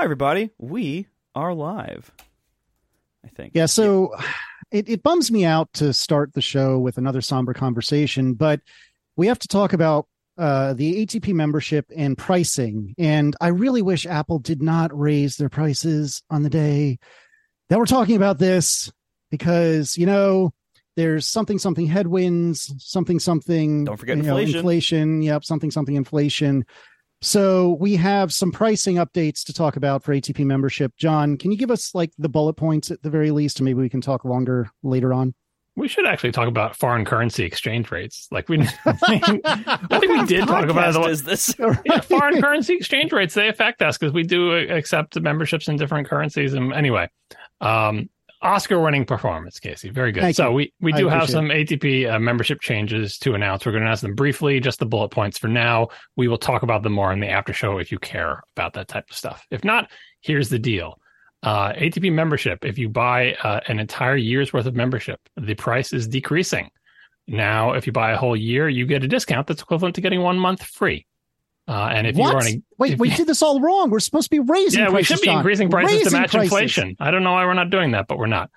Hi, everybody. We are live, I think. Yeah, so it bums me out to start the show with another somber conversation, but we have to talk about the ATP membership and pricing. And I really wish Apple did not raise their prices on the day that we're talking about this, because, you know, there's something headwinds, something. Don't forget inflation. Inflation. Yep, something inflation. So we have some pricing updates to talk about for ATP membership. John, can you give us like the bullet points at the very least, and maybe we can talk longer later on? We should actually talk about foreign currency exchange rates. Like I think we did talk about it. Is this foreign currency exchange rates? They affect us because we do accept memberships in different currencies. And anyway, Oscar-winning performance, Casey. Very good. So we do have some ATP membership changes to announce. We're going to announce them briefly, just the bullet points for now. We will talk about them more in the after show if you care about that type of stuff. If not, here's the deal. ATP membership, if you buy an entire year's worth of membership, the price is decreasing. Now, if you buy a whole year, you get a discount that's equivalent to getting 1 month free. And if what? We did this all wrong. We're supposed to be raising prices. Yeah, we should be increasing prices to match prices. Inflation. I don't know why we're not doing that, but we're not.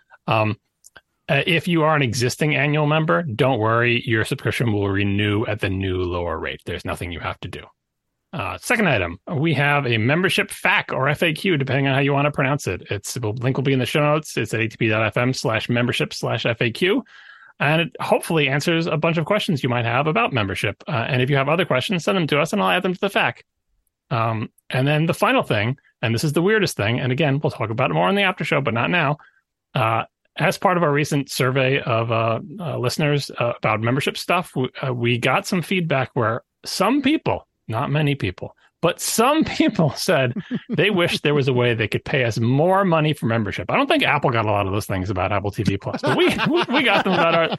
If you are an existing annual member, don't worry. Your subscription will renew at the new lower rate. There's nothing you have to do. Second item, we have a membership FAQ or FAQ, depending on how you want to pronounce it. The link will be in the show notes. It's at atp.fm/membership/FAQ. And it hopefully answers a bunch of questions you might have about membership. And if you have other questions, send them to us and I'll add them to the FAQ. And then the final thing, and this is the weirdest thing, and again, we'll talk about it more in the after show, but not now. As part of our recent survey of listeners about membership stuff, we got some feedback where some people, not many people, but some people said they wish there was a way they could pay us more money for membership. I don't think Apple got a lot of those things about Apple TV Plus, but we got them about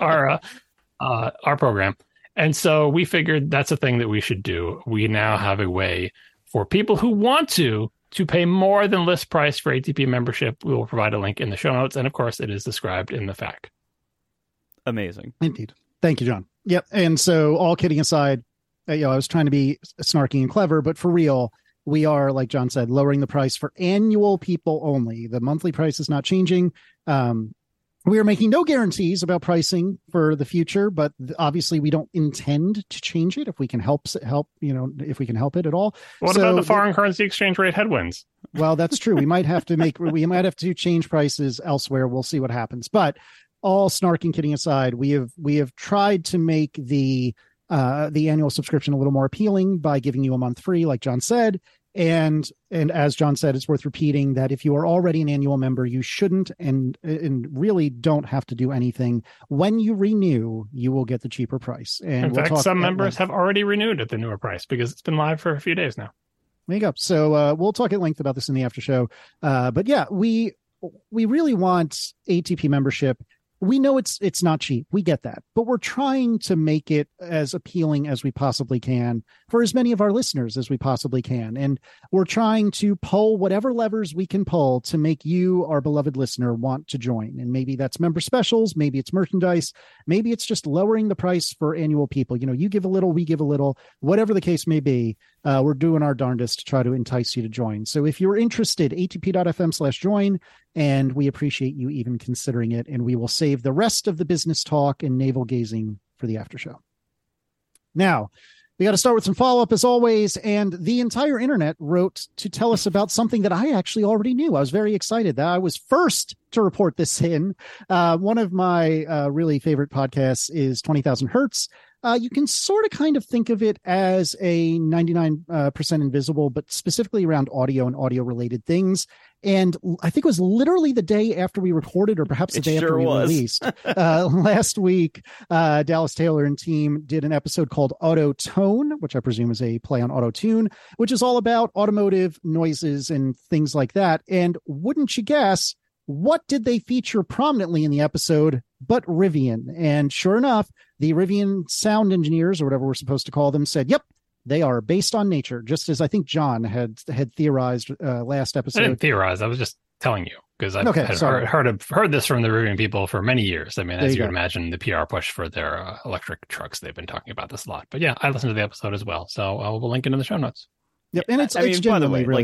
our program. And so we figured that's a thing that we should do. We now have a way for people who want to pay more than list price for ATP membership. We will provide a link in the show notes. And of course, it is described in the FAQ. Amazing. Indeed. Thank you, John. Yep. And so all kidding aside, I was trying to be snarky and clever, but for real, we are, like John said, lowering the price for annual people only. The monthly price is not changing. We are making no guarantees about pricing for the future, but obviously we don't intend to change it if we can help, if we can help it at all. What about the foreign currency exchange rate headwinds? Well, that's true. We might have to change prices elsewhere. We'll see what happens. But all snarking kidding aside, we have tried to make the annual subscription a little more appealing by giving you a month free, like John said. And as John said, it's worth repeating that if you are already an annual member, you shouldn't and really don't have to do anything. When you renew, you will get the cheaper price. And in fact, some members have already renewed at the newer price because it's been live for a few days now. There you go. So we'll talk at length about this in the after show. But yeah, we really want ATP membership. We know it's not cheap. We get that. But we're trying to make it as appealing as we possibly can for as many of our listeners as we possibly can. And we're trying to pull whatever levers we can pull to make you, our beloved listener, want to join. And maybe that's member specials. Maybe it's merchandise. Maybe it's just lowering the price for annual people. You know, you give a little, we give a little, whatever the case may be. We're doing our darndest to try to entice you to join. So if you're interested, atp.fm/join, and we appreciate you even considering it. And we will save the rest of the business talk and navel gazing for the after show. Now, we got to start with some follow-up as always. And the entire internet wrote to tell us about something that I actually already knew. I was very excited that I was first to report this in. One of my really favorite podcasts is 20,000 Hertz. You can sort of kind of think of it as a 99% invisible, but specifically around audio and audio related things. And I think it was literally the day after we recorded, or perhaps the day after we released. Last week, Dallas Taylor and team did an episode called Auto Tone, which I presume is a play on Auto Tune, which is all about automotive noises and things like that. And wouldn't you guess, what did they feature prominently in the episode but Rivian? And sure enough, the Rivian sound engineers, or whatever we're supposed to call them, said, yep, they are based on nature, just as I think John had theorized last episode. I didn't theorize. I was just telling you because I've heard this from the Rivian people for many years. I mean, as you can imagine, the PR push for their electric trucks, they've been talking about this a lot. But yeah, I listened to the episode as well. So we'll link it in the show notes. Yep, and it's genuinely really good.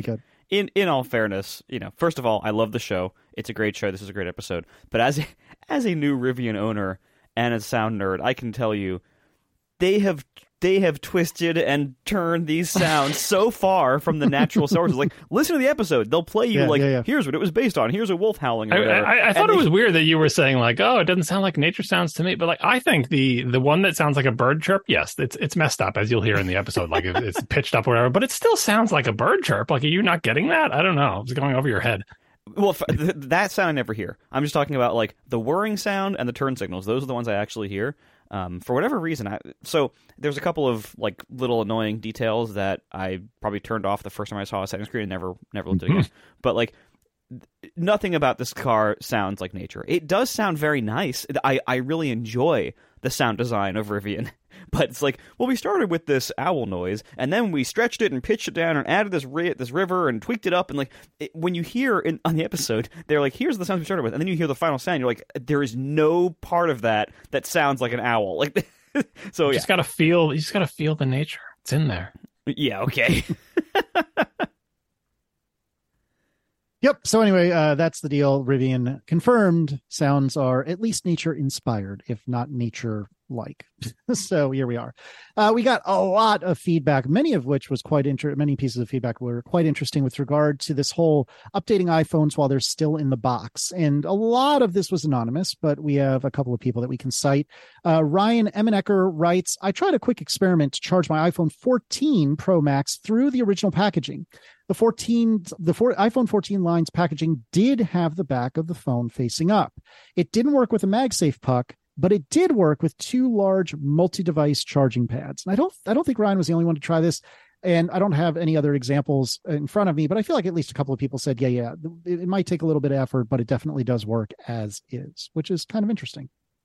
in all fairness, first of all, I love the show. It's a great show. This is a great episode. But as a new Rivian owner and a sound nerd, I can tell you, they have twisted and turned these sounds so far from the natural sources. Like, listen to the episode. They'll play you here's what it was based on. Here's a wolf howling. I thought it was weird that you were saying like, oh, it doesn't sound like nature sounds to me. But like, I think the one that sounds like a bird chirp, yes, it's messed up, as you'll hear in the episode. Like it's pitched up or whatever, but it still sounds like a bird chirp. Like, are you not getting that? I don't know. It's going over your head. Well, that sound I never hear. I'm just talking about like the whirring sound and the turn signals. Those are the ones I actually hear. For whatever reason, so there's a couple of like little annoying details that I probably turned off the first time I saw a setting screen and never looked at it again. But like, nothing about this car sounds like nature. It does sound very nice. I really enjoy the sound design of Rivian. But it's like, well, we started with this owl noise, and then we stretched it and pitched it down and added this river and tweaked it up. And like, when you hear on the episode, they're like, here's the sounds we started with. And then you hear the final sound. You're like, there is no part of that sounds like an owl. Like, so you just gotta feel the nature. It's in there. Yeah. Okay. Yep. So anyway, that's the deal. Rivian confirmed sounds are at least nature inspired, if not nature like. So here we are. We got a lot of feedback, many of which was many pieces of feedback were quite interesting with regard to this whole updating iPhones while they're still in the box. And a lot of this was anonymous, but we have a couple of people that we can cite. Ryan Emmenecker writes, I tried a quick experiment to charge my iPhone 14 Pro Max through the original packaging. The iPhone 14 line's packaging did have the back of the phone facing up. It didn't work with a MagSafe puck, but it did work with two large multi-device charging pads. And I don't think Ryan was the only one to try this, and I don't have any other examples in front of me, but I feel like at least a couple of people said, yeah, it might take a little bit of effort, but it definitely does work as is, which is kind of interesting.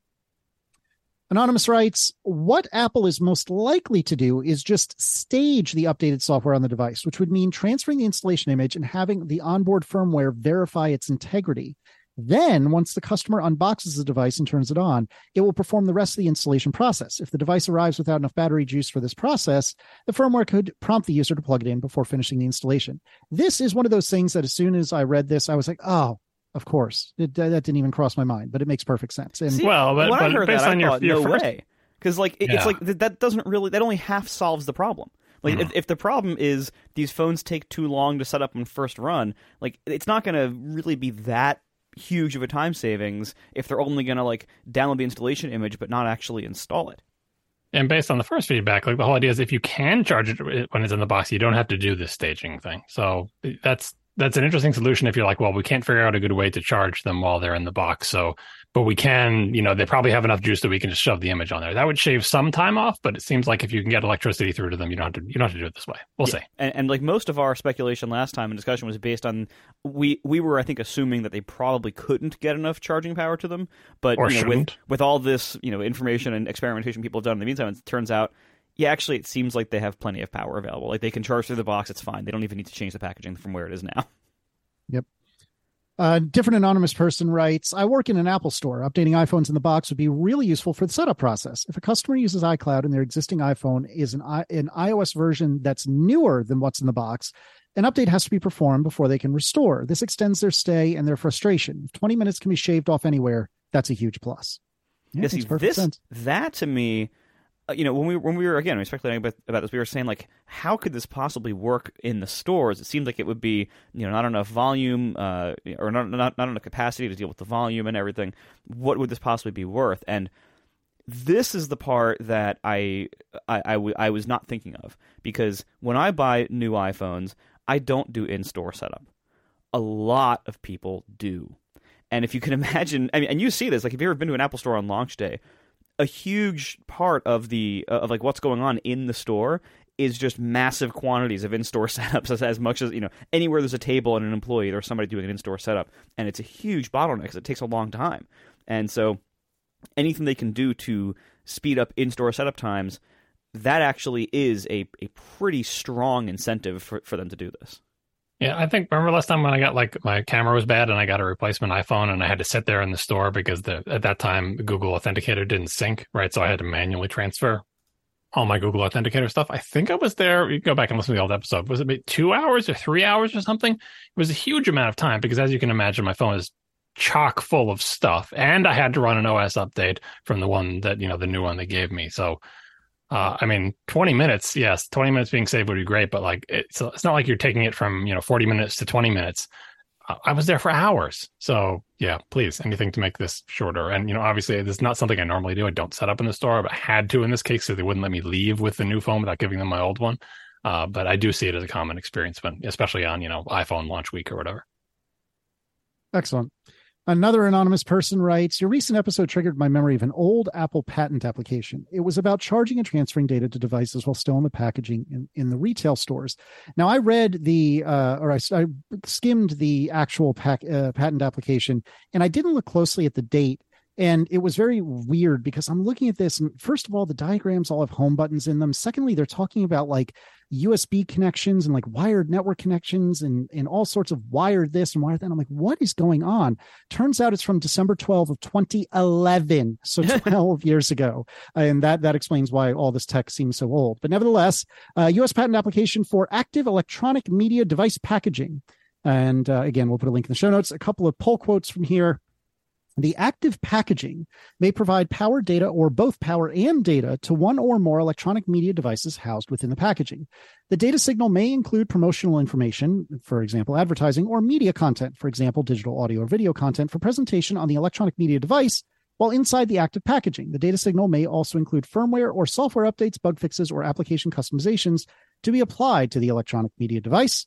Anonymous writes, what Apple is most likely to do is just stage the updated software on the device, which would mean transferring the installation image and having the onboard firmware verify its integrity. Then, once the customer unboxes the device and turns it on, it will perform the rest of the installation process. If the device arrives without enough battery juice for this process, the firmware could prompt the user to plug it in before finishing the installation. This is one of those things that as soon as I read this, I was like, oh, of course. That didn't even cross my mind, but it makes perfect sense. And when I heard that, I thought, no way. Because like, it's like that doesn't really, that only half solves the problem. Like, if the problem is these phones take too long to set up on first run, like, it's not going to really be that huge of a time savings if they're only going to like download the installation image but not actually install it. And based on the first feedback, like the whole idea is if you can charge it when it's in the box, you don't have to do this staging thing. So that's an interesting solution if you're like, well, we can't figure out a good way to charge them while they're in the box. But we can, they probably have enough juice that we can just shove the image on there. That would shave some time off, but it seems like if you can get electricity through to them, you don't have to do it this way. We'll see. And like most of our speculation last time in discussion was based on, we were, I think, assuming that they probably couldn't get enough charging power to them. But with all this, information and experimentation people have done in the meantime, it turns out, yeah, actually, it seems like they have plenty of power available. Like, they can charge through the box. It's fine. They don't even need to change the packaging from where it is now. Yep. A different anonymous person writes, I work in an Apple store. Updating iPhones in the box would be really useful for the setup process. If a customer uses iCloud and their existing iPhone is an iOS version that's newer than what's in the box, an update has to be performed before they can restore. This extends their stay and their frustration. If 20 minutes can be shaved off anywhere, that's a huge plus. Yeah, see, that to me... when we were again speculating about this, we were saying like, how could this possibly work in the stores? It seemed like it would be not enough volume or not enough capacity to deal with the volume and everything. What would this possibly be worth? And this is the part that I was not thinking of, because when I buy new iPhones, I don't do in-store setup. A lot of people do, and if you can imagine, I mean, and you see this, like if you've ever been to an Apple store on launch day. A huge part of of like what's going on in the store is just massive quantities of in-store setups, as much as anywhere there's a table and an employee, there's somebody doing an in-store setup, and it's a huge bottleneck because it takes a long time. And so anything they can do to speed up in-store setup times, that actually is a pretty strong incentive for them to do this. Yeah, I think, remember last time when I got, like, my camera was bad and I got a replacement iPhone and I had to sit there in the store because at that time Google Authenticator didn't sync, right? So I had to manually transfer all my Google Authenticator stuff. I think I was there. You go back and listen to the old episode. Was it maybe 2 hours or 3 hours or something? It was a huge amount of time because, as you can imagine, my phone is chock full of stuff, and I had to run an OS update from the one that, the new one they gave me. So, 20 minutes, yes, 20 minutes being saved would be great, but like, it's not like you're taking it from, 40 minutes to 20 minutes. I was there for hours. So yeah, please, anything to make this shorter. And, obviously this is not something I normally do. I don't set up in the store, but I had to in this case, so they wouldn't let me leave with the new phone without giving them my old one. But I do see it as a common experience, especially on, iPhone launch week or whatever. Excellent. Another anonymous person writes, your recent episode triggered my memory of an old Apple patent application. It was about charging and transferring data to devices while still in the packaging in the retail stores. Now, I read I skimmed the actual patent application, and I didn't look closely at the date. And it was very weird because I'm looking at this, and first of all, the diagrams all have home buttons in them. Secondly, they're talking about like USB connections and like wired network connections and all sorts of wired this and wired that. I'm like, what is going on? Turns out it's from December 12 of 2011, so 12 years ago. And that explains why all this tech seems so old. But nevertheless, U.S. patent application for active electronic media device packaging. And again, we'll put a link in the show notes. A couple of pull quotes from here. The active packaging may provide power, data, or both power and data to one or more electronic media devices housed within the packaging. The data signal may include promotional information, for example, advertising, or media content, for example, digital audio or video content for presentation on the electronic media device while inside the active packaging. The data signal may also include firmware or software updates, bug fixes, or application customizations to be applied to the electronic media device.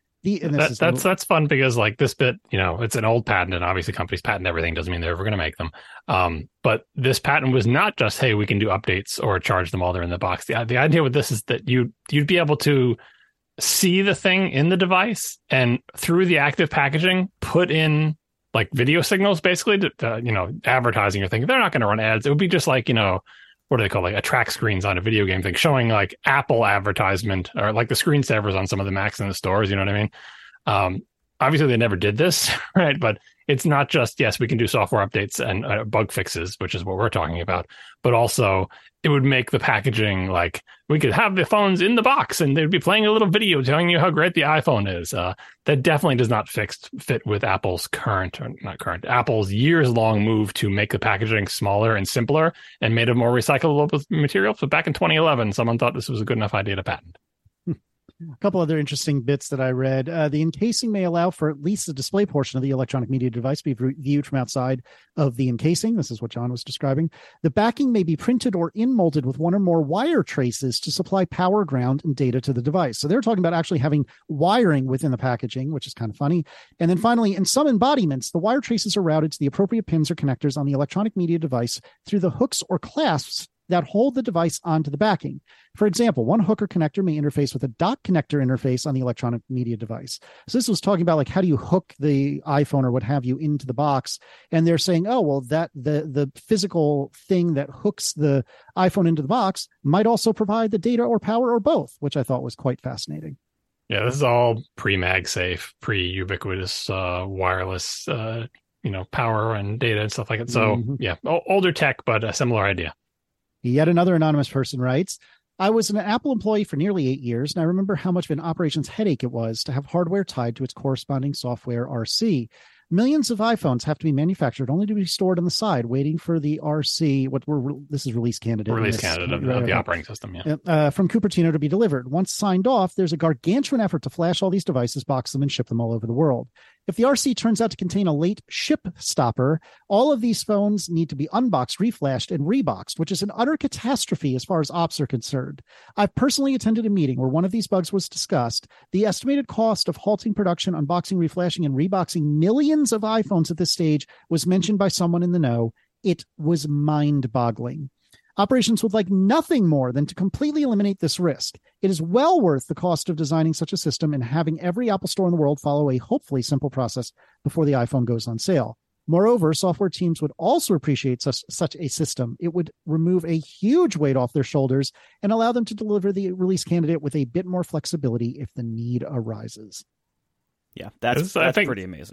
That's fun because like this bit, it's an old patent, and obviously companies patent everything, doesn't mean they're ever going to make them. But this patent was not just, hey, we can do updates or charge them while they're in the box. The idea with this is that you'd be able to see the thing in the device and through the active packaging put in like video signals, basically to advertising or thing. They're not going to run ads. It would be just like, what do they call, like a track screens on a video game thing, showing like Apple advertisement or like the screensavers on some of the Macs in the stores. You know what I mean? Obviously they never did this, right? But it's not just, yes, we can do software updates and bug fixes, which is what we're talking about, but also it would make the packaging like we could have the phones in the box and they'd be playing a little video telling you how great the iPhone is. That definitely does not fit with Apple's Apple's years-long move to make the packaging smaller and simpler and made it more recyclable material. So back in 2011, someone thought this was a good enough idea to patent. A couple other interesting bits that I read. The encasing may allow for at least the display portion of the electronic media device to be viewed from outside of the encasing. This is what John was describing. The backing may be printed or in-molded with one or more wire traces to supply power, ground, and data to the device. So they're talking about actually having wiring within the packaging, which is kind of funny. And then finally, in some embodiments, the wire traces are routed to the appropriate pins or connectors on the electronic media device through the hooks or clasps that hold the device onto the backing. For example, one hook or connector may interface with a dot connector interface on the electronic media device. So this was talking about like how do you hook the iPhone or what have you into the box, and they're saying, oh well, that the physical thing that hooks the iPhone into the box might also provide the data or power or both, which I thought was quite fascinating. Yeah, this is all pre-MagSafe, pre-ubiquitous wireless, power and data and stuff like that. So yeah, older tech, but a similar idea. Yet another anonymous person writes, I was an Apple employee for nearly 8 years, and I remember how much of an operations headache it was to have hardware tied to its corresponding software RC. Millions of iPhones have to be manufactured only to be stored on the side, waiting for the RC, this is release candidate. Release candidate of the operating system, yeah. From Cupertino to be delivered. Once signed off, there's a gargantuan effort to flash all these devices, box them, and ship them all over the world. If the RC turns out to contain a late ship stopper, all of these phones need to be unboxed, reflashed, and reboxed, which is an utter catastrophe as far as ops are concerned. I've personally attended a meeting where one of these bugs was discussed. The estimated cost of halting production, unboxing, reflashing, and reboxing millions of iPhones at this stage was mentioned by someone in the know. It was mind-boggling. Operations would like nothing more than to completely eliminate this risk. It is well worth the cost of designing such a system and having every Apple store in the world follow a hopefully simple process before the iPhone goes on sale. Moreover, software teams would also appreciate such a system. It would remove a huge weight off their shoulders and allow them to deliver the release candidate with a bit more flexibility if the need arises. Yeah, that's pretty amazing.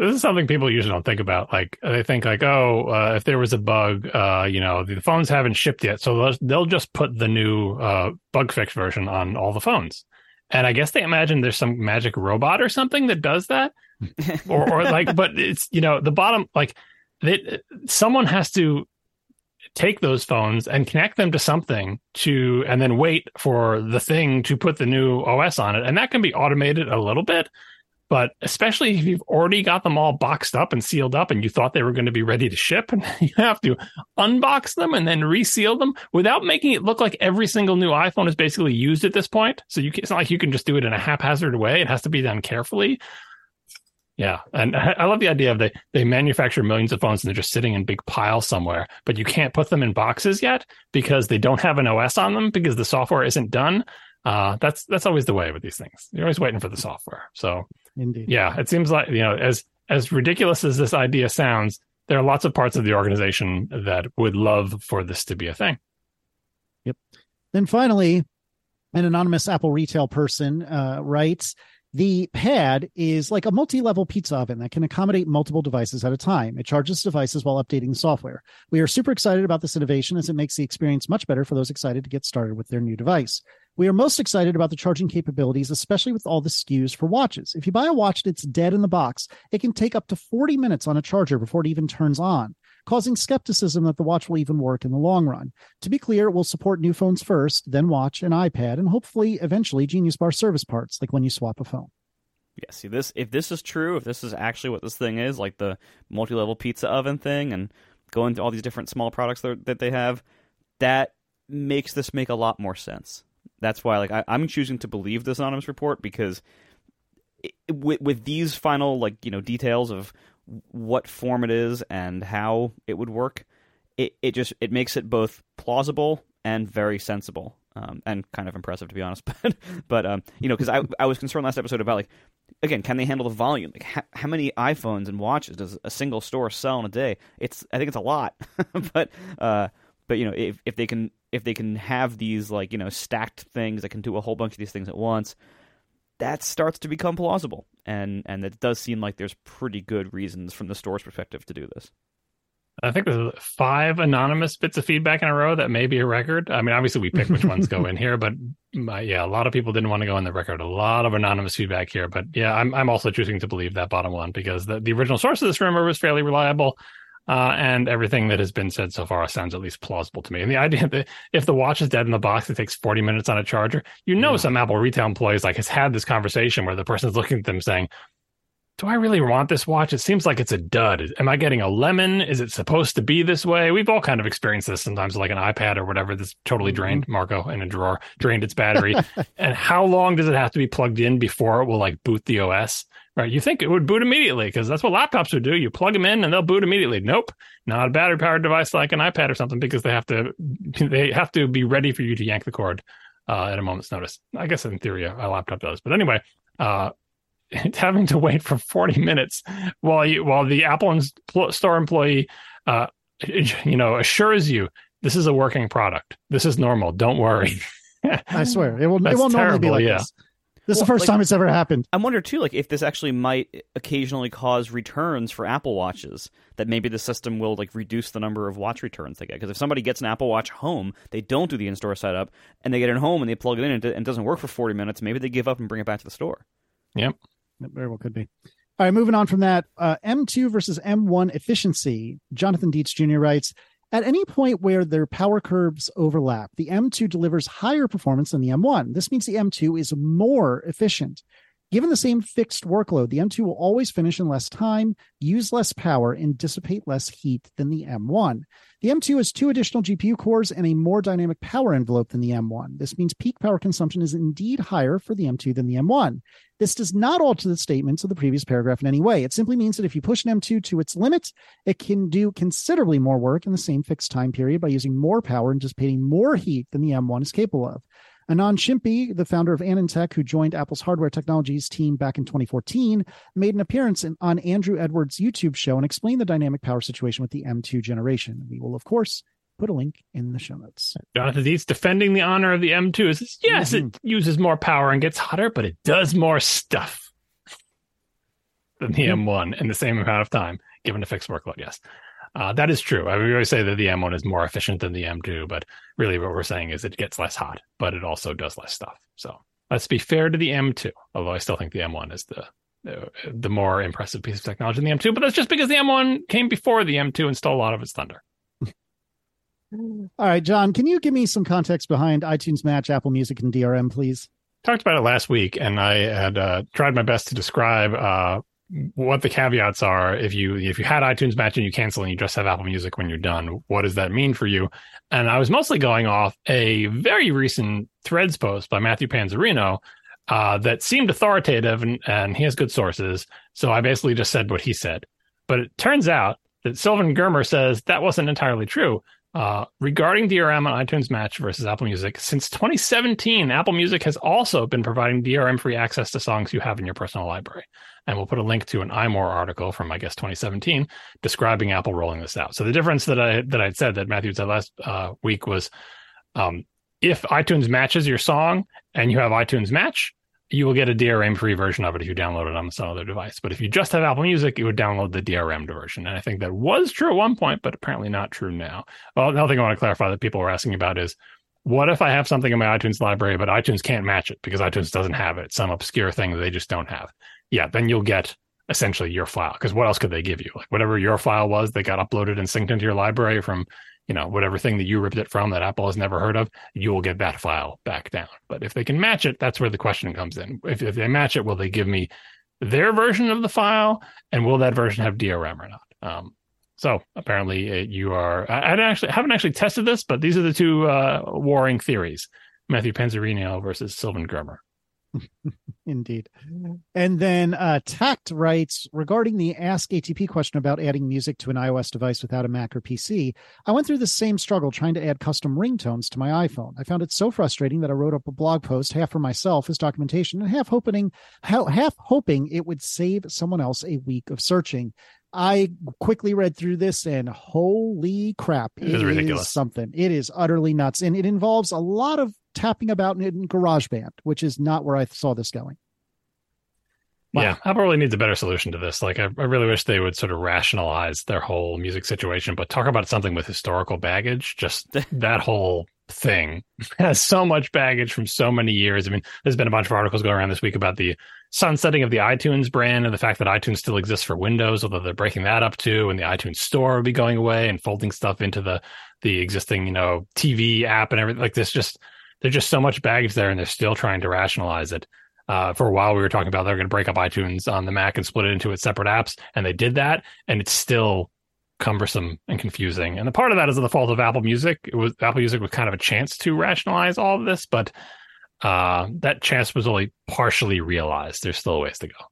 This is something people usually don't think about. Like they think like, oh, if there was a bug, the phones haven't shipped yet, so they'll just put the new bug fix version on all the phones. And I guess they imagine there's some magic robot or something that does that, or like, but it's the bottom like someone has to take those phones and connect them to something and then wait for the thing to put the new OS on it, and that can be automated a little bit. But especially if you've already got them all boxed up and sealed up and you thought they were going to be ready to ship, and you have to unbox them and then reseal them without making it look like every single new iPhone is basically used at this point. So it's not like you can just do it in a haphazard way. It has to be done carefully. Yeah. And I love the idea of they manufacture millions of phones and they're just sitting in big piles somewhere, but you can't put them in boxes yet because they don't have an OS on them because the software isn't done. That's always the way with these things. You're always waiting for the software. So indeed, yeah, it seems like, as ridiculous as this idea sounds, there are lots of parts of the organization that would love for this to be a thing. Yep. Then finally, an anonymous Apple retail person writes, the Pad is like a multi-level pizza oven that can accommodate multiple devices at a time. It charges devices while updating the software. We are super excited about this innovation as it makes the experience much better for those excited to get started with their new device. We are most excited about the charging capabilities, especially with all the SKUs for watches. If you buy a watch that's dead in the box, it can take up to 40 minutes on a charger before it even turns on, causing skepticism that the watch will even work in the long run. To be clear, it will support new phones first, then watch and iPad, and hopefully eventually Genius Bar service parts, like when you swap a phone. Yeah, see, if this is true, if this is actually what this thing is, like the multi-level pizza oven thing and going to all these different small products that they have, that makes this make a lot more sense. That's why I'm choosing to believe this anonymous report, because with these final details of what form it is and how it would work, it makes it both plausible and very sensible, and kind of impressive, to be honest. But because I was concerned last episode about again, can they handle the volume? How many iPhones and watches does a single store sell in a day? I think it's a lot. but if they can have these stacked things that can do a whole bunch of these things at once, that starts to become plausible, and it does seem like there's pretty good reasons from the store's perspective to do this. I think there's 5 anonymous bits of feedback in a row that may be a record. I mean, obviously we pick which ones go in here, but a lot of people didn't want to go in the record. A lot of anonymous feedback here, but yeah, I'm also choosing to believe that bottom one, because the original source of this rumor was fairly reliable. And everything that has been said so far sounds at least plausible to me. And the idea that if the watch is dead in the box, it takes 40 minutes on a charger. Some Apple retail employees has had this conversation where the person's looking at them saying, do I really want this watch? It seems like it's a dud. Am I getting a lemon? Is it supposed to be this way? We've all kind of experienced this sometimes, like an iPad or whatever that's totally drained, Marco, in a drawer, drained its battery. And how long does it have to be plugged in before it will boot the OS? Right? You think it would boot immediately because that's what laptops would do. You plug them in and they'll boot immediately. Nope, not a battery-powered device like an iPad or something, because they have to be ready for you to yank the cord at a moment's notice. I guess in theory a laptop does, but anyway, having to wait for 40 minutes while the Apple store employee assures you this is a working product. This is normal. Don't worry. I swear it won't normally be like this. This is the first time it's ever happened. I wonder, too, if this actually might occasionally cause returns for Apple Watches, that maybe the system will reduce the number of watch returns they get. Because if somebody gets an Apple Watch home, they don't do the in-store setup, and they get it home and they plug it in and it doesn't work for 40 minutes, maybe they give up and bring it back to the store. Yep. That very well could be. All right, moving on from that, M2 versus M1 efficiency. Jonathan Dietz Jr. writes, at any point where their power curves overlap, the M2 delivers higher performance than the M1. This means the M2 is more efficient. Given the same fixed workload, the M2 will always finish in less time, use less power, and dissipate less heat than the M1. The M2 has 2 additional GPU cores and a more dynamic power envelope than the M1. This means peak power consumption is indeed higher for the M2 than the M1. This does not alter the statements of the previous paragraph in any way. It simply means that if you push an M2 to its limit, it can do considerably more work in the same fixed time period by using more power and dissipating more heat than the M1 is capable of. Anand Shimpi, the founder of AnandTech, who joined Apple's hardware technologies team back in 2014, made an appearance on Andrew Edwards' YouTube show and explained the dynamic power situation with the M2 generation. We will, of course, put a link in the show notes. Jonathan Dietz defending the honor of the M2 says, yes, it uses more power and gets hotter, but it does more stuff. than the M1 in the same amount of time, given a fixed workload. Yes. That is true. I mean, we always say that the M1 is more efficient than the M2, but really what we're saying is it gets less hot, but it also does less stuff. So let's be fair to the M2, although I still think the M1 is the more impressive piece of technology than the M2, but that's just because the M1 came before the M2 and stole a lot of its thunder. All right, John, can you give me some context behind iTunes Match, Apple Music, and DRM, please? Talked about it last week, and I had tried my best to describe what the caveats are. If you had iTunes Match and you cancel and you just have Apple Music when you're done, what does that mean for you? And I was mostly going off a very recent Threads post by Matthew Panzarino that seemed authoritative, and he has good sources. So I basically just said what he said. But it turns out that Sylvan Germer says that wasn't entirely true. Regarding DRM on iTunes Match versus Apple Music, since 2017, Apple Music has also been providing DRM-free access to songs you have in your personal library. And we'll put a link to an iMore article from, I guess, 2017 describing Apple rolling this out. So the difference that I'd said that Matthew said last week was if iTunes matches your song and you have iTunes Match, you will get a DRM-free version of it if you download it on some other device. But if you just have Apple Music, you would download the DRM version. And I think that was true at one point, but apparently not true now. Well, another thing I want to clarify that people were asking about is, what if I have something in my iTunes library, but iTunes can't match it because iTunes doesn't have it, some obscure thing that they just don't have? Yeah, then you'll get essentially your file, because what else could they give you? Like whatever your file was that got uploaded and synced into your library from, whatever thing that you ripped it from that Apple has never heard of, you will get that file back down. But if they can match it, that's where the question comes in. If they match it, will they give me their version of the file, and will that version have DRM or not? So apparently you are. I haven't actually tested this, but these are the two warring theories: Matthew Panzarino versus Sylvan Germer. Indeed. And then Tact writes, regarding the Ask ATP question about adding music to an iOS device without a Mac or PC, I went through the same struggle trying to add custom ringtones to my iPhone. I found it so frustrating that I wrote up a blog post, half for myself as documentation and half hoping it would save someone else a week of searching. I quickly read through this and holy crap, it is ridiculous. Something. It is utterly nuts. And it involves a lot of tapping about in GarageBand, which is not where I saw this going. Wow. Yeah, Apple really needs a better solution to this. Like, I really wish they would sort of rationalize their whole music situation, but talk about something with historical baggage. Just that whole thing has so much baggage from so many years. I mean, there's been a bunch of articles going around this week about the sunsetting of the iTunes brand and the fact that iTunes still exists for Windows, although they're breaking that up too, and the iTunes Store will be going away and folding stuff into the existing, TV app and everything. Like this, there's just so much baggage there, and they're still trying to rationalize it. For a while, we were talking about they're going to break up iTunes on the Mac and split it into its separate apps, and they did that, and it's still cumbersome and confusing. And the part of that is the fault of Apple Music. Apple Music was kind of a chance to rationalize all of this, but that chance was only partially realized. There's still a ways to go.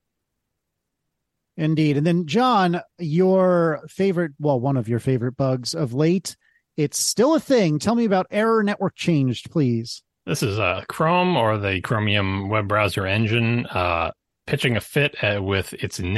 Indeed. And then, John, one of your favorite bugs of late, it's still a thing. Tell me about error network changed, please. This is Chrome, or the Chromium web browser engine, pitching a fit with its net :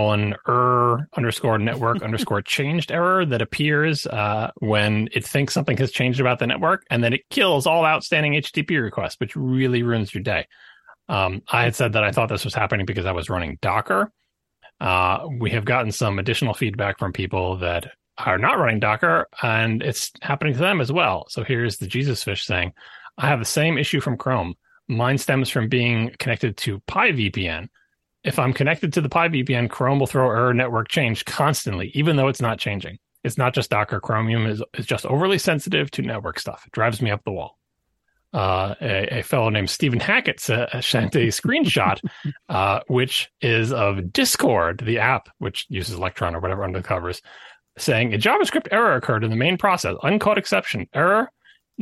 _network_ changed error that appears when it thinks something has changed about the network, and then it kills all outstanding HTTP requests, which really ruins your day. I had said that I thought this was happening because I was running Docker. We have gotten some additional feedback from people that are not running Docker, and it's happening to them as well. So here's the Jesus Fish saying, I have the same issue from Chrome. Mine stems from being connected to PyVPN. If I'm connected to the PyVPN, Chrome will throw error network change constantly, even though it's not changing. It's not just Docker. Chromium is just overly sensitive to network stuff. It drives me up the wall. A fellow named Stephen Hackett sent a screenshot, which is of Discord, the app, which uses Electron or whatever under the covers, saying a JavaScript error occurred in the main process. Uncaught exception. Error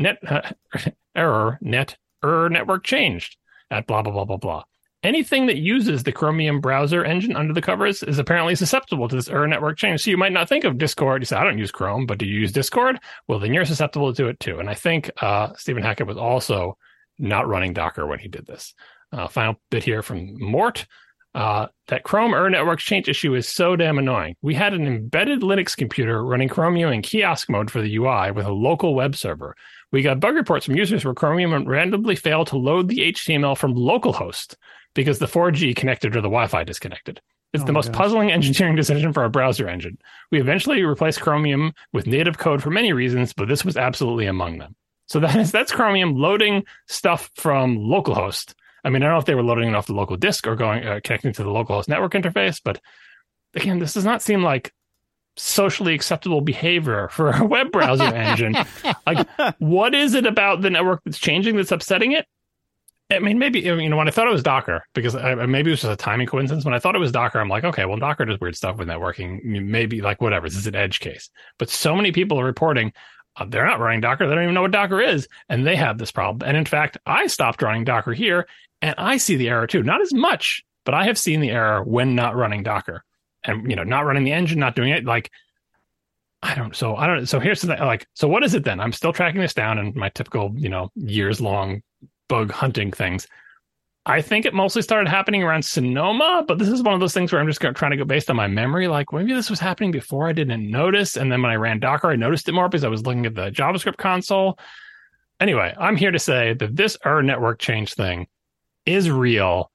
network changed at blah, blah, blah, blah, blah. Anything that uses the Chromium browser engine under the covers is apparently susceptible to this error network change. So you might not think of Discord. You say, I don't use Chrome, but do you use Discord? Well, then you're susceptible to it too. And I think Stephen Hackett was also not running Docker when he did this. Final bit here from Mort. That Chrome error network change issue is so damn annoying. We had an embedded Linux computer running Chromium in kiosk mode for the UI with a local web server. We got bug reports from users where Chromium randomly failed to load the HTML from localhost because the 4G connected or the Wi-Fi disconnected. It's the my most gosh. puzzling engineering decision for a browser engine. We eventually replaced Chromium with native code for many reasons, but this was absolutely among them. So that's Chromium loading stuff from localhost. I mean, I don't know if they were loading it off the local disk or going connecting to the localhost network interface, but again, this does not seem like socially acceptable behavior for a web browser engine. Like, what is it about the network that's changing that's upsetting it? I mean, maybe, you know, when I thought it was Docker, because maybe it was just a timing coincidence. When I thought it was Docker, I'm like, okay, well, Docker does weird stuff with networking. Maybe like whatever, this is an edge case. But so many people are reporting they're not running Docker. They don't even know what Docker is. And they have this problem. And in fact, I stopped running Docker here and I see the error too. Not as much, but I have seen the error when not running Docker and, you know, not running the engine, not doing it. Like, So here's the thing. Like, so what is it then? I'm still tracking this down in my typical, you know, years long bug hunting things. I think it mostly started happening around Sonoma, but this is one of those things where I'm just trying to go based on my memory. Like, maybe this was happening before I didn't notice. And then when I ran Docker, I noticed it more because I was looking at the JavaScript console. Anyway, I'm here to say that this error network change thing is real.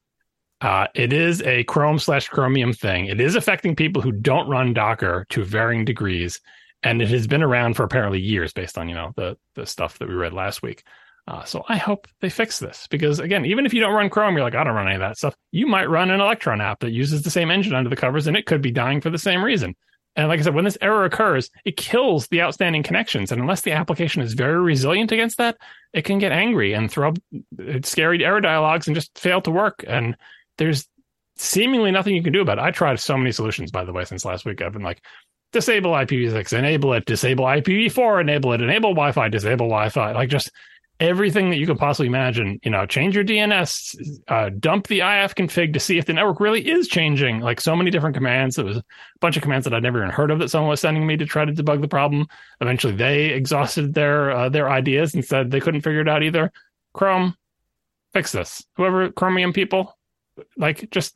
It is a Chrome/Chromium thing. It is affecting people who don't run Docker to varying degrees. And it has been around for apparently years based on, you know, the stuff that we read last week. So I hope they fix this because, again, even if you don't run Chrome, you're like, I don't run any of that stuff. You might run an Electron app that uses the same engine under the covers, and it could be dying for the same reason. And like I said, when this error occurs, it kills the outstanding connections. And unless the application is very resilient against that, it can get angry and throw up scary error dialogues and just fail to work. And there's seemingly nothing you can do about it. I tried so many solutions, by the way, since last week. I've been like, disable IPv6, enable it, disable IPv4, enable it, enable Wi-Fi, disable Wi-Fi. Like just everything that you could possibly imagine, you know, change your DNS, dump the IF config to see if the network really is changing. Like so many different commands. It was a bunch of commands that I'd never even heard of that someone was sending me to try to debug the problem. Eventually they exhausted their ideas and said they couldn't figure it out either. Chrome, fix this. Whoever Chromium people, like just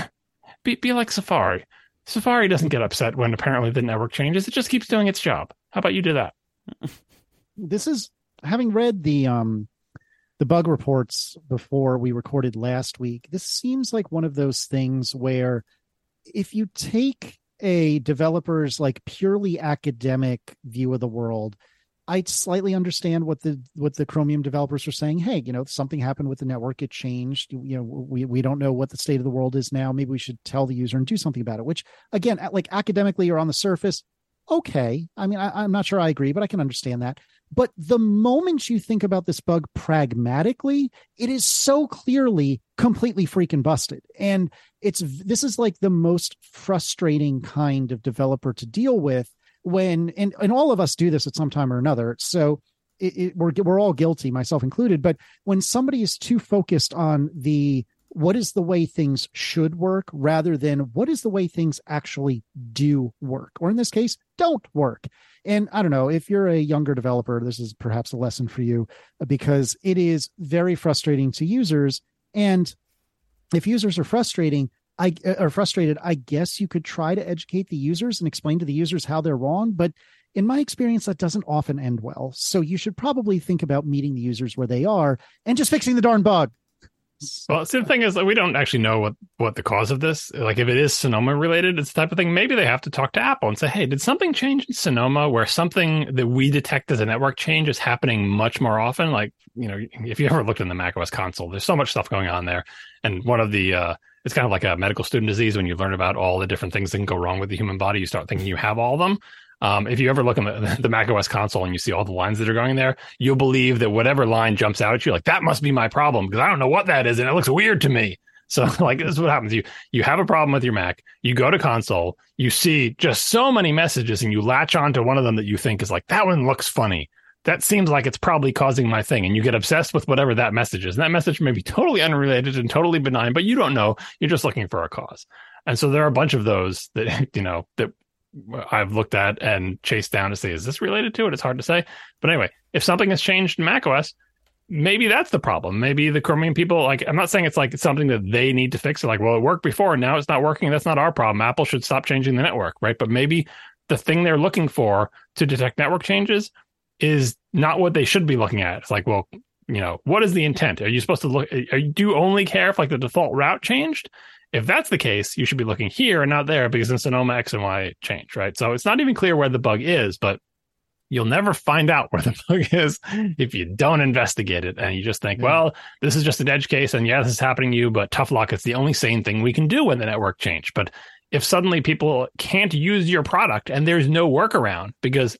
be like Safari. Safari doesn't get upset when apparently the network changes. It just keeps doing its job. How about you do that? This is, having read the bug reports before we recorded last week, this seems like one of those things where if you take a developer's like purely academic view of the world, I slightly understand what the Chromium developers are saying. Hey, you know, something happened with the network. It changed. You know, we don't know what the state of the world is now. Maybe we should tell the user and do something about it, which again, like academically or on the surface, okay. I mean, I'm not sure I agree, but I can understand that. But the moment you think about this bug pragmatically, it is so clearly completely freaking busted. And this is like the most frustrating kind of developer to deal with when, and all of us do this at some time or another. So we're all guilty, myself included. But when somebody is too focused on what is the way things should work rather than what is the way things actually do work, or in this case, don't work. And I don't know, if you're a younger developer, this is perhaps a lesson for you because it is very frustrating to users. And if users are frustrated, I guess you could try to educate the users and explain to the users how they're wrong. But in my experience, that doesn't often end well. So you should probably think about meeting the users where they are and just fixing the darn bug. Well, see, the thing is that we don't actually know what the cause of this. Like, if it is Sonoma related, it's the type of thing. Maybe they have to talk to Apple and say, "Hey, did something change in Sonoma where something that we detect as a network change is happening much more often?" Like, you know, if you ever looked in the macOS console, there's so much stuff going on there. And one of the it's kind of like a medical student disease when you learn about all the different things that can go wrong with the human body. You start thinking you have all of them. If you ever look in the macOS console and you see all the lines that are going there, you'll believe that whatever line jumps out at you, like, that must be my problem because I don't know what that is and it looks weird to me. So, like, this is what happens. You have a problem with your Mac, you go to console, you see just so many messages and you latch onto one of them that you think is like, that one looks funny. That seems like it's probably causing my thing. And you get obsessed with whatever that message is. And that message may be totally unrelated and totally benign, but you don't know. You're just looking for a cause. And so there are a bunch of those that, you know, that I've looked at and chased down to say, is this related to it? It's hard to say. But anyway, if something has changed in macOS, maybe that's the problem. Maybe the Chromium people, like, I'm not saying it's like it's something that they need to fix. They're like, well, it worked before and now it's not working. That's not our problem. Apple should stop changing the network, right? But maybe the thing they're looking for to detect network changes is not what they should be looking at. It's like, well, you know, what is the intent? Are you supposed to look? Do you only care if like the default route changed? If that's the case, you should be looking here and not there because in Sonoma X and Y change, right? So it's not even clear where the bug is, but you'll never find out where the bug is if you don't investigate it. And you just think, well, this is just an edge case. And yeah, this is happening to you, but tough luck. It's the only sane thing we can do when the network changed. But if suddenly people can't use your product and there's no workaround because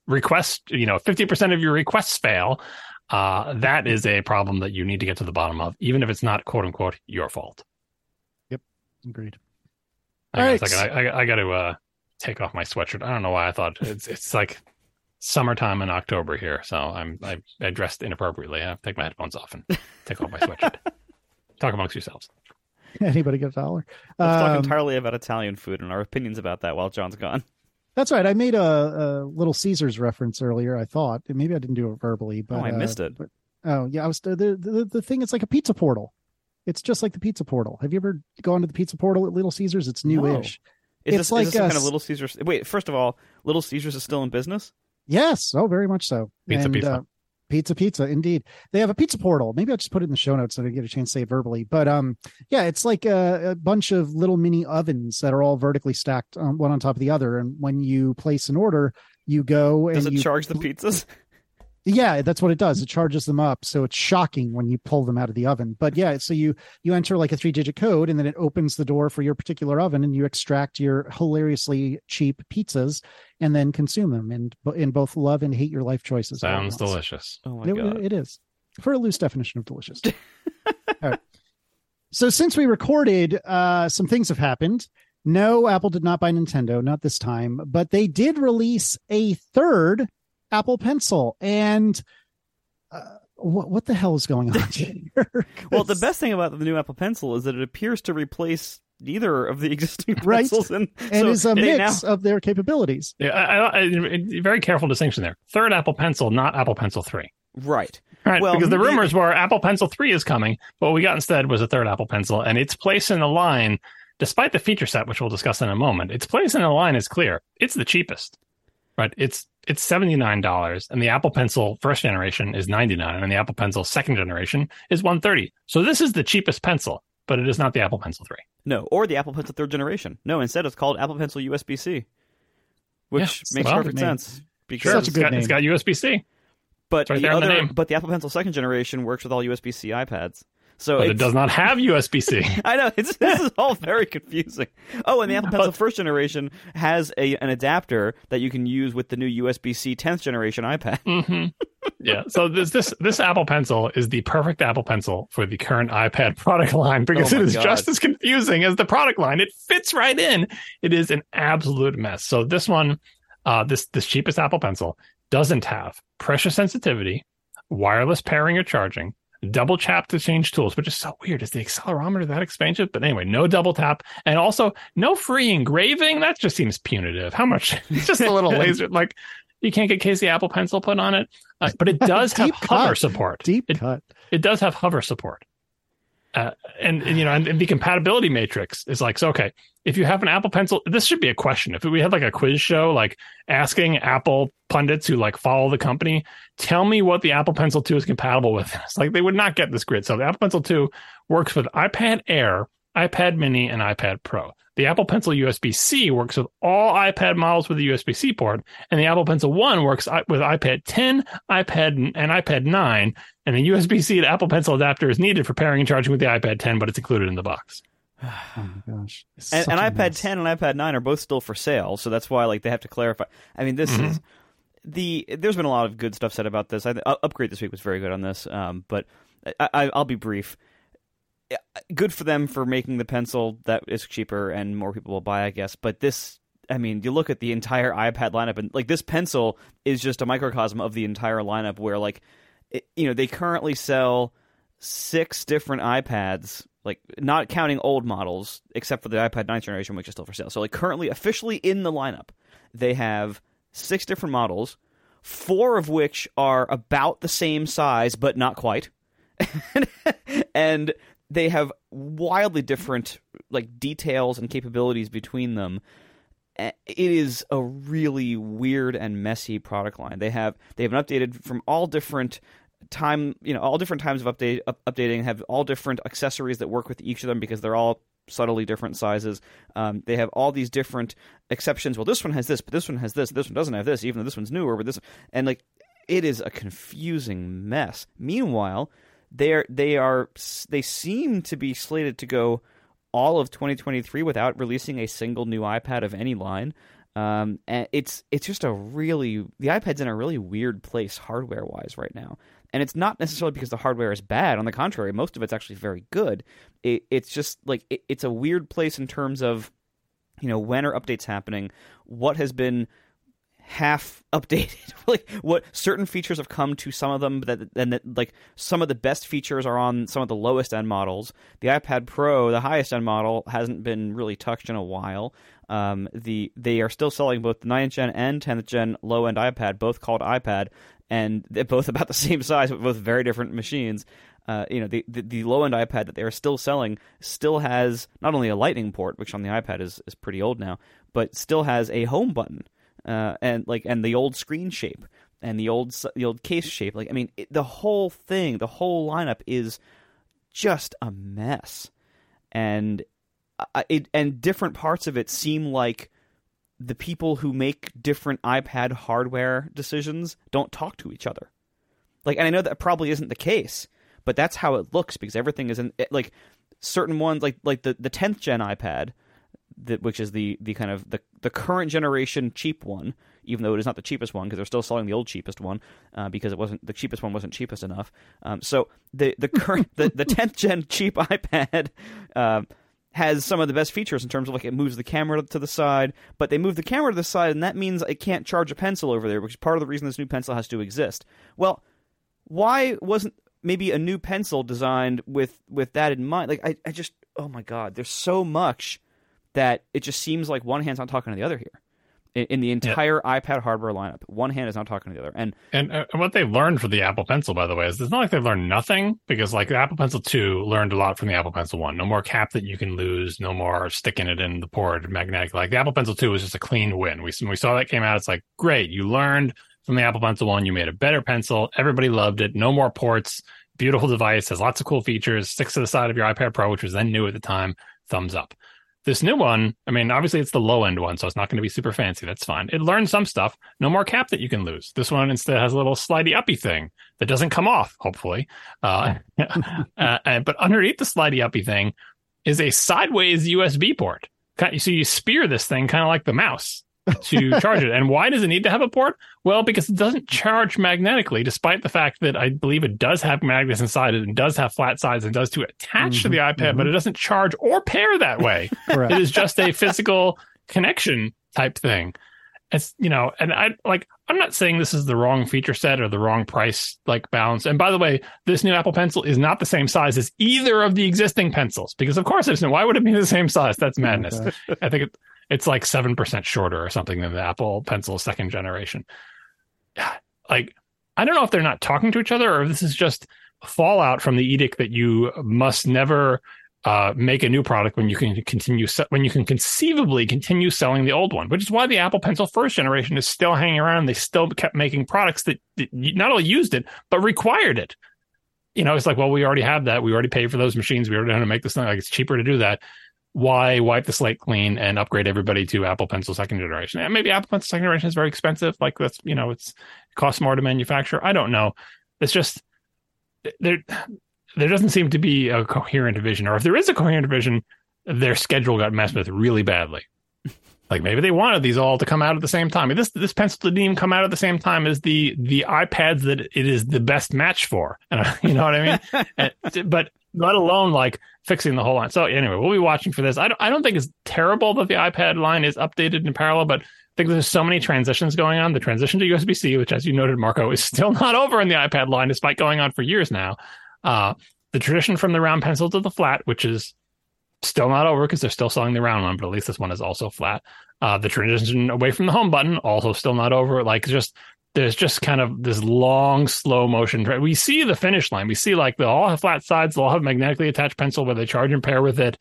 50% of your requests fail, that is a problem that you need to get to the bottom of, even if it's not, quote unquote, your fault. Yep. Agreed. All right. I got to take off my sweatshirt. I don't know why I thought it's like summertime in October here, so I dressed inappropriately. I have to take my headphones off and take off my sweatshirt. Talk amongst yourselves. Anybody get $1? Let's talk entirely about Italian food and our opinions about that while John's gone. That's right. I made a Little Caesars reference earlier. I thought maybe I didn't do it verbally, but I missed it. I was the thing. It's like a pizza portal. It's just like the pizza portal. Have you ever gone to the pizza portal at Little Caesars? It's newish. No. Is this some kind of Little Caesars? Wait, first of all, Little Caesars is still in business? Yes. Oh, very much so. Pizza, indeed. They have a pizza portal. Maybe I'll just put it in the show notes so I get a chance to say it verbally. But it's like a bunch of little mini ovens that are all vertically stacked, one on top of the other. And when you place an order, you go. Does it charge the pizzas? Yeah, that's what it does. It charges them up. So it's shocking when you pull them out of the oven. But yeah, so you enter like a 3-digit code and then it opens the door for your particular oven and you extract your hilariously cheap pizzas and then consume them in both love and hate your life choices. Sounds delicious. Oh my God. It is. For a loose definition of delicious. All right. So since we recorded, some things have happened. No, Apple did not buy Nintendo, not this time, but they did release a third Apple Pencil, and what the hell is going on here? Well, the best thing about the new Apple Pencil is that it appears to replace neither of the existing pencils, and is a mix of their capabilities. Yeah, very careful distinction there. Third Apple Pencil, not Apple Pencil 3. Right. Well, because the rumors were Apple Pencil 3 is coming, but what we got instead was a third Apple Pencil, and its place in the line, despite the feature set, which we'll discuss in a moment, its place in the line is clear. It's the cheapest. Right. It's $79, and the Apple Pencil first generation is $99, and the Apple Pencil second generation is $130. So this is the cheapest pencil, but it is not the Apple Pencil 3. No, or the Apple Pencil third generation. No, instead it's called Apple Pencil USB-C, which makes perfect sense. Because it's got USB-C. But the Apple Pencil second generation works with all USB-C iPads. But it does not have USB-C. I know. This is all very confusing. Oh, and the Apple Pencil first generation has an adapter that you can use with the new USB-C 10th generation iPad. Mm-hmm. Yeah. So this Apple Pencil is the perfect Apple Pencil for the current iPad product line because it is just as confusing as the product line. It fits right in. It is an absolute mess. So this one, this cheapest Apple Pencil doesn't have pressure sensitivity, wireless pairing or charging, double tap to change tools, which is so weird. Is the accelerometer that expensive? But anyway, no double tap, and also no free engraving. That just seems punitive. How much? It's just a little laser. Like you can't get Casey Apple Pencil put on it, but it does have hover support. It does have hover support. And the compatibility matrix is like, so, okay, if you have an Apple Pencil, this should be a question. If we had like a quiz show, like asking Apple pundits who like follow the company, tell me what the Apple Pencil 2 is compatible with. It's like they would not get this grid. So the Apple Pencil 2 works with iPad Air, iPad Mini, and iPad Pro. The Apple Pencil USB-C works with all iPad models with a USB-C port, and the Apple Pencil 1 works with iPad 10, iPad, and iPad 9, and a USB-C to Apple Pencil adapter is needed for pairing and charging with the iPad 10, but it's included in the box. Oh my gosh. And iPad 10 and iPad 9 are both still for sale, so that's why they have to clarify. I mean, this is there's been a lot of good stuff said about this. Upgrade this week was very good on this, but I'll be brief. Good for them for making the pencil that is cheaper and more people will buy, I guess. But this, I mean, you look at the entire iPad lineup, and this pencil is just a microcosm of the entire lineup. Where they currently sell 6 different iPads, not counting old models, except for the iPad 9th generation, which is still for sale. So currently, officially in the lineup, they have 6 different models, 4 of which are about the same size, but not quite, and they have wildly different details and capabilities between them. It is a really weird and messy product line. They have been updated from all different all different times of updating, have all different accessories that work with each of them because they're all subtly different sizes. They have all these different exceptions. Well, this one has this, but this one has this. This one doesn't have this, even though this one's newer. But this, and like, it is a confusing mess. Meanwhile, they seem to be slated to go all of 2023 without releasing a single new iPad of any line. And it's just the iPad's in a really weird place hardware wise right now. And it's not necessarily because the hardware is bad. On the contrary, most of it's actually very good. It's just like it's a weird place in terms of, when are updates happening? What has been half updated? Like what certain features have come to some of them, that like some of the best features are on some of the lowest end models. The iPad Pro, the highest end model, hasn't been really touched in a while. They are still selling both the 9th gen and 10th gen low end iPad, both called iPad, and they're both about the same size, but both very different machines. The low end iPad that they are still selling still has not only a Lightning port, which on the iPad is pretty old now, but still has a home button, and the old screen shape and the old case shape. Like, I mean, the whole lineup is just a mess, and different parts of it seem like the people who make different iPad hardware decisions don't talk to each other. Like, and I know that probably isn't the case, but that's how it looks, because everything is in, like, certain ones, like the 10th gen iPad, which is the kind of the current generation cheap one, even though it is not the cheapest one, because they're still selling the old cheapest one, because the cheapest one wasn't cheapest enough. So the current the 10th gen cheap iPad has some of the best features in terms of, like, it moves the camera to the side, but they move the camera to the side, and that means it can't charge a pencil over there, which is part of the reason this new pencil has to exist. Well, why wasn't maybe a new pencil designed with that in mind? Like, I just, oh my God, there's so much that it just seems like one hand's not talking to the other here. In the entire iPad hardware lineup, one hand is not talking to the other. And what they've learned for the Apple Pencil, by the way, is it's not like they've learned nothing, because like the Apple Pencil 2 learned a lot from the Apple Pencil 1. No more cap that you can lose, no more sticking it in the port magnetic. Like the Apple Pencil 2 was just a clean win. We saw that came out. It's like, great, you learned from the Apple Pencil 1. You made a better pencil. Everybody loved it. No more ports. Beautiful device. Has lots of cool features. Sticks to the side of your iPad Pro, which was then new at the time. Thumbs up. This new one, I mean, obviously it's the low end one, so it's not going to be super fancy. That's fine. It learned some stuff. No more cap that you can lose. This one instead has a little slidey uppy thing that doesn't come off, hopefully. But underneath the slidey uppy thing is a sideways USB port. So you spear this thing kind of like the mouse to charge it. And why does it need to have a port? Well, because it doesn't charge magnetically, despite the fact that I believe it does have magnets inside it and does have flat sides and does to attach to the iPad, but it doesn't charge or pair that way. It is just a physical connection type thing. It's, and I'm not saying this is the wrong feature set or the wrong price like balance. And by the way, this new Apple Pencil is not the same size as either of the existing pencils, because of course it isn't. Why would it be the same size? That's madness. I think it's like 7% shorter or something than the Apple Pencil second generation. Like, I don't know if they're not talking to each other or if this is just fallout from the edict that you must never make a new product when you can conceivably continue selling the old one, which is why the Apple Pencil first generation is still hanging around. They still kept making products that not only used it, but required it. It's like, well, we already have that. We already paid for those machines. We already know how to make this thing. Like, it's cheaper to do that. Why wipe the slate clean and upgrade everybody to Apple Pencil second generation? And maybe Apple Pencil second generation is very expensive. Like, that's, it costs more to manufacture. I don't know. It's just there doesn't seem to be a coherent vision, or if there is a coherent vision, their schedule got messed with really badly. Like, maybe they wanted these all to come out at the same time. This pencil didn't even come out at the same time as the iPads that it is the best match for. And you know what I mean? But let alone like fixing the whole line. So anyway, we'll be watching for this. I don't think it's terrible that the iPad line is updated in parallel, but I think there's so many transitions going on. The transition to USB-C, which, as you noted, Marco, is still not over in the iPad line, despite going on for years now. The transition from the round pencil to the flat, which is still not over because they're still selling the round one, but at least this one is also flat. The transition away from the home button, also still not over. Like, there's just kind of this long, slow motion. We see the finish line. We see like they'll all have flat sides. They'll all have magnetically attached pencil where they charge and pair with it.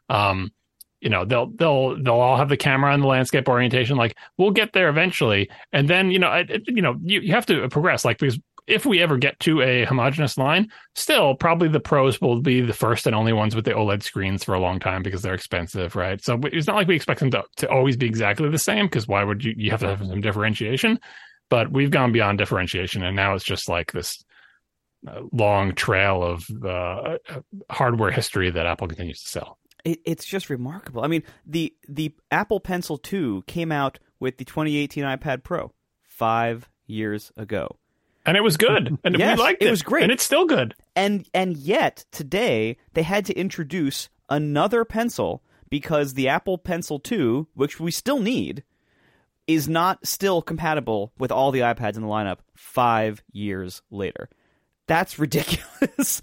They'll all have the camera and the landscape orientation. Like, we'll get there eventually. And then, you have to progress. Like, because if we ever get to a homogeneous line, still probably the Pros will be the first and only ones with the OLED screens for a long time because they're expensive, right? So it's not like we expect them to always be exactly the same, because why would you have to have some differentiation? But we've gone beyond differentiation, and now it's just like this long trail of hardware history that Apple continues to sell. It's just remarkable. I mean, the Apple Pencil 2 came out with the 2018 iPad Pro 5 years ago. And it was good. And yes, we liked it. It was great. And it's still good. And yet, today, they had to introduce another pencil because the Apple Pencil 2, which we still need, is not still compatible with all the iPads in the lineup 5 years later. That's ridiculous.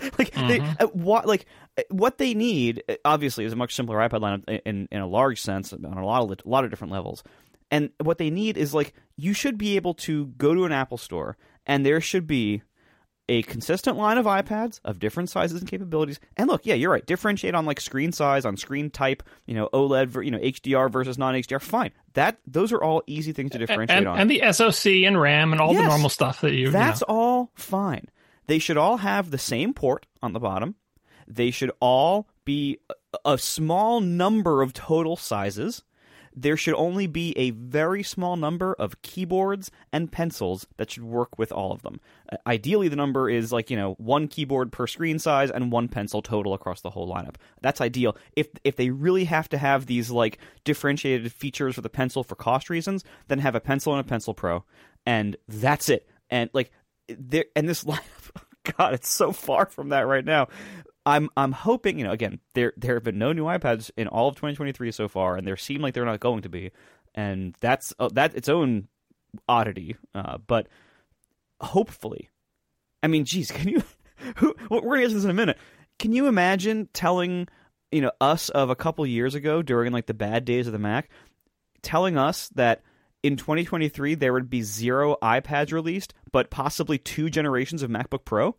What they need, obviously, is a much simpler iPad lineup in a large sense on a lot of different levels. And what they need is, like, you should be able to go to an Apple store and there should be a consistent line of iPads of different sizes and capabilities. And look, yeah, you're right. Differentiate on like screen size, on screen type, OLED, HDR versus non-HDR. Fine. Those are all easy things to differentiate on. And the SoC and RAM and all the normal stuff that That's all fine. They should all have the same port on the bottom. They should all be a small number of total sizes. There should only be a very small number of keyboards and pencils that should work with all of them. Ideally, the number is like, one keyboard per screen size and one pencil total across the whole lineup. That's ideal. If they really have to have these like differentiated features for the pencil for cost reasons, then have a pencil and a Pencil Pro, and that's it. And like this lineup, God, it's so far from that right now. I'm hoping, again, there have been no new iPads in all of 2023 so far, and there seem like they're not going to be, and that's its own oddity. But hopefully, I mean, geez, can you? We're gonna get to this in a minute. Can you imagine telling us of a couple years ago during like the bad days of the Mac, telling us that in 2023 there would be 0 iPads released, but possibly 2 generations of MacBook Pro?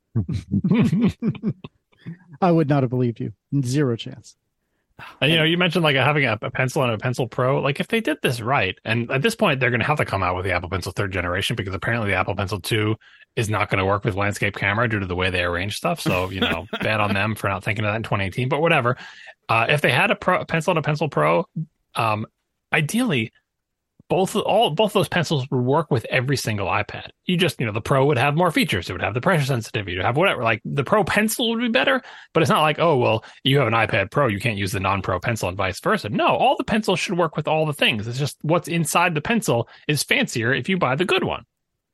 I would not have believed you. 0 chance. And, you mentioned like having a Pencil and a Pencil Pro. Like if they did this right, and at this point they're going to have to come out with the Apple Pencil 3rd generation, because apparently the Apple Pencil 2 is not going to work with landscape camera due to the way they arrange stuff. So, bad on them for not thinking of that in 2018, but whatever. If they had a Pencil and a Pencil Pro, ideally both those pencils would work with every single iPad. You just, the Pro would have more features. It would have the pressure sensitivity. It would have whatever. Like the Pro Pencil would be better, but it's not like, oh, well, you have an iPad Pro, you can't use the non-Pro Pencil and vice versa. No, all the pencils should work with all the things. It's just what's inside the pencil is fancier if you buy the good one.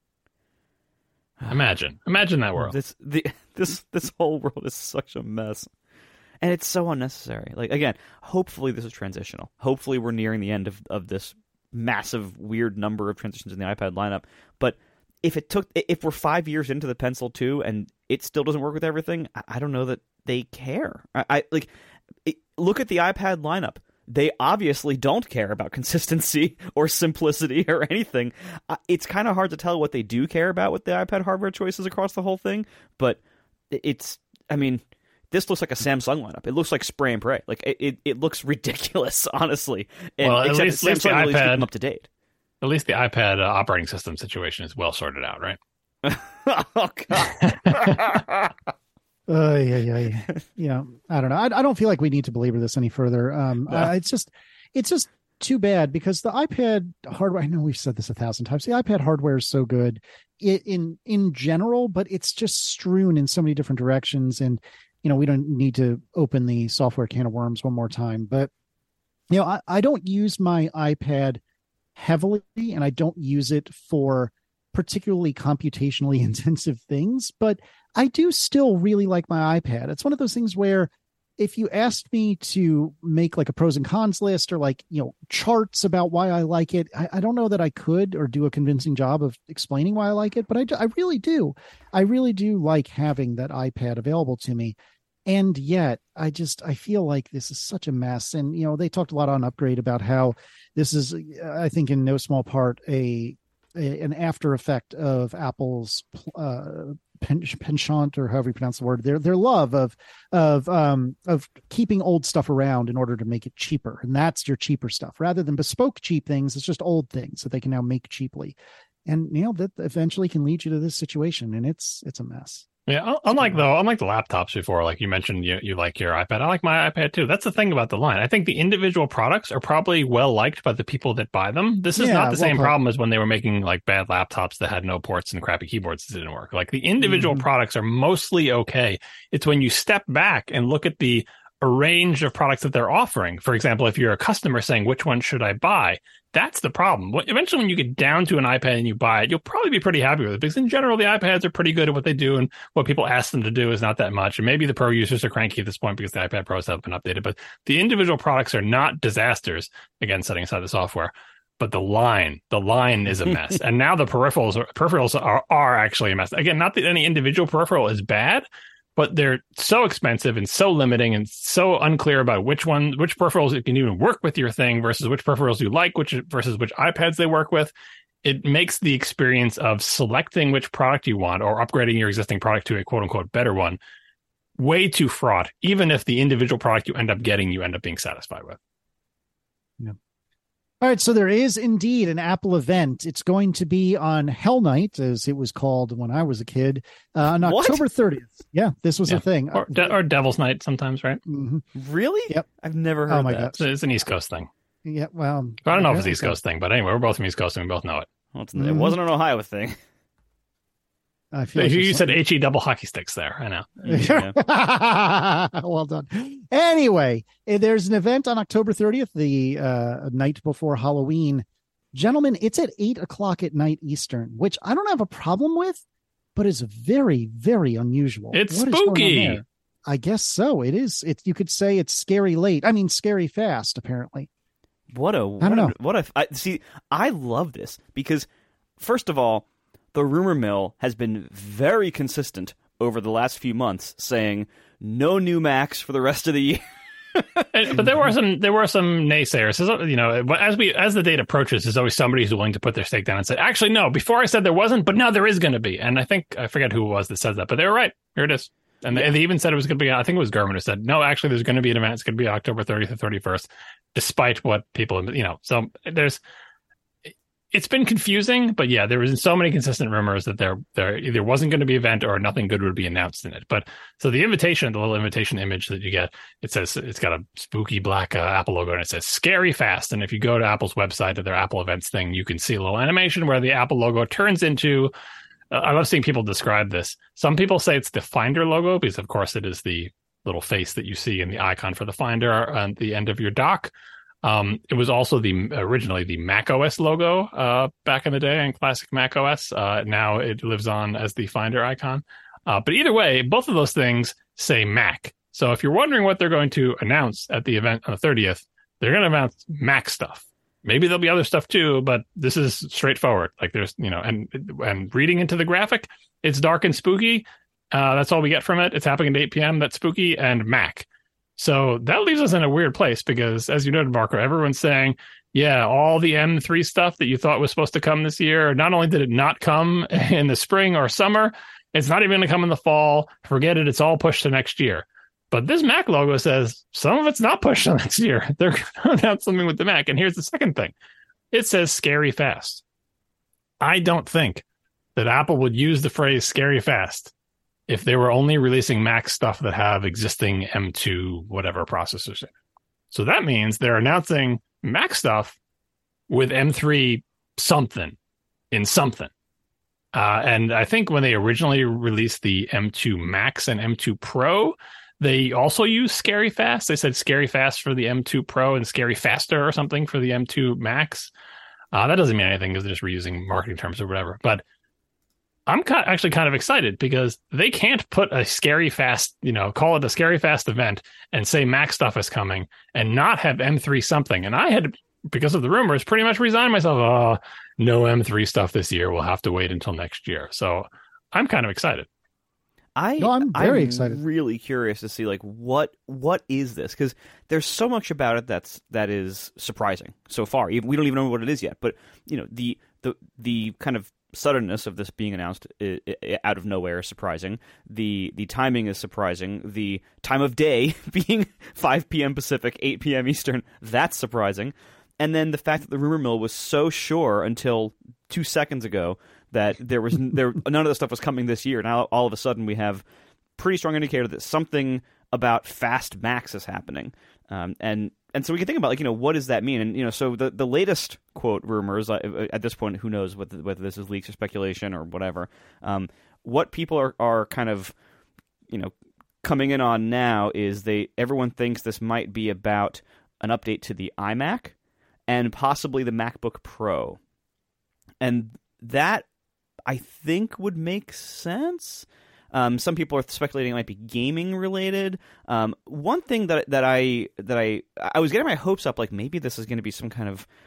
Imagine that world. This whole world is such a mess. And it's so unnecessary. Like, again, hopefully this is transitional. Hopefully we're nearing the end of this massive weird number of transitions in the iPad lineup. But if we're 5 years into the Pencil 2 and it still doesn't work with everything, I don't know that they care. Look at the iPad lineup. They obviously don't care about consistency or simplicity or anything. It's kind of hard to tell what they do care about with the iPad hardware choices across the whole thing. But this looks like a Samsung lineup. It looks like spray and pray. Like it looks ridiculous, honestly. And well, at least the Samsung really keep iPad them up to date. At least the iPad operating system situation is well sorted out, right? Oh God. Yeah. I don't know. I don't feel like we need to belabor this any further. It's just too bad, because the iPad hardware, I know we've said this 1,000 times, the iPad hardware is so good in general, but it's just strewn in so many different directions. And we don't need to open the software can of worms one more time, but I don't use my iPad heavily, and I don't use it for particularly computationally intensive things, but I do still really like my iPad. It's one of those things where if you asked me to make like a pros and cons list or like, charts about why I like it, I don't know that I could or do a convincing job of explaining why I like it, but I really do. I really do like having that iPad available to me. And yet I feel like this is such a mess. And, they talked a lot on Upgrade about how this is, I think in no small part, an after effect of Apple's penchant, or however you pronounce the word, their love of keeping old stuff around in order to make it cheaper. And that's your cheaper stuff. Rather than bespoke cheap things, it's just old things that they can now make cheaply. And that eventually can lead you to this situation, and it's a mess. Yeah, unlike the laptops before, like you mentioned, you like your iPad. I like my iPad too. That's the thing about the line. I think the individual products are probably well liked by the people that buy them. This is not the same problem as when they were making like bad laptops that had no ports and crappy keyboards that didn't work. Like the individual products are mostly okay. It's when you step back and look at the range of products that they're offering. For example, if you're a customer saying, which one should I buy? That's the problem. Eventually, when you get down to an iPad and you buy it, you'll probably be pretty happy with it because in general, the iPads are pretty good at what they do, and what people ask them to do is not that much. And maybe the Pro users are cranky at this point because the iPad Pros haven't been updated, but the individual products are not disasters, again, setting aside the software. But the line is a mess. And now the peripherals are actually a mess. Again, not that any individual peripheral is bad, but they're so expensive and so limiting and so unclear about which peripherals you can even work with your thing versus which peripherals you like, versus which iPads they work with. It makes the experience of selecting which product you want or upgrading your existing product to a quote unquote better one way too fraught, even if the individual product you end up getting, you end up being satisfied with. Yeah. All right, so there is indeed an Apple event. It's going to be on Hell Night, as it was called when I was a kid, on October 30th. Yeah, this was a thing. Or Devil's Night sometimes, right? Mm-hmm. Really? Yep. I've never heard that. God. It's an East Coast thing. Yeah, well. I don't know if it's an East Coast thing, but anyway, we're both from East Coast and we both know it. Well, it wasn't an Ohio thing. I feel like you said HE double hockey sticks there. I know. Yeah. Well done. Anyway, there's an event on October 30th, the night before Halloween. Gentlemen, it's at 8:00 at night Eastern, which I don't have a problem with, but is very, very unusual. It's what spooky. I guess so. It is. You could say it's scary late. I mean, scary fast, apparently. I love this because, first of all, the rumor mill has been very consistent over the last few months, saying no new Macs for the rest of the year. But there were some naysayers. As the date approaches, there's always somebody who's willing to put their stake down and say, actually, no, before I said there wasn't, but now there is going to be. And I forget who it was that said that, but they were right. Here it is. And they even said it was going to be, I think it was Gurman who said, no, actually, there's going to be an event. It's going to be October 30th or 31st, despite what people, so it's been confusing, but yeah, there was so many consistent rumors that there either wasn't going to be an event or nothing good would be announced in it. But so the little invitation image that you get, it says it's got a spooky black Apple logo and it says scary fast. And if you go to Apple's website to their Apple events thing, you can see a little animation where the Apple logo turns into, I love seeing people describe this. Some people say it's the Finder logo because of course it is the little face that you see in the icon for the Finder on the end of your dock. It was also originally the Mac OS logo back in the day in classic Mac OS. Now it lives on as the Finder icon. But either way, both of those things say Mac. So if you're wondering what they're going to announce at the event on the 30th, they're going to announce Mac stuff. Maybe there'll be other stuff too, but this is straightforward. Like there's, and reading into the graphic, it's dark and spooky. That's all we get from it. It's happening at 8 p.m. That's spooky and Mac. So that leaves us in a weird place because, as you noted, Marco, everyone's saying, yeah, all the M3 stuff that you thought was supposed to come this year, not only did it not come in the spring or summer, it's not even going to come in the fall. Forget it. It's all pushed to next year. But this Mac logo says some of it's not pushed to next year. They're going to announce something with the Mac. And here's the second thing. It says scary fast. I don't think that Apple would use the phrase scary fast if they were only releasing Mac stuff that have existing M2 whatever processors in it. So that means they're announcing Mac stuff with M3 something in something. And I think when they originally released the M2 Max and M2 Pro, they also used scary fast. They said scary fast for the M2 Pro and scary faster or something for the M2 Max. That doesn't mean anything because they're just reusing marketing terms or whatever. But I'm actually kind of excited because they can't put a scary fast, call it a scary fast event and say Mac stuff is coming and not have M3 something. And I had, because of the rumors, pretty much resigned myself. Oh, no M3 stuff this year. We'll have to wait until next year. So I'm kind of excited. I'm very excited. Really curious to see what is this, because there's so much about it that is surprising so far. We don't even know what it is yet. But the kind of suddenness of this being announced out of nowhere is surprising. The timing is surprising. The time of day being 5 p.m. Pacific, 8 p.m. Eastern, that's surprising. and then the fact that the rumor mill was so sure until 2 seconds ago that none of the stuff was coming this year. Now all of a sudden we have pretty strong indicator that something about fast Macs is happening, and so we can think about, like, what does that mean? And so the latest quote rumors, at this point, who knows whether this is leaks or speculation or whatever. What people are kind of coming in on now is everyone thinks this might be about an update to the iMac and possibly the MacBook Pro, and that I think would make sense. Some people are speculating it might be gaming related. One thing that I was getting my hopes up, like maybe this is going to be some kind of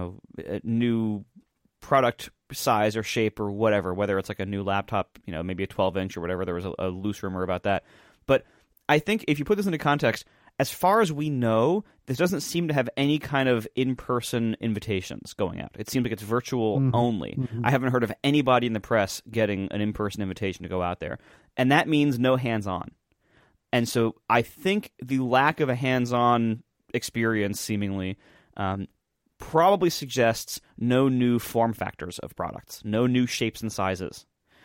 new product size or shape or whatever, whether it's like a new laptop, maybe a 12-inch or whatever. There was a loose rumor about that. But I think if you put this into context, as far as we know, this doesn't seem to have any kind of in-person invitations going out. It seems like it's virtual only. I haven't heard of anybody in the press getting an in-person invitation to go out there. And that means no hands-on. And so I think the lack of a hands-on experience, seemingly, probably suggests no new form factors of products, no new shapes and sizes.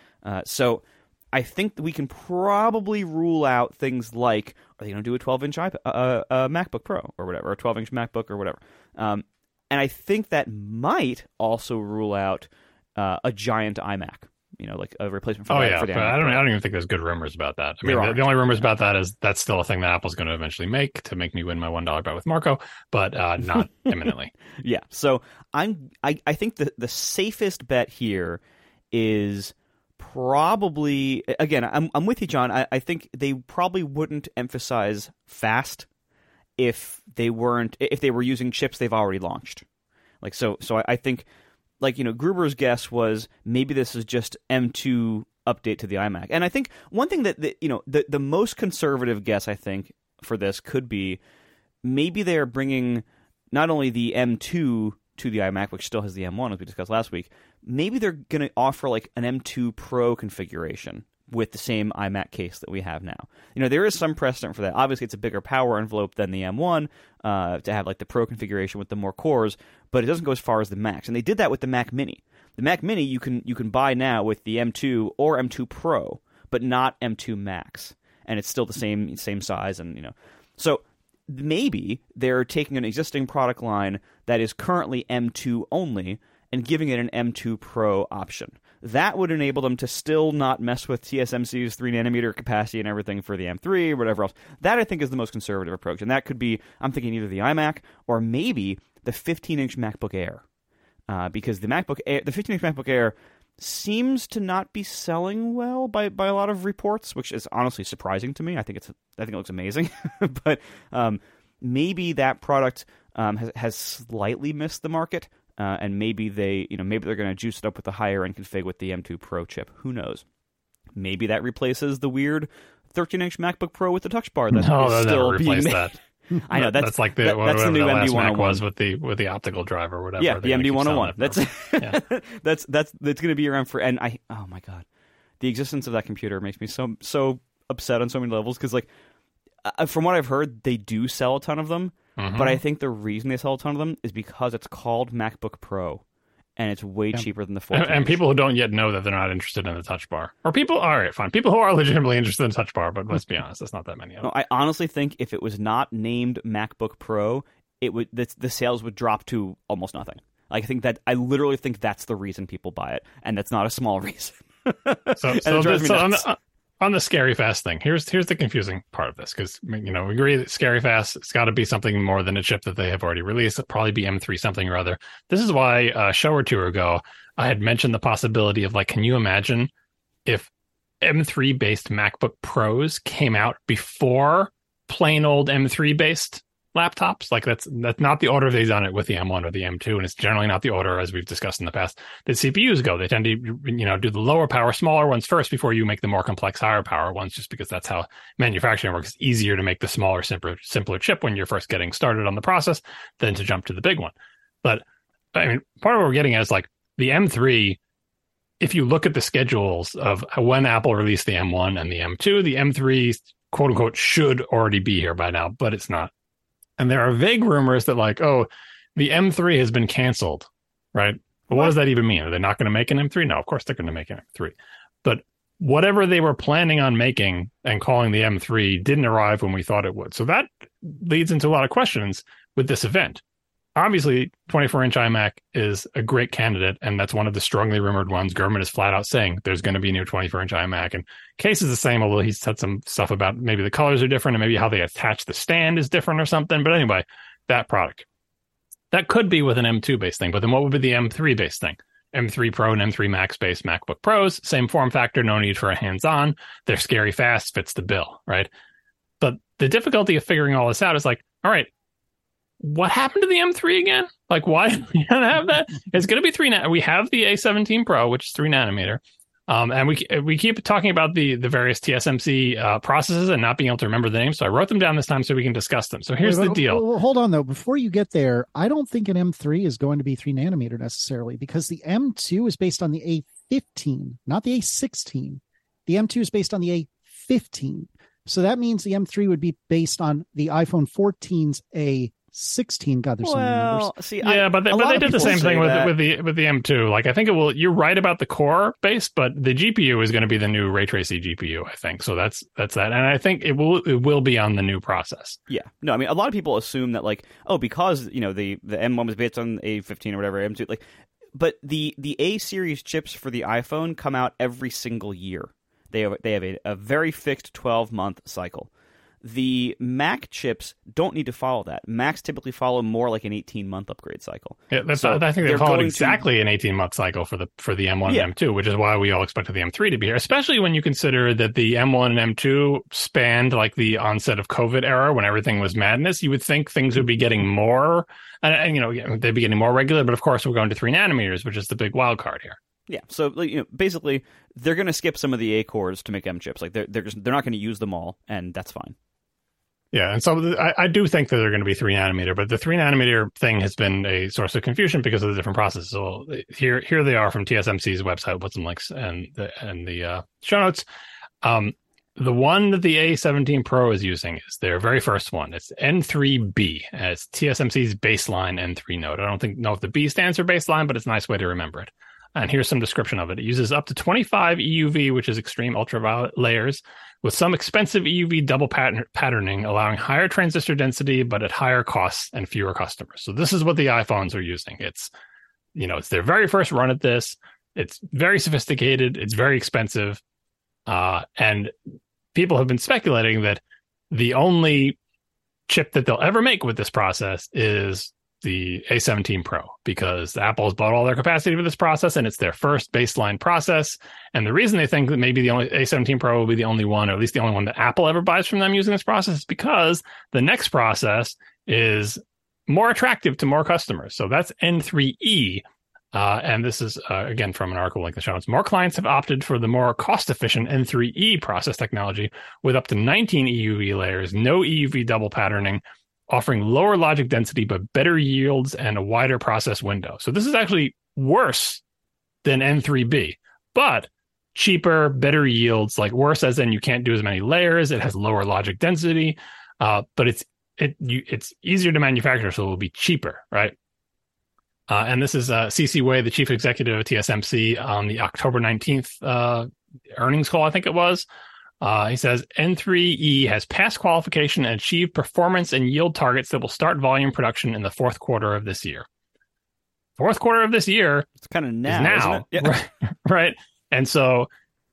So I think that we can probably rule out things like, are they going to do a 12-inch MacBook Pro or whatever, or a 12-inch MacBook or whatever? And I think that might also rule out a giant iMac, like a replacement for the but iMac I Pro. don't even think there's good rumors about that. I mean, the only rumors about that is that's still a thing that Apple's going to eventually make to make me win my $1 bet with Marco, but not imminently. Yeah. So I think the safest bet here is probably, again, I'm with you, John. I think they probably wouldn't emphasize fast if they were using chips they've already launched. So I think, Gruber's guess was maybe this is just M2 update to the iMac. And I think one thing that the most conservative guess, I think, for this could be maybe they're bringing not only the M2 to the iMac, which still has the M1, as we discussed last week. Maybe they're going to offer like an M2 Pro configuration with the same iMac case that we have now. There is some precedent for that. Obviously, it's a bigger power envelope than the M1 to have like the Pro configuration with the more cores, but it doesn't go as far as the Macs. And they did that with the Mac Mini. The Mac Mini you can buy now with the M2 or M2 Pro, but not M2 Max, and it's still the same size. And so maybe they're taking an existing product line that is currently M2 only and giving it an M2 Pro option. That would enable them to still not mess with TSMC's 3nm capacity and everything for the M3 or whatever else. That, I think, is the most conservative approach. And that could be, I'm thinking, either the iMac or maybe the 15-inch MacBook Air. Because the 15-inch MacBook Air seems to not be selling well by a lot of reports, which is honestly surprising to me. I think it looks amazing. But maybe that product has slightly missed the market. And maybe they're going to juice it up with the higher end config with the M2 Pro chip. Who knows? Maybe that replaces the weird 13-inch MacBook Pro with the Touch Bar that is still being made. That. I know that's like that's the new MD101 was with the optical drive or whatever. Yeah, the MD101. That's going to be around for. And oh my god, the existence of that computer makes me so upset on so many levels because from what I've heard, they do sell a ton of them. But I think the reason they sell a ton of them is because it's called MacBook Pro, and it's way cheaper than the 14. And people who don't yet know that they're not interested in the Touch Bar, or people, all right, fine, people who are legitimately interested in Touch Bar, but let's be honest, that's not that many of them. No, I honestly think if it was not named MacBook Pro, the sales would drop to almost nothing. I literally think that's the reason people buy it, and that's not a small reason. On the Scary Fast thing, here's the confusing part of this, because we agree that Scary Fast, it's got to be something more than a chip that they have already released. It'll probably be M3 something or other. This is why a show or two ago I had mentioned the possibility of can you imagine if M3 based MacBook Pros came out before plain old M3 based laptops? That's not the order they've done it with the M1 or the M2, and it's generally not the order, as we've discussed in the past, that CPUs go. They tend to do the lower power, smaller ones first before you make the more complex, higher power ones, just because that's how manufacturing works. It's easier to make the smaller, simpler chip when you're first getting started on the process than to jump to the big one. But I mean, part of what we're getting at is the M3. If you look at the schedules of when Apple released the M1 and the M2, the M3 quote unquote should already be here by now, but it's not. And there are vague rumors that the M3 has been canceled, right? But what does that even mean? Are they not going to make an M3? No, of course they're going to make an M3. But whatever they were planning on making and calling the M3 didn't arrive when we thought it would. So that leads into a lot of questions with this event. Obviously, 24-inch iMac is a great candidate, and that's one of the strongly rumored ones. Gurman is flat out saying there's going to be a new 24-inch iMac, and Case is the same, although he's said some stuff about maybe the colors are different and maybe how they attach the stand is different or something. But anyway, that product. That could be with an M2-based thing, but then what would be the M3-based thing? M3 Pro and M3 Max-based MacBook Pros, same form factor, no need for a hands-on. They're scary fast, fits the bill, right? But the difficulty of figuring all this out is like, all right, what happened to the M3 again? Like, why do we have that? It's going to be 3 We have the A17 Pro, which is 3 nanometer. And we keep talking about the various TSMC processes and not being able to remember the names. So I wrote them down this time so we can discuss them. So here's the deal. Hold on, though. Before you get there, I don't think an M3 is going to be 3 nanometer necessarily, because the M2 is based on the A15, not the A16. The M2 is based on the A15. So that means the M3 would be based on the iPhone 14's A16. God, there's so many numbers. See, but they did the same thing with the M2. Like, I think it will. You're right about the core base, but the GPU is going to be the new ray tracing GPU, I think. So that's that, and I think it will be on the new process. Yeah, no, I mean, a lot of people assume that like, oh, because the M1 was based on A15 or whatever, M2, like, but the A series chips for the iPhone come out every single year. They have a very fixed 12-month cycle. The Mac chips don't need to follow that. Macs typically follow more like an 18-month upgrade cycle. Yeah, I think they followed exactly an 18-month cycle for the M1 and M2, which is why we all expected the M3 to be here, especially when you consider that the M1 and M2 spanned like the onset of COVID era when everything was madness. You would think things would be getting more, and they'd be getting more regular, but of course we're going to 3 nanometers, which is the big wild card here. Yeah, so basically they're going to skip some of the A cores to make M chips. Like they're not going to use them all, and that's fine. Yeah, and so I do think that they're going to be 3 nanometer, but the 3 nanometer thing has been a source of confusion because of the different processes. So here they are from TSMC's website. We'll put some links and the show notes. The one that the A17 Pro is using is their very first one. It's N3B. It's TSMC's baseline N3 node. I don't know if the B stands for baseline, but it's a nice way to remember it. And here's some description of it. It uses up to 25 EUV, which is extreme ultraviolet layers, with some expensive EUV double patterning, allowing higher transistor density, but at higher costs and fewer customers. So this is what the iPhones are using. It's their very first run at this. It's very sophisticated. It's very expensive. And people have been speculating that the only chip that they'll ever make with this process is the A17 Pro, because Apple has bought all their capacity for this process and it's their first baseline process. And the reason they think that maybe the only A17 Pro will be the only one, or at least the only one that Apple ever buys from them using this process, is because the next process is more attractive to more customers. So that's N3E. And this is, again, from an article like the show notes. More clients have opted for the more cost-efficient N3E process technology with up to 19 EUV layers, no EUV double patterning, offering lower logic density but better yields and a wider process window. So this is actually worse than N3B, but cheaper, better yields, like worse as in you can't do as many layers. It has lower logic density, but it's easier to manufacture, so it will be cheaper, right? And this is C.C. Wei, the chief executive of TSMC, on the October 19th earnings call, I think it was. He says, N3E has passed qualification and achieved performance and yield targets that will start volume production in the fourth quarter of this year. Fourth quarter of this year. It's kind of now. Isn't it? Yeah. Right. And so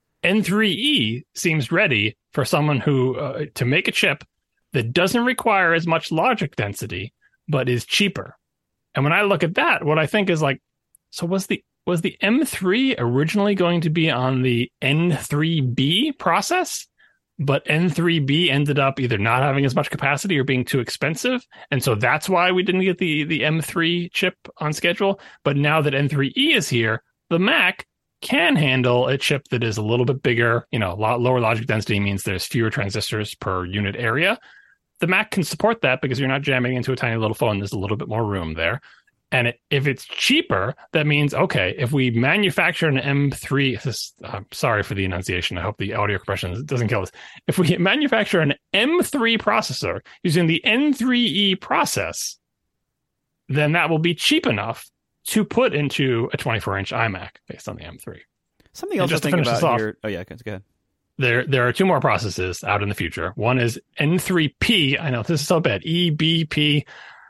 N3E seems ready for someone who to make a chip that doesn't require as much logic density, but is cheaper. And when I look at that, what I think is like, so was the M3 originally going to be on the N3B process, but N3B ended up either not having as much capacity or being too expensive? And so that's why we didn't get the M3 chip on schedule. But now that N3E is here, the Mac can handle a chip that is a little bit bigger. A lot lower logic density means there's fewer transistors per unit area. The Mac can support that because you're not jamming into a tiny little phone. There's a little bit more room there. And if it's cheaper, that means, okay, if we manufacture an M3, I'm sorry for the enunciation. I hope the audio compression doesn't kill us. If we manufacture an M3 processor using the N3E process, then that will be cheap enough to put into a 24-inch iMac based on the M3. Something else to think about here. Oh, yeah, go ahead. There are two more processes out in the future. One is N3P. I know this is so bad. EBP.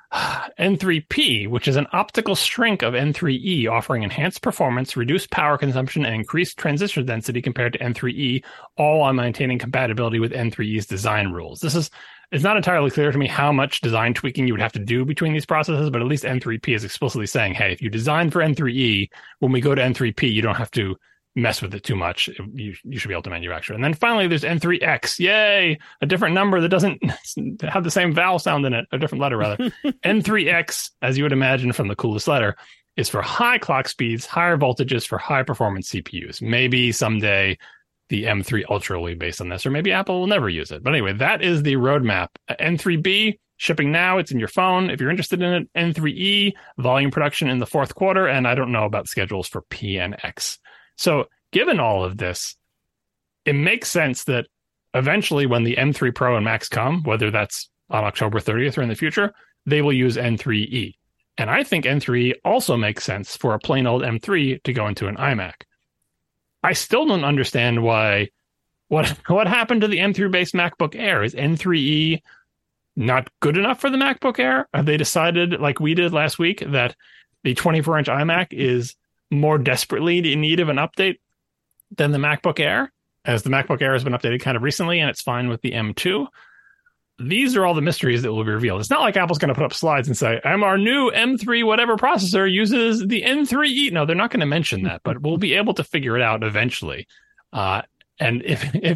N3P, which is an optical shrink of N3E, offering enhanced performance, reduced power consumption, and increased transistor density compared to N3E, all while maintaining compatibility with N3E's design rules. It's not entirely clear to me how much design tweaking you would have to do between these processes, but at least N3P is explicitly saying, hey, if you design for N3E, when we go to N3P, you don't have to mess with it too much. You should be able to manufacture. And then finally, there's N3X. Yay! A different number that doesn't have the same vowel sound in it, a different letter rather. N3X, as you would imagine from the coolest letter, is for high clock speeds, higher voltages for high performance CPUs. Maybe someday the M3 Ultra will be based on this, or maybe Apple will never use it. But anyway, that is the roadmap. N3B, shipping now. It's in your phone. If you're interested in it, N3E, volume production in the fourth quarter. And I don't know about schedules for P and X. So given all of this, it makes sense that eventually when the M3 Pro and Max come, whether that's on October 30th or in the future, they will use N3E. And I think N3E also makes sense for a plain old M3 to go into an iMac. I still don't understand why. What happened to the M3-based MacBook Air? Is N3E not good enough for the MacBook Air? Have they decided, like we did last week, that the 24-inch iMac is more desperately in need of an update than the MacBook Air, as the MacBook Air has been updated kind of recently and it's fine with the M2? These are all the mysteries that will be revealed. It's not like Apple's going to put up slides and say, our new M3 whatever processor uses the N3E. No, they're not going to mention that, but we'll be able to figure it out eventually. And if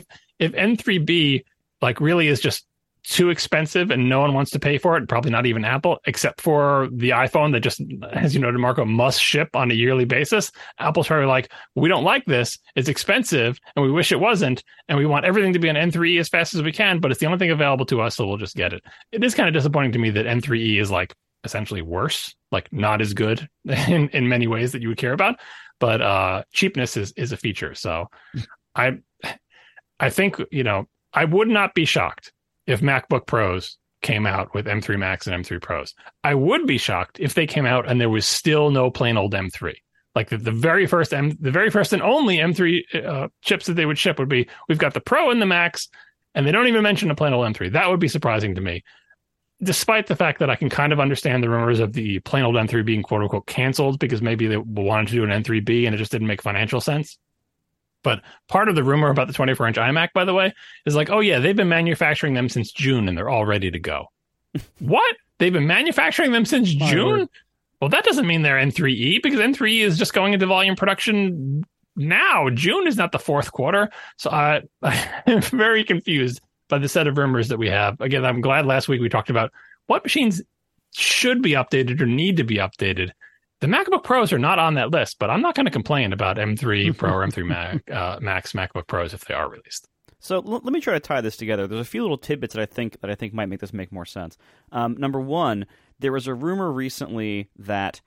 N3B like really is just too expensive and no one wants to pay for it, probably not even Apple, except for the iPhone that just, as you noted, Marco, must ship on a yearly basis. Apple's probably like, we don't like this. It's expensive and we wish it wasn't. And we want everything to be on N3E as fast as we can, but it's the only thing available to us, so we'll just get it. It is kind of disappointing to me that N3E is like essentially worse, like not as good in many ways that you would care about. But cheapness is a feature. So I think, I would not be shocked if MacBook Pros came out with M3 Max and M3 Pros. I would be shocked if they came out and there was still no plain old M3. Like the very first and only M3 chips that they would ship would be, we've got the Pro and the Max, and they don't even mention a plain old M3. That would be surprising to me, despite the fact that I can kind of understand the rumors of the plain old M3 being quote unquote canceled because maybe they wanted to do an N3B and it just didn't make financial sense. But part of the rumor about the 24-inch iMac, by the way, is like, oh, yeah, they've been manufacturing them since June and they're all ready to go. What? They've been manufacturing them since June? Well, that doesn't mean they're N3E because N3E is just going into volume production now. June is not the fourth quarter. So I'm very confused by the set of rumors that we have. Again, I'm glad last week we talked about what machines should be updated or need to be updated. The MacBook Pros are not on that list, but I'm not going to complain about M3 Pro or M3 Max MacBook Pros if they are released. So let me try to tie this together. There's a few little tidbits that I think might make this make more sense. Number one, there was a rumor recently that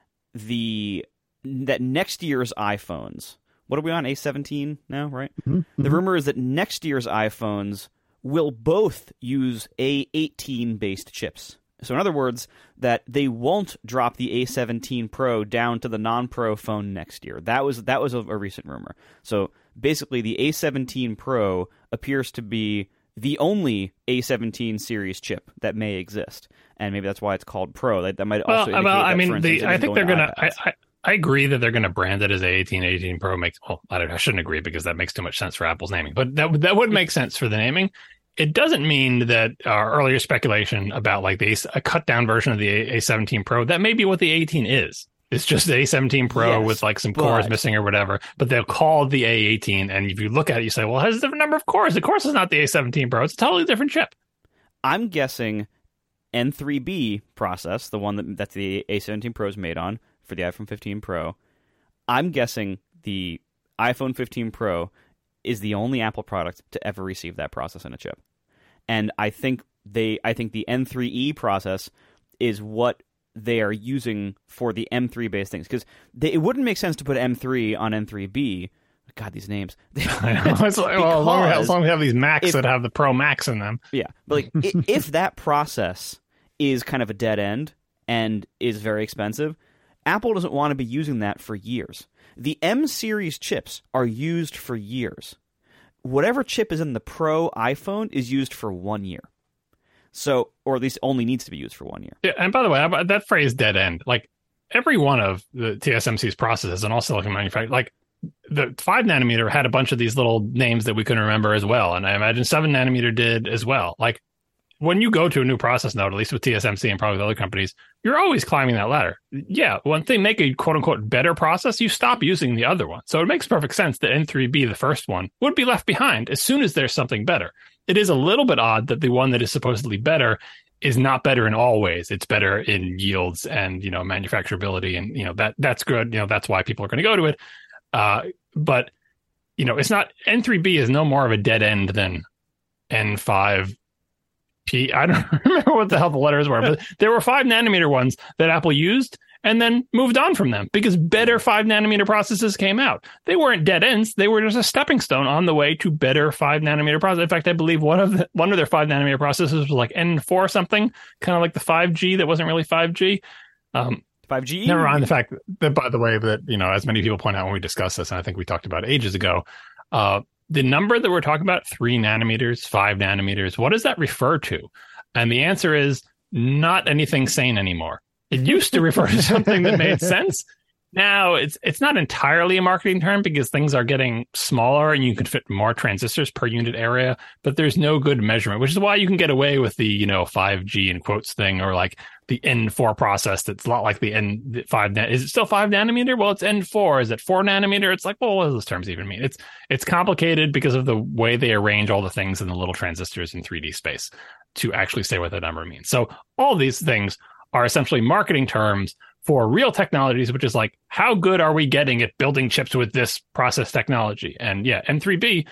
that next year's iPhones, what are we on, A17 now, right? Mm-hmm. The rumor is that next year's iPhones will both use A18-based chips. So in other words, that they won't drop the A17 Pro down to the non-Pro phone next year. That was a recent rumor. So basically, the A17 Pro appears to be the only A17 series chip that may exist, and maybe that's why it's called Pro. That might also. I think they're gonna. I agree that they're going to brand it as A18 Pro. I shouldn't agree because that makes too much sense for Apple's naming, but that would make sense for the naming. It doesn't mean that our earlier speculation about like a cut down version of the A17 Pro, that may be what the 18 is. It's just the A17 Pro with like some cores missing or whatever, but they'll call it the A18. And if you look at it, you say, well, it has a different number of cores. The course is not the A17 Pro. It's a totally different chip. I'm guessing N3B process, the one that the A17 Pro is made on for the iPhone 15 Pro. I'm guessing the iPhone 15 Pro is the only Apple product to ever receive that process in a chip. And I think the N3E process is what they are using for the M3 based things, because it wouldn't make sense to put M3 on N3B. God, these names. I know. It's like, as long as we have these Macs that have the Pro Max in them. Yeah, but like if that process is kind of a dead end, and is very expensive, Apple doesn't want to be using that for years. The M series chips are used for years. Whatever chip is in the Pro iPhone is used for 1 year. So, or at least only needs to be used for 1 year. Yeah, and by the way, that phrase dead end, like every one of the TSMC's processes and all silicon manufacturers, like the 5 nanometer had a bunch of these little names that we couldn't remember as well. And I imagine 7 nanometer did as well. Like when you go to a new process node, at least with TSMC and probably the other companies, you're always climbing that ladder. Yeah, when they make a quote unquote better process, you stop using the other one. So it makes perfect sense that N3B, the first one, would be left behind as soon as there's something better. It is a little bit odd that the one that is supposedly better is not better in all ways. It's better in yields and, manufacturability. And, that's good. That's why people are going to go to it. But, it's not, N3B is no more of a dead end than N5P. I don't remember what the hell the letters were, but there were 5 nanometer ones that Apple used and then moved on from them because better 5 nanometer processes came out. They weren't dead ends. They were just a stepping stone on the way to better 5 nanometer process. In fact, I believe one of their 5 nanometer processes was like N4 something, kind of like the 5G that wasn't really 5G. 5G. Never mind the fact that, by the way, that, as many people point out when we discussed this, and I think we talked about ages ago, the number that we're talking about, 3 nanometers, 5 nanometers, what does that refer to? And the answer is not anything sane anymore. It used to refer to something that made sense. Now it's not entirely a marketing term because things are getting smaller and you can fit more transistors per unit area, but there's no good measurement, which is why you can get away with the, 5G in quotes thing, or like the N4 process that's a lot like the N5. Is it still 5 nanometer? Well, it's N4. Is it 4 nanometer? It's like, well, what do those terms even mean? It's complicated because of the way they arrange all the things in the little transistors in 3D space to actually say what the number means. So all these things are essentially marketing terms for real technologies, which is like, how good are we getting at building chips with this process technology? And yeah, N3B,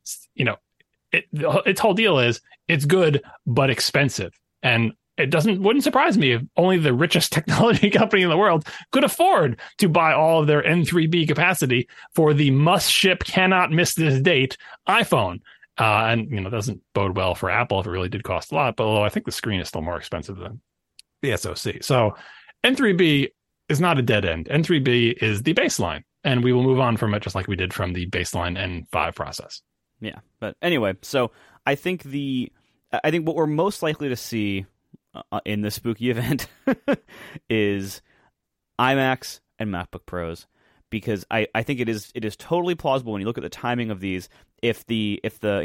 its whole deal is it's good, but expensive. And it wouldn't surprise me if only the richest technology company in the world could afford to buy all of their N3B capacity for the must ship, cannot miss this date iPhone. And, doesn't bode well for Apple if it really did cost a lot, but although I think the screen is still more expensive than the SoC. So N3B is not a dead end. N3B is the baseline, and we will move on from it just like we did from the baseline N5 process. Yeah, but anyway, so I think what we're most likely to see in the spooky event is iMacs and MacBook Pros, because I think it is totally plausible when you look at the timing of these. If the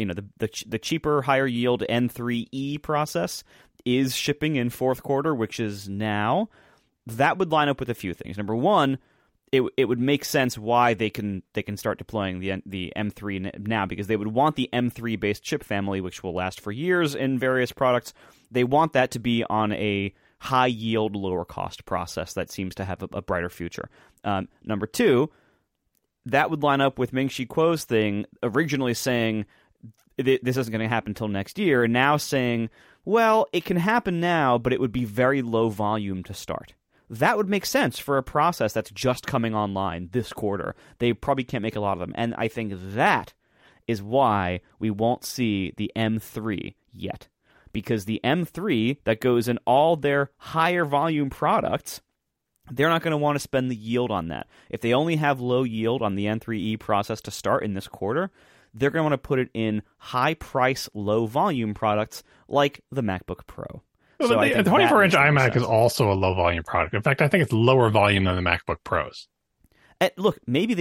cheaper, higher yield N3E process is shipping in fourth quarter, which is now, that would line up with a few things. Number one, it would make sense why they can start deploying the M3 now, because they would want the M3 based chip family, which will last for years in various products. They want that to be on a high yield, lower cost process that seems to have a brighter future. Number two, that would line up with Ming-Chi Kuo's thing, originally saying this isn't going to happen until next year, and now saying, well, it can happen now, but it would be very low volume to start. That would make sense for a process that's just coming online this quarter. They probably can't make a lot of them. And I think that is why we won't see the M3 yet. Because the M3 that goes in all their higher volume products, they're not going to want to spend the yield on that. If they only have low yield on the N3E process to start in this quarter, they're going to want to put it in high price, low volume products like the MacBook Pro. Well, so the 24-inch iMac is also a low volume product. In fact, I think it's lower volume than the MacBook Pros. Look, maybe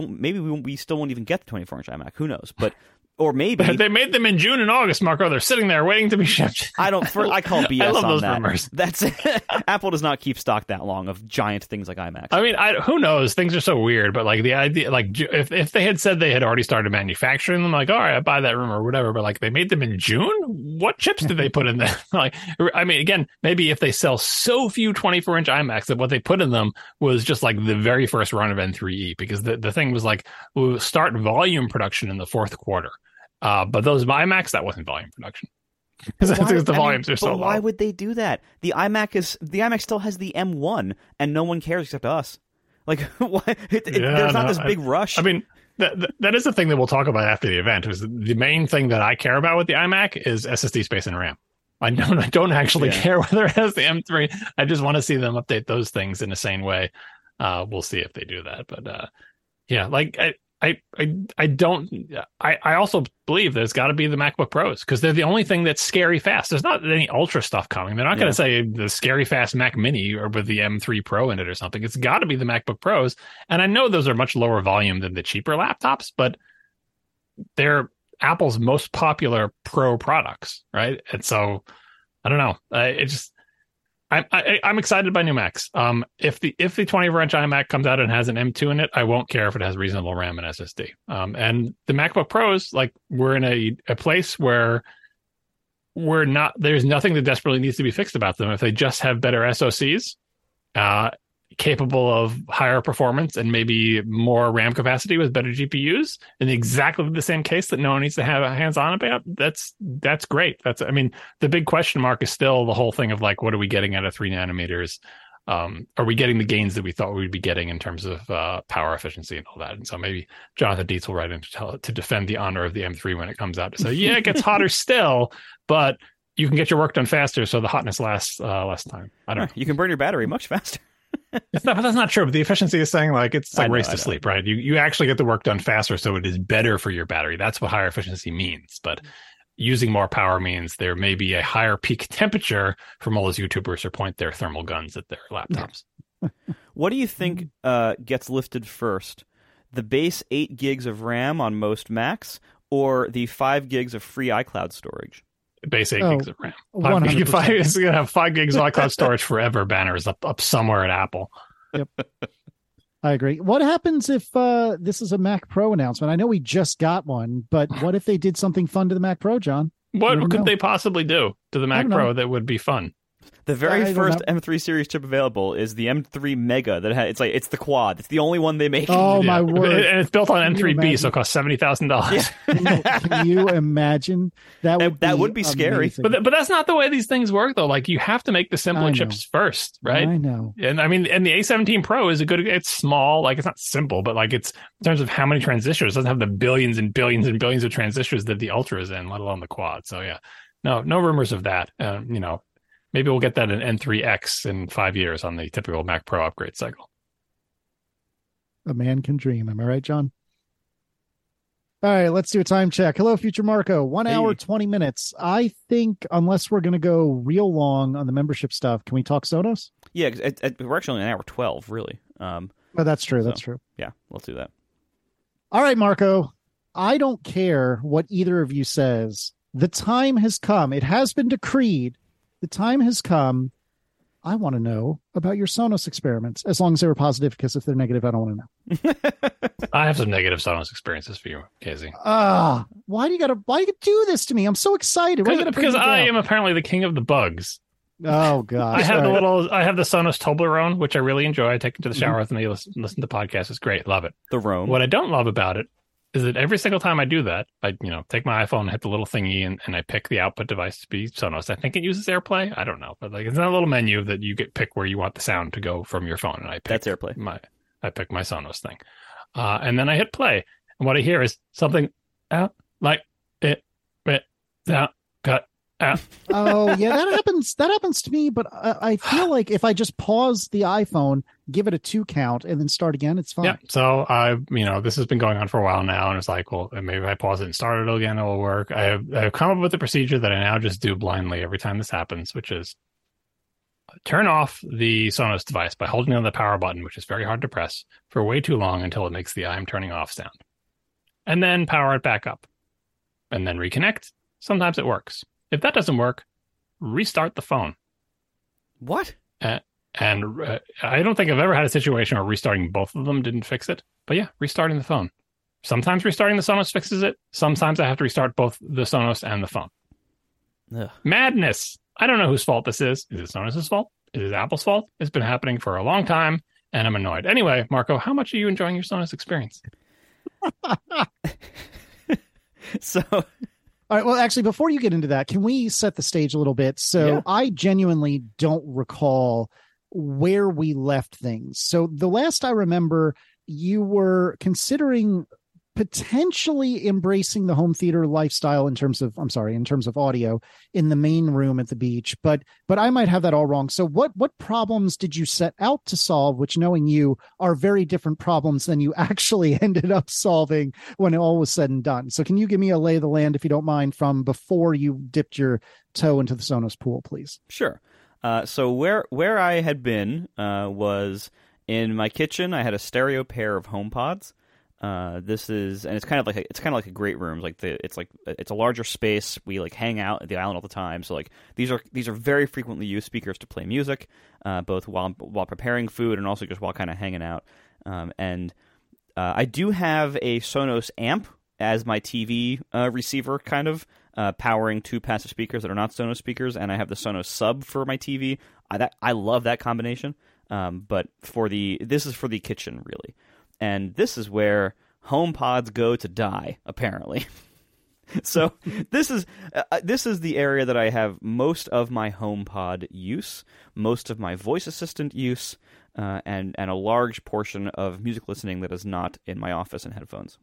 we still won't even get the 24-inch iMac. Who knows? But or maybe they made them in June and August, Marco. They're sitting there waiting to be shipped. I call BS I love on those that. rumors. That's Apple does not keep stock that long of giant things like iMacs. I mean, who knows? Things are so weird. But like the idea, like if they had said they had already started manufacturing them, like all right, I buy that rumor or whatever. But like they made them in June. What chips did they put in there? Like, I mean, again, maybe if they sell so few 24-inch iMacs that what they put in them was just like the very first run of N3E, because the thing was like we'll start volume production in the fourth quarter. But those iMacs, that wasn't volume production. Because the volumes are so low. Why would they do that? The iMac still has the M1, and no one cares except us. Like, why? There's not this big rush. I mean, that is the thing that we'll talk about after the event. Is the main thing that I care about with the iMac is SSD space and RAM. I don't actually Yeah. care whether it has the M3. I just want to see them update those things in a sane way. We'll see if they do that. But yeah, like I don't. I also believe there's got to be the MacBook Pros because they're the only thing that's scary fast. There's not any ultra stuff coming. They're not going to say the scary fast Mac Mini or with the M3 Pro in it or something. It's got to be the MacBook Pros. And I know those are much lower volume than the cheaper laptops, but they're Apple's most popular Pro products, right? And so I don't know. I'm excited by new Macs. If the 24-inch iMac comes out and has an M2 in it, I won't care if it has reasonable RAM and SSD. And the MacBook Pros, like we're in a place where there's nothing that desperately needs to be fixed about them. If they just have better SoCs, capable of higher performance and maybe more RAM capacity with better GPUs, in exactly the same case that no one needs to have a hands-on about, that's great. I mean, the big question mark is still the whole thing of like, what are we getting out of 3 nanometers? Are we getting the gains that we thought we'd be getting in terms of power efficiency and all that? And so maybe Jonathan Dietz will write in to defend the honor of the M3 when it comes out to say, yeah, it gets hotter still, but you can get your work done faster, so the hotness lasts less time. I don't know. You can burn your battery much faster. That's not true. But the efficiency is saying like it's like race to sleep, right? You actually get the work done faster, so it is better for your battery. That's what higher efficiency means. But using more power means there may be a higher peak temperature from all those YouTubers who point their thermal guns at their laptops. What do you think gets lifted first? The base 8 gigs of RAM on most Macs or the 5 gigs of free iCloud storage? Base 8 gigs of RAM. 100%. It's going to have 5 gigs of iCloud storage forever banners up somewhere at Apple. Yep. I agree. What happens if this is a Mac Pro announcement? I know we just got one, but what if they did something fun to the Mac Pro, John? What could they possibly do to the Mac Pro that would be fun? The very first M3 series chip available is the M3 Mega. It's the quad. It's the only one they make. Oh my word! And it's built on M3B, so it costs $70,000. Can you imagine that? Would be scary. But that's not the way these things work, though. Like you have to make the simpler chips first, right? I know. And I mean, and the A17 Pro is it's small. Like it's not simple, but like it's in terms of how many transistors, it doesn't have the billions and billions and billions of transistors that the Ultra is in, let alone the quad. So yeah, no rumors of that. Maybe we'll get that in N3X in 5 years on the typical Mac Pro upgrade cycle. A man can dream. Am I right, John? All right, let's do a time check. Hello, Future Marco. 1 hour, 20 minutes. I think unless we're going to go real long on the membership stuff, can we talk Sonos? Yeah, we're actually on an hour 12, really. Oh, that's true. That's true. Yeah, let's do that. All right, Marco. I don't care what either of you says. The time has come. It has been decreed. The time has come. I want to know about your Sonos experiments, as long as they were positive, because if they're negative, I don't want to know. I have some negative Sonos experiences for you, Casey. Why do you do this to me? I'm so excited. Because I am apparently the king of the bugs. Oh God! I have the Sonos Toblerone, which I really enjoy. I take it to the shower with me, listen to podcasts. It's great. Love it. The Roam. What I don't love about it is that every single time I do that, I take my iPhone, hit the little thingy, and I pick the output device to be Sonos. I think it uses AirPlay. I don't know, but like it's not a little menu that you pick where you want the sound to go from your phone, and I pick that's AirPlay. I pick my Sonos thing, and then I hit play, and what I hear is something out like it out cut out. Oh yeah, that happens. That happens to me, but I feel like if I just pause the iPhone, give it a 2 count, and then start again, it's fine. Yeah. So this has been going on for a while now, and it's like, well, maybe if I pause it and start it again, it will work. I've come up with a procedure that I now just do blindly every time this happens, which is turn off the Sonos device by holding down the power button, which is very hard to press, for way too long until it makes the I'm turning off sound, and then power it back up, and then reconnect. Sometimes it works. If that doesn't work, restart the phone. What? And I don't think I've ever had a situation where restarting both of them didn't fix it. But yeah, restarting the phone. Sometimes restarting the Sonos fixes it. Sometimes I have to restart both the Sonos and the phone. Ugh. Madness. I don't know whose fault this is. Is it Sonos' fault? Is it Apple's fault? It's been happening for a long time, and I'm annoyed. Anyway, Marco, how much are you enjoying your Sonos experience? So... All right. Well, actually, before you get into that, can we set the stage a little bit? So yeah. I genuinely don't recall where we left things. So the last I remember, you were considering potentially embracing the home theater lifestyle in terms of audio in the main room at the beach, but I might have that all wrong. So what problems did you set out to solve, which, knowing you, are very different problems than you actually ended up solving when it all was said and done? So can you give me a lay of the land, if you don't mind, from before you dipped your toe into the Sonos pool, please? Sure. So where I had been was in my kitchen. I had a stereo pair of HomePods. It's kind of like a great room. It's a larger space. We like hang out at the island all the time. So like these are very frequently used speakers to play music, both while preparing food and also just while kind of hanging out. I do have a Sonos amp as my TV receiver, kind of powering two passive speakers that are not Sonos speakers, and I have the Sonos sub for my TV. I love that combination. But this is for the kitchen, really. And this is where HomePods go to die, apparently. So this is the area that I have most of my HomePod use, most of my voice assistant use, and a large portion of music listening that is not in my office and headphones.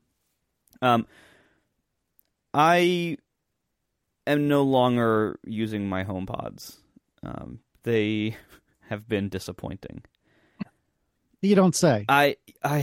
I am no longer using my HomePods. They have been disappointing. You don't say. God.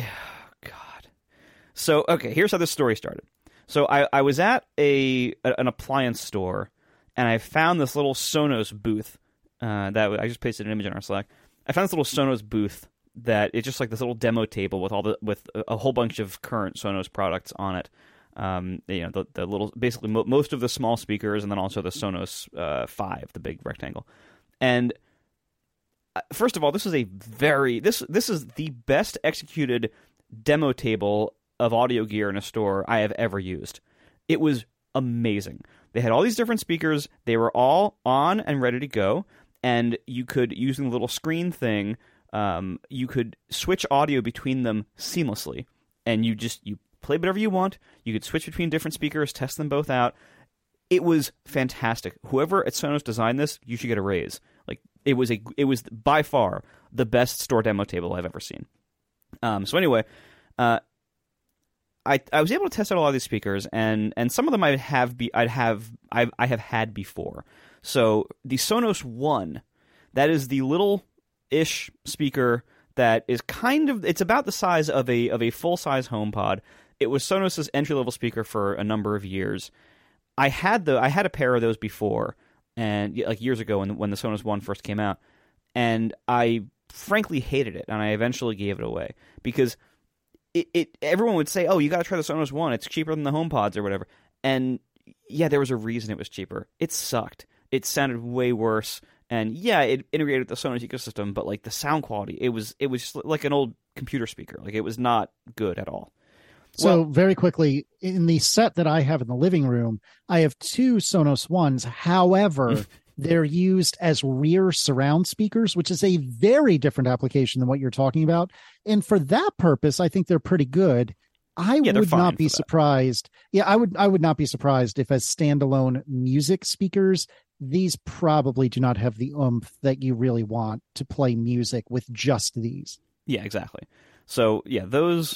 So, okay, here's how this story started. So I was at an appliance store, and I found this little Sonos booth that I just pasted an image in our Slack. I found this little Sonos booth that it's just like this little demo table with a whole bunch of current Sonos products on it. The little, basically most of the small speakers, and then also the Sonos 5, the big rectangle. And first of all, this is the best executed demo table of audio gear in a store I have ever used. It was amazing. They had all these different speakers. They were all on and ready to go. And you could, using the little screen thing, you could switch audio between them seamlessly. And you play whatever you want. You could switch between different speakers, test them both out. It was fantastic. Whoever at Sonos designed this, you should get a raise. Like, it was by far the best store demo table I've ever seen. So anyway, I was able to test out a lot of these speakers, and some of them I have had before. So the Sonos One, that is the little-ish speaker that is it's about the size of a full-size HomePod. It was Sonos's entry-level speaker for a number of years. I had a pair of those before, and like years ago when the Sonos One first came out, and I frankly hated it, and I eventually gave it away because everyone would say, "Oh, you got to try the Sonos One. It's cheaper than the HomePods or whatever." And yeah, there was a reason it was cheaper. It sucked. It sounded way worse, and yeah, it integrated with the Sonos ecosystem, but like the sound quality, it was just like an old computer speaker. Like, it was not good at all. So very quickly, in the set that I have in the living room, I have two Sonos Ones. However, they're used as rear surround speakers, which is a very different application than what you're talking about. And for that purpose, I think they're pretty good. I would not be surprised. Yeah, I would not be surprised if, as standalone music speakers, these probably do not have the oomph that you really want to play music with just these. Yeah, exactly. So yeah, the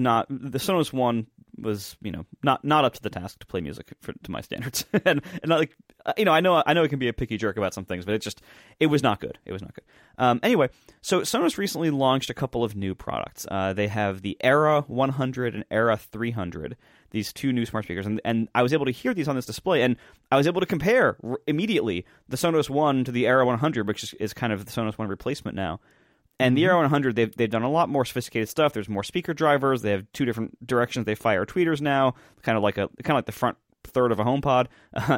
Sonos One was, not up to the task to play music to my standards, and like, I know it can be a picky jerk about some things, but it was not good. It was not good. Anyway, so Sonos recently launched a couple of new products. They have the Era 100 and Era 300. These two new smart speakers, and I was able to hear these on this display, and I was able to compare immediately the Sonos One to the Era 100, which is kind of the Sonos One replacement now. And the Era 100, they've done a lot more sophisticated stuff. There's more speaker drivers. They have two different directions they fire tweeters now, kind of like the front third of a HomePod,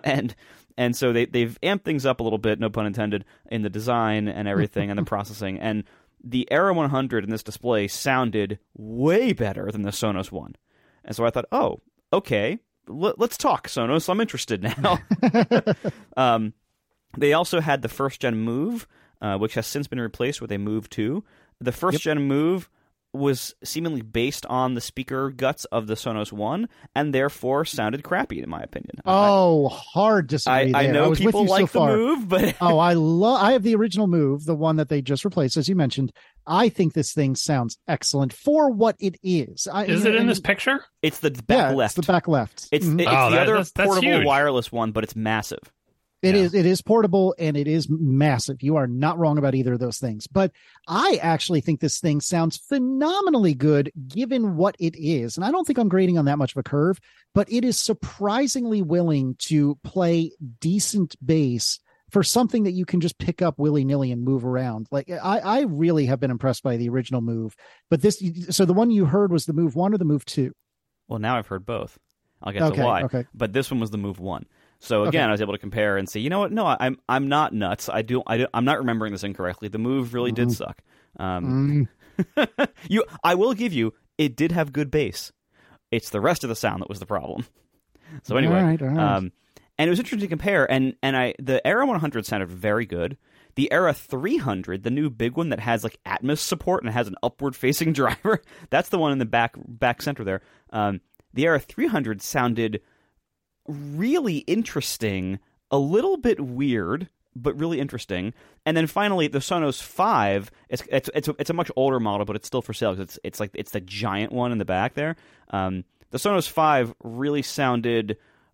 and so they've amped things up a little bit, no pun intended, in the design and everything and the processing. And the Era 100 in this display sounded way better than the Sonos One. And so I thought, oh, okay, let's talk, Sonos. I'm interested now. They also had the first gen Move, which has since been replaced with a Move 2. The first gen Move, was seemingly based on the speaker guts of the Sonos One, and therefore sounded crappy, in my opinion. Hard disagree. I know was people with you like so the far. Move, but I have the original Move, the one that they just replaced, as you mentioned. I think this thing sounds excellent for what it is. Is it in this picture? It's the back left. It's the back left. It's the other portable wireless one, but it's massive. It is portable and it is massive. You are not wrong about either of those things. But I actually think this thing sounds phenomenally good given what it is. And I don't think I'm grading on that much of a curve, but it is surprisingly willing to play decent bass for something that you can just pick up willy-nilly and move around. Like I really have been impressed by the original Move. But so the one you heard was the Move 1 or the Move 2? Well, now I've heard both. I'll get to why. Okay. But this one was the Move 1. So again, I was able to compare and say, you know what? No, I'm not nuts. I'm not remembering this incorrectly. The Move really did suck. I will give you, it did have good bass. It's the rest of the sound that was the problem. So anyway, all right. And it was interesting to compare. And the Era 100 sounded very good. The Era 300, the new big one that has like Atmos support and has an upward facing driver, that's the one in the back center there. The Era 300 sounded really interesting, a little bit weird, but really interesting. And then finally, the Sonos 5. It's a much older model, but it's still for sale because it's the giant one in the back there. The Sonos 5 really sounded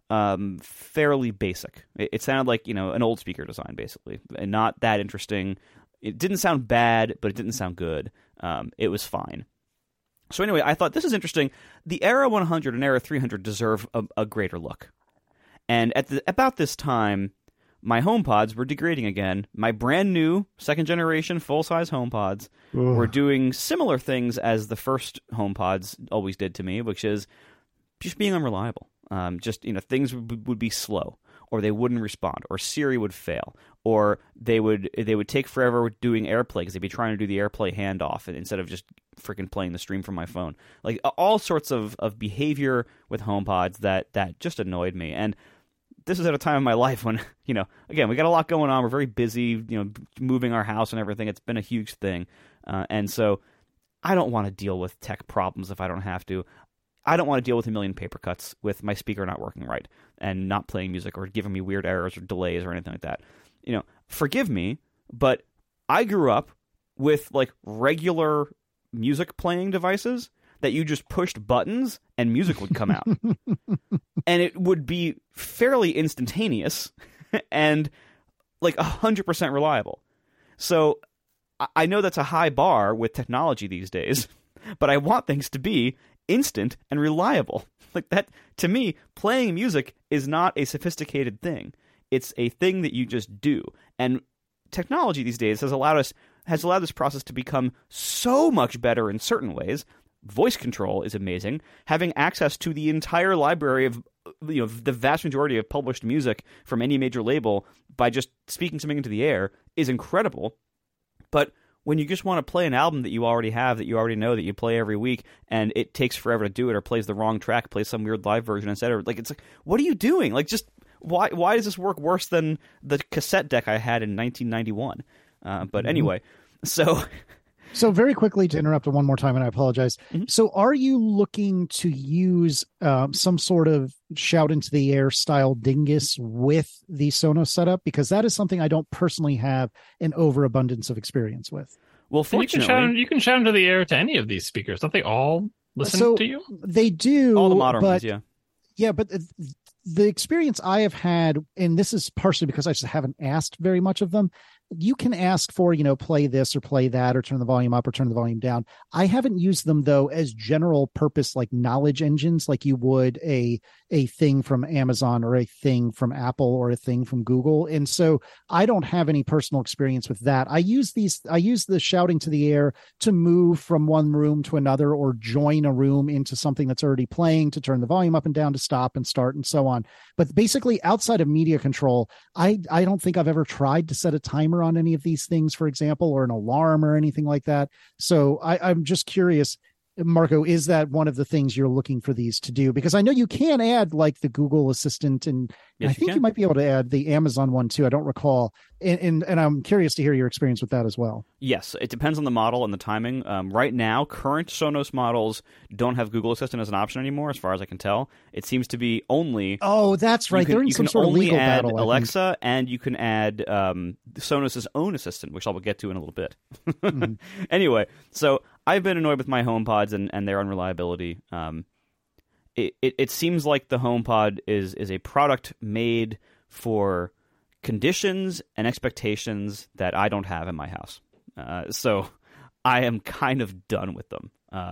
fairly basic. It sounded like an old speaker design basically, and not that interesting. It didn't sound bad, but it didn't sound good. It was fine. So anyway, I thought this is interesting. The Era 100 and Era 300 deserve a greater look. And about this time, my HomePods were degrading again. My brand new second-generation full-size HomePods were doing similar things as the first HomePods always did to me, which is just being unreliable. Things would be slow, or they wouldn't respond, or Siri would fail, or they would take forever doing AirPlay because they'd be trying to do the AirPlay handoff instead of just freaking playing the stream from my phone. Like all sorts of behavior with HomePods that just annoyed me. And this is at a time in my life when, again, we got a lot going on. We're very busy, moving our house and everything. It's been a huge thing. And so I don't want to deal with tech problems if I don't have to. I don't want to deal with a million paper cuts with my speaker not working right and not playing music or giving me weird errors or delays or anything like that. Forgive me, but I grew up with like regular music playing devices that you just pushed buttons and music would come out. And it would be fairly instantaneous and like 100% reliable. So I know that's a high bar with technology these days, but I want things to be instant and reliable. Like that, to me, playing music is not a sophisticated thing. It's a thing that you just do. And technology these days has allowed this process to become so much better in certain ways. Voice control is amazing. Having access to the entire library of the vast majority of published music from any major label by just speaking something into the air is incredible. But when you just want to play an album that you already have, that you already know, that you play every week, and it takes forever to do it, or plays the wrong track, plays some weird live version instead, or like it's like, what are you doing? Like, just why does this work worse than the cassette deck I had in 1991? But anyway, So very quickly to interrupt one more time, and I apologize. Mm-hmm. So are you looking to use some sort of shout into the air style dingus with the Sonos setup? Because that is something I don't personally have an overabundance of experience with. Well, fortunately, you can shout into the air to any of these speakers. Don't they all listen to you? They do. All the modern ones, yeah. Yeah, but the experience I have had, and this is partially because I just haven't asked very much of them, you can ask for, play this or play that or turn the volume up or turn the volume down. I haven't used them, though, as general purpose, like knowledge engines, like you would a thing from Amazon or a thing from Apple or a thing from Google. And so I don't have any personal experience with that. I use the shouting to the air to move from one room to another or join a room into something that's already playing, to turn the volume up and down, to stop and start and so on. But basically, outside of media control, I don't think I've ever tried to set a timer on any of these things, for example, or an alarm or anything like that. So I'm just curious, Marco, is that one of the things you're looking for these to do? Because I know you can add like the Google Assistant, and Yes, I think you might be able to add the Amazon one too. I don't recall. And I'm curious to hear your experience with that as well. Yes, it depends on the model and the timing. Right now, current Sonos models don't have Google Assistant as an option anymore, as far as I can tell. It seems to be only... Oh, that's right. They're in some sort of legal battle. You can only add Alexa, and you can add Sonos' own assistant, which I'll get to in a little bit. Mm-hmm. Anyway, so I've been annoyed with my HomePods and their unreliability. It seems like the HomePod is a product made for conditions and expectations that I don't have in my house. So I am kind of done with them.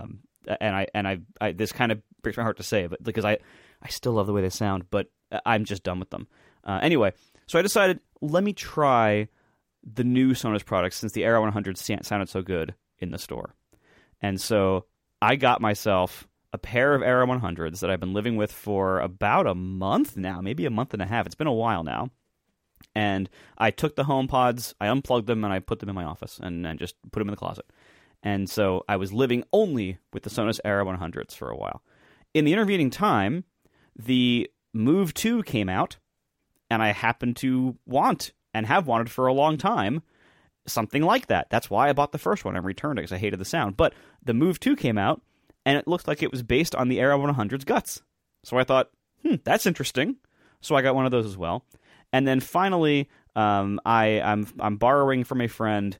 And I this kind of breaks my heart to say, but because I still love the way they sound, but I'm just done with them. Anyway, so I decided, let me try the new Sonos products since the Era 100 sounded so good in the store. And so I got myself a pair of Era 100s that I've been living with for about a month now, maybe a month and a half. It's been a while now. And I took the HomePods, I unplugged them, and I put them in my office and just put them in the closet. And so I was living only with the Sonos Era 100s for a while. In the intervening time, the Move 2 came out, and I happened to want, and have wanted for a long time, something like that. That's why I bought the first one and returned it, because I hated the sound. But the Move 2 came out, and it looked like it was based on the Era 100's guts. So I thought, that's interesting. So I got one of those as well. And then finally, I'm borrowing from a friend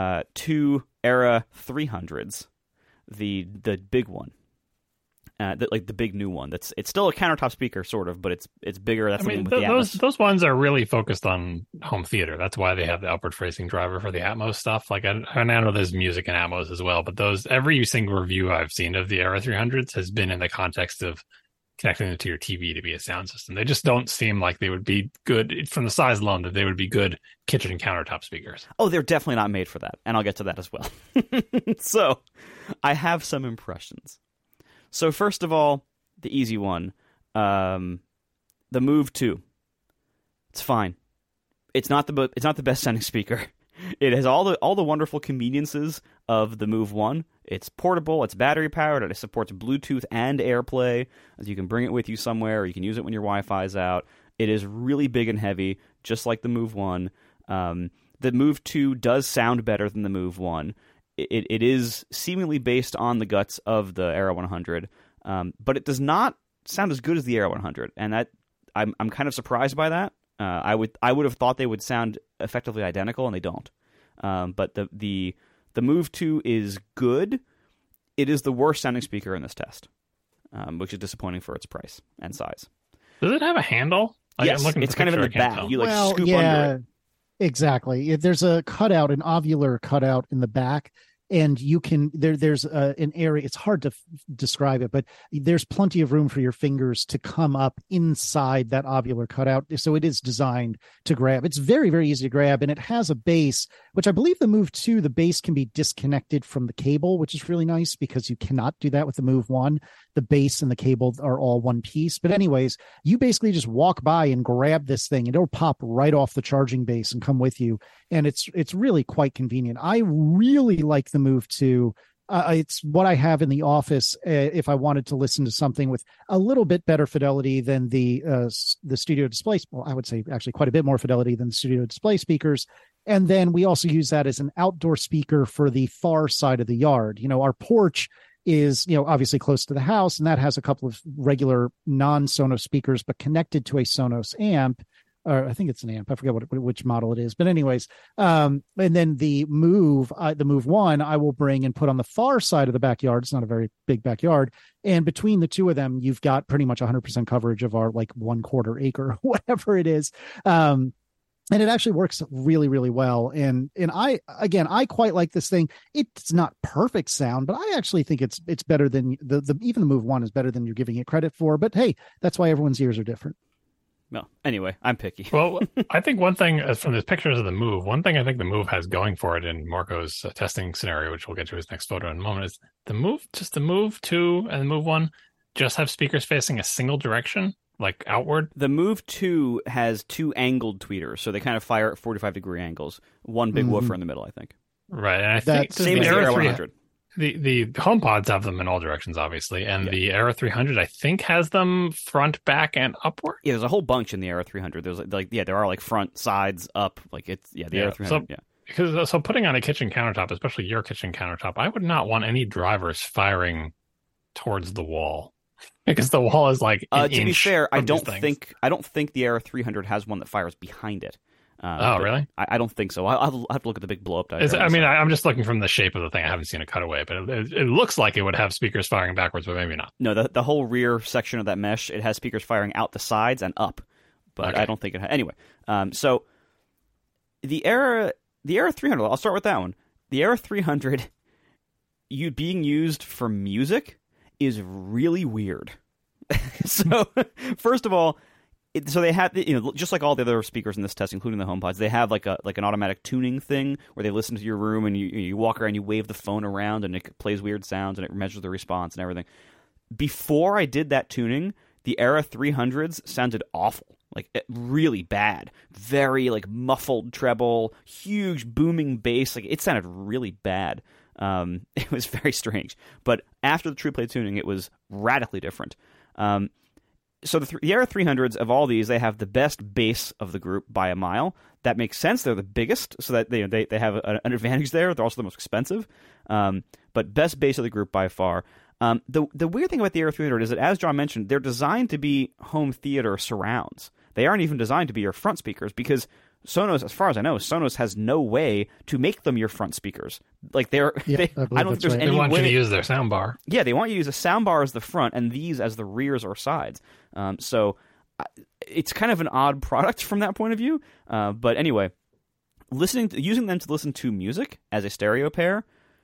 2 Era 300s, the big one, like the big new one. It's still a countertop speaker, sort of, but it's bigger. That's with the Atmos. Those ones are really focused on home theater. That's why they have the upward facing driver for the Atmos stuff. Like I know there's music in Atmos as well, but every single review I've seen of the Era 300s has been in the context of connecting it to your TV to be a sound system. They just don't seem like they would be good from the size alone, that they would be good kitchen countertop speakers. Oh, they're definitely not made for that. And I'll get to that as well. So I have some impressions. So first of all, the easy one, the Move 2. It's fine. It's not the best sounding speaker. It has all the wonderful conveniences of the Move 1. It's portable, it's battery powered, and it supports Bluetooth and AirPlay, as you can bring it with you somewhere, or you can use it when your Wi-Fi's out. It is really big and heavy, just like the Move 1. The Move 2 does sound better than the Move 1. It is seemingly based on the guts of the Era 100, but it does not sound as good as the Era 100, and that I'm kind of surprised by that. I would have thought they would sound effectively identical, and they don't. But the Move 2 is good. It is the worst sounding speaker in this test, which is disappointing for its price and size. Does it have a handle? Yes, it's kind of in the back. You scoop under it. Exactly. There's a cutout, an ovular cutout in the back. And you can there's an area. It's hard to describe it, but there's plenty of room for your fingers to come up inside that ovular cutout. So it is designed to grab. It's very, very easy to grab, and it has a base, which I believe the Move 2, the base can be disconnected from the cable, which is really nice because you cannot do that with the Move 1. The base and the cable are all one piece. But anyways, you basically just walk by and grab this thing, and it'll pop right off the charging base and come with you. And it's really quite convenient. I really like the Move 2. It's what I have in the office if I wanted to listen to something with a little bit better fidelity than the studio display. Well, I would say actually quite a bit more fidelity than the studio display speakers. And then we also use that as an outdoor speaker for the far side of the yard. Our porch is, obviously close to the house, and that has a couple of regular non-Sonos speakers, but connected to a Sonos amp. Or I think it's an amp. I forget which model it is. But anyways, and then the Move 1, I will bring and put on the far side of the backyard. It's not a very big backyard. And between the two of them, you've got pretty much 100% coverage of our 1/4 acre, whatever it is. And it actually works really, really well. And I quite like this thing. It's not perfect sound, but I actually think it's better than even the Move 1 is better than you're giving it credit for. But hey, that's why everyone's ears are different. No, anyway, I'm picky. Well, I think one thing from the pictures of the Move, one thing I think the Move has going for it in Marco's testing scenario, which we'll get to his next photo in a moment, is the Move 2 and the Move 1 just have speakers facing a single direction, like outward. The Move 2 has 2 angled tweeters, so they kind of fire at 45-degree angles. One big woofer in the middle, I think. Right, and I think same as the Era 100. the HomePods have them in all directions, obviously, and the Era 300 I think has them front, back, and upward. Yeah, there's a whole bunch in the Era 300. There's there are like front, sides, up. Like it's the Era 300. So putting on a kitchen countertop, especially your kitchen countertop, I would not want any drivers firing towards the wall. Because the wall is like an to be inch fair, I from don't these think the Era 300 has one that fires behind it. Really? I don't think so. I'll have to look at the big blow up diagram. I'm just looking from the shape of the thing. I haven't seen a cutaway, but it looks like it would have speakers firing backwards, but maybe not. No, the whole rear section of that mesh, it has speakers firing out the sides and up, but I don't think it has. Anyway, so the Era 300. I'll start with that one. The Era 300, being used for music is really weird. So, first of all, so they have, just like all the other speakers in this test, including the HomePods, they have like an automatic tuning thing where they listen to your room and you walk around, you wave the phone around, and it plays weird sounds and it measures the response and everything. Before I did that tuning, the Era 300s sounded awful, like really bad, very like muffled treble, huge booming bass, like it sounded really bad. It was very strange, but after the TruePlay tuning, it was radically different. So the Era 300s of all these, they have the best bass of the group by a mile. That makes sense. They're the biggest, so that they have an advantage there. They're also the most expensive, but best bass of the group by far. The weird thing about the Era 300 is that, as John mentioned, they're designed to be home theater surrounds. They aren't even designed to be your front speakers because Sonos, as far as I know, Sonos has no way to make them your front speakers. Like I don't think there's any way. They want you to use their soundbar. Yeah, they want you to use a soundbar as the front and these as the rears or sides. So it's kind of an odd product from that point of view. But anyway, using them to listen to music as a stereo pair,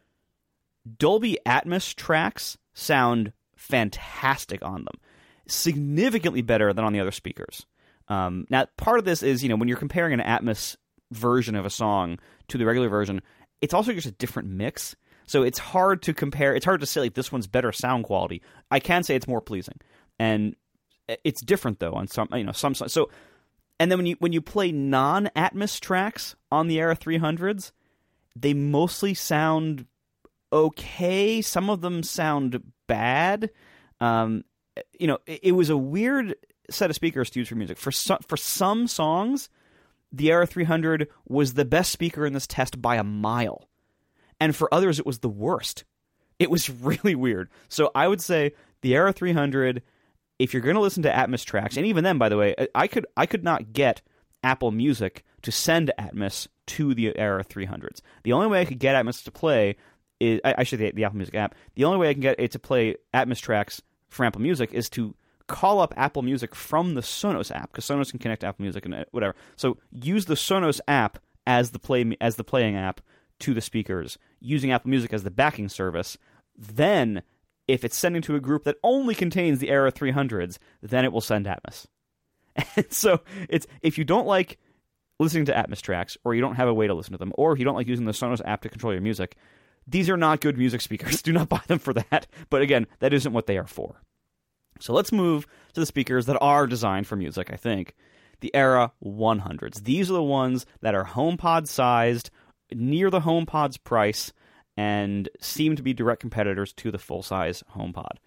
Dolby Atmos tracks sound fantastic on them, significantly better than on the other speakers. Now, part of this is, when you're comparing an Atmos version of a song to the regular version, it's also just a different mix. So it's hard to compare. It's hard to say, like, this one's better sound quality. I can say it's more pleasing. And it's different, though, on some songs. So, and then when you play non-Atmos tracks on the Era 300s, they mostly sound okay. Some of them sound bad. It was a weird set of speakers to use for music. For some songs, the Era 300 was the best speaker in this test by a mile. And for others, it was the worst. It was really weird. So I would say the Era 300, if you're going to listen to Atmos tracks, and even then, by the way, I could not get Apple Music to send Atmos to the Era 300s. The only way I could get Atmos to play is, the Apple Music app, the only way I can get it to play Atmos tracks from Apple Music is to call up Apple Music from the Sonos app, because Sonos can connect to Apple Music and whatever. So use the Sonos app as the playing app to the speakers, using Apple Music as the backing service. Then, if it's sending to a group that only contains the Era 300s, then it will send Atmos. And so if you don't like listening to Atmos tracks, or you don't have a way to listen to them, or if you don't like using the Sonos app to control your music, these are not good music speakers. Do not buy them for that. But again, that isn't what they are for. So let's move to the speakers that are designed for music, I think. The Era 100s. These are the ones that are HomePod sized, near the HomePod's price, and seem to be direct competitors to the full-size HomePod.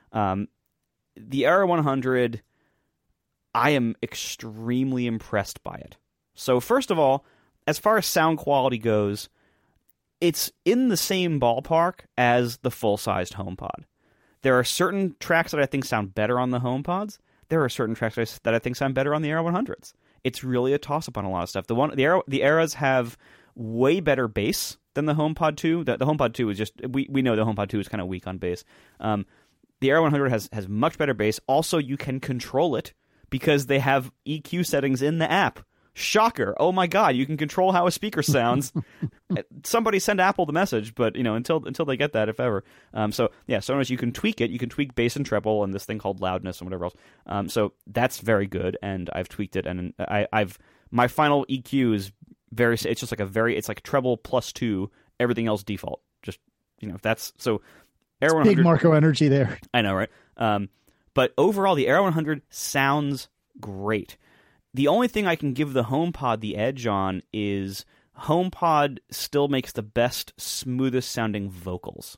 The Era 100, I am extremely impressed by it. So first of all, as far as sound quality goes, it's in the same ballpark as the full-sized HomePod. There are certain tracks that I think sound better on the HomePods. There are certain tracks that I think sound better on the Era 100s. It's really a toss-up on a lot of stuff. The Eras have way better bass than the HomePod 2. The HomePod 2 is just, we know the HomePod 2 is kind of weak on bass. The Era 100 has much better bass. Also, you can control it because they have EQ settings in the app. Shocker. Oh my God, you can control how a speaker sounds. Somebody send Apple the message, but until they get that, if ever. So Sonos, you can tweak it. You can tweak bass and treble and this thing called loudness and whatever else. So that's very good, and I've tweaked it, and my final EQ is very. It's just it's like treble +2. Everything else default. Just that's so. Era 100, big Marco energy there. I know, right? But overall, the Era 100 sounds great. The only thing I can give the HomePod the edge on is HomePod still makes the best, smoothest sounding vocals.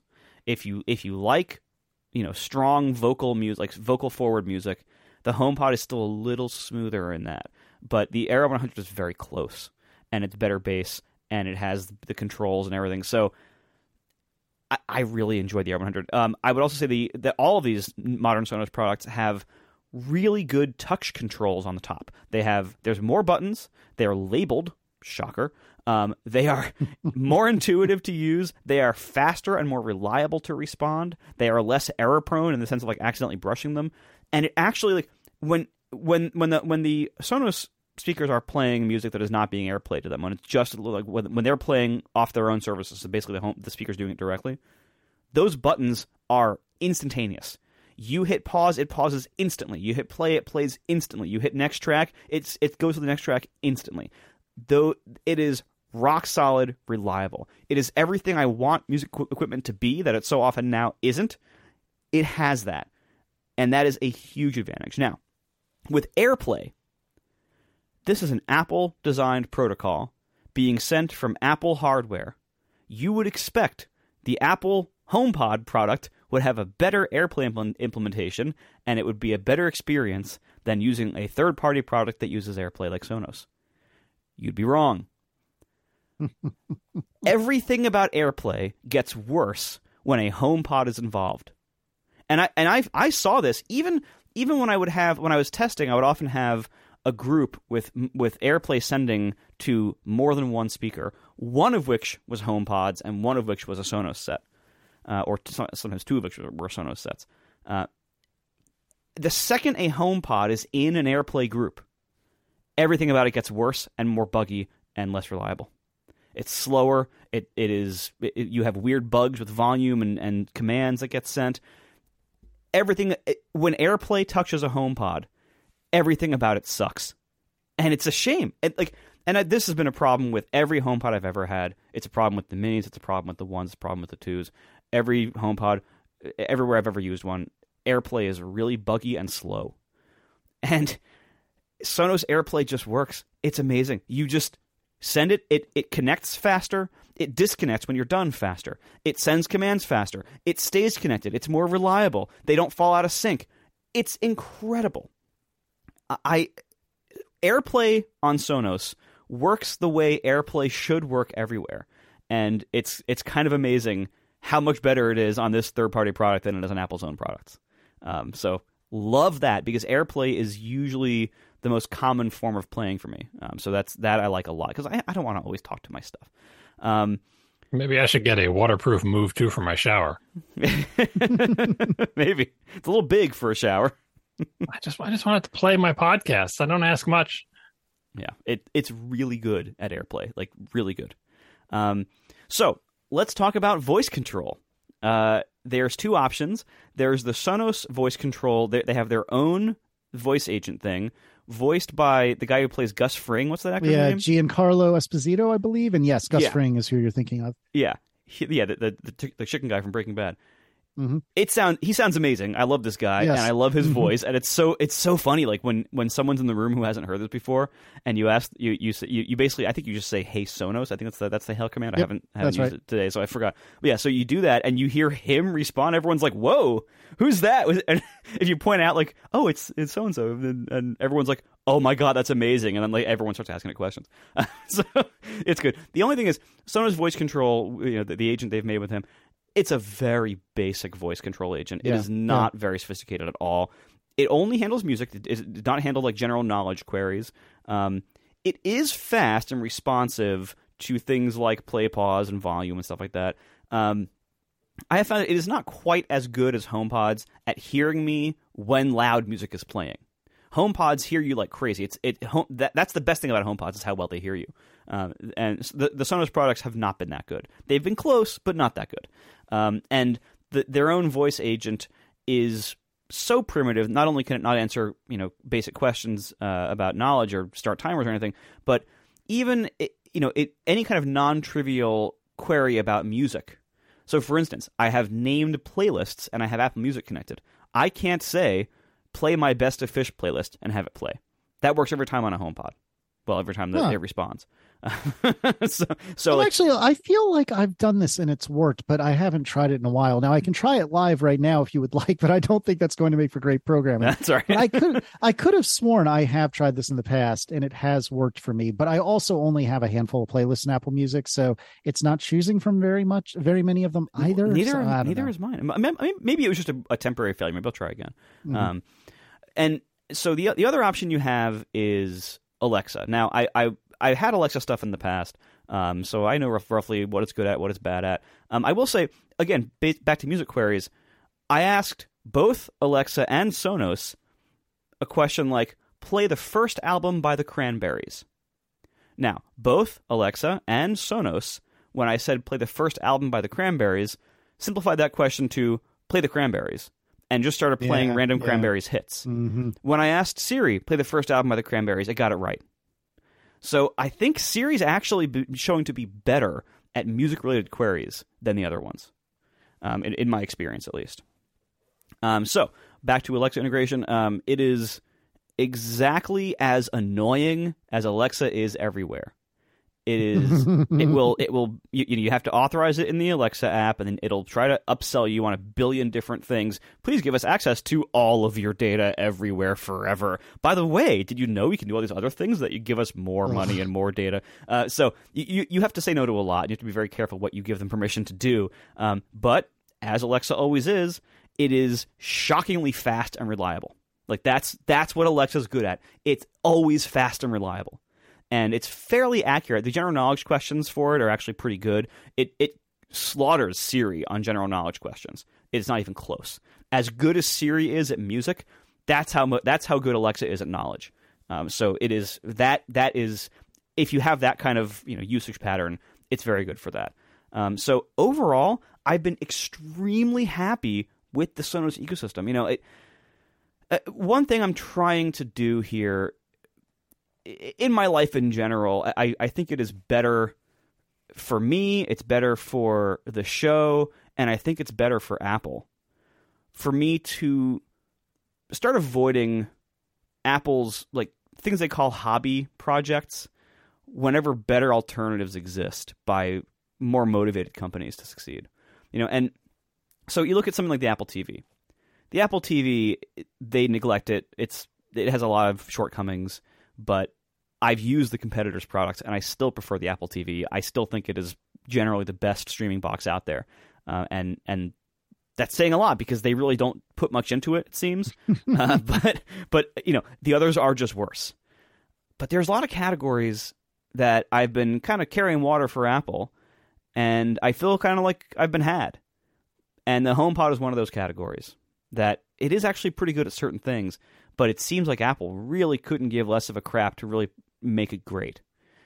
if you like, strong vocal music, like vocal forward music, the HomePod is still a little smoother in that. But the Era 100 is very close, and it's better bass, and it has the controls and everything. So I really enjoyed the Era 100. I would also say that all of these modern Sonos products have really good touch controls on the top. There's more buttons. They are labeled. Shocker. They are more intuitive to use. They are faster and more reliable to respond. They are less error prone in the sense of like accidentally brushing them. And it actually, like, when the Sonos speakers are playing music that is not being airplayed to them, when it's just like when they're playing off their own services, so basically the speaker's doing it directly, those buttons are instantaneous. You hit pause, it pauses instantly. You hit play, it plays instantly. You hit next track, it goes to the next track instantly. Though it is rock solid, reliable. It is everything I want music equipment to be that it so often now isn't. It has that. And that is a huge advantage. Now, with AirPlay, this is an Apple-designed protocol being sent from Apple hardware. You would expect the Apple HomePod product would have a better AirPlay implementation, and it would be a better experience than using a third-party product that uses AirPlay like Sonos. You'd be wrong. Everything about AirPlay gets worse when a HomePod is involved. And I saw this even when I was testing, I would often have a group with AirPlay sending to more than one speaker, one of which was HomePods and one of which was a Sonos set, or sometimes two of which were Sonos sets. The second a HomePod is in an AirPlay group, everything about it gets worse and more buggy and less reliable. It's slower. You have weird bugs with volume and commands that get sent. When AirPlay touches a HomePod, everything about it sucks, and it's a shame. This has been a problem with every HomePod I've ever had. It's a problem with the minis. It's a problem with the ones. It's a problem with the twos. Every HomePod, everywhere I've ever used one, AirPlay is really buggy and slow, and Sonos AirPlay just works. It's amazing. You just send it. It connects faster. It disconnects when you're done faster. It sends commands faster. It stays connected. It's more reliable. They don't fall out of sync. It's incredible. AirPlay on Sonos works the way AirPlay should work everywhere, and it's kind of amazing how much better it is on this third-party product than it is on Apple's own products. So love that, because AirPlay is usually the most common form of playing for me. So that I like a lot, because I don't want to always talk to my stuff. Maybe I should get a waterproof Move 2 for my shower. Maybe. It's a little big for a shower. I just wanted to play my podcasts. I don't ask much. Yeah, it's really good at AirPlay, like really good. So let's talk about voice control. There's two options. There's the Sonos voice control. They have their own voice agent thing, voiced by the guy who plays Gus Fring. What's that actor's name? Giancarlo Esposito, I believe. And yes, Gus Fring is who you're thinking of. Yeah. The chicken guy from Breaking Bad. Mm-hmm. He sounds amazing. I love this guy, and I love his voice, and it's so funny. Like when someone's in the room who hasn't heard this before, and you ask you basically, I think you just say "Hey Sonos." I think that's the hail command. Yep, I haven't used it today, so I forgot. But yeah, so you do that, and you hear him respond. Everyone's like, "Whoa, who's that?" And if you point out like, "Oh, it's so and so," and everyone's like, "Oh my god, that's amazing!" And then like everyone starts asking it questions. So it's good. The only thing is Sonos voice control. The agent they've made with him. It's a very basic voice control agent. It is not very sophisticated at all. It only handles music. It does not handle like general knowledge queries. It is fast and responsive to things like play, pause, and volume and stuff like that. I have found that it is not quite as good as HomePods at hearing me when loud music is playing. HomePods hear you like crazy. That's the best thing about HomePods is how well they hear you. And the Sonos products have not been that good. They've been close, but not that good. And their own voice agent is so primitive. Not only can it not answer basic questions about knowledge or start timers or anything, but even any kind of non-trivial query about music. So, for instance, I have named playlists and I have Apple Music connected. I can't say, play my Best of Fish playlist and have it play. That works every time on a HomePod. Well, every time that it responds. Well, actually, I feel like I've done this and it's worked, but I haven't tried it in a while. Now I can try it live right now if you would like, but I don't think that's going to make for great programming. That's all right. I could have sworn I have tried this in the past and it has worked for me, but I also only have a handful of playlists in Apple Music, so it's not choosing from very many of them either. Neither is mine. I mean, maybe it was just a temporary failure. Maybe I'll try again. Mm-hmm. And so the other option you have is Alexa. Now, I had Alexa stuff in the past, so I know roughly what it's good at, what it's bad at. I will say, again, back to music queries, I asked both Alexa and Sonos a question like, play the first album by the Cranberries. Now, both Alexa and Sonos, when I said play the first album by the Cranberries, simplified that question to play the Cranberries and just started playing random Cranberries hits. Mm-hmm. When I asked Siri, play the first album by the Cranberries, it got it right. So I think Siri's actually showing to be better at music-related queries than the other ones, in my experience at least. So back to Alexa integration. It is exactly as annoying as Alexa is everywhere. It is. It will. You have to authorize it in the Alexa app, and then it'll try to upsell you on a billion different things. Please give us access to all of your data everywhere forever. By the way, did you know we can do all these other things that you give us more money and more data? So you have to say no to a lot. You have to be very careful what you give them permission to do. But as Alexa always is, it is shockingly fast and reliable. Like that's what Alexa's good at. It's always fast and reliable. And it's fairly accurate. The general knowledge questions for it are actually pretty good. It slaughters Siri on general knowledge questions. It's not even close. As good as Siri is at music, that's how good Alexa is at knowledge. So it is that is, if you have that kind of usage pattern, it's very good for that. So overall, I've been extremely happy with the Sonos ecosystem. One thing I'm trying to do here in my life in general, I think it is better for me, it's better for the show, and I think it's better for Apple. For me to start avoiding Apple's things they call hobby projects whenever better alternatives exist by more motivated companies to succeed. And so you look at something like the Apple TV. The Apple TV, they neglect it. It has a lot of shortcomings, but I've used the competitors' products, and I still prefer the Apple TV. I still think it is generally the best streaming box out there, and that's saying a lot because they really don't put much into it seems. But the others are just worse. But there's a lot of categories that I've been kind of carrying water for Apple, and I feel kind of like I've been had. And the HomePod is one of those categories that it is actually pretty good at certain things, but it seems like Apple really couldn't give less of a crap to really make it great.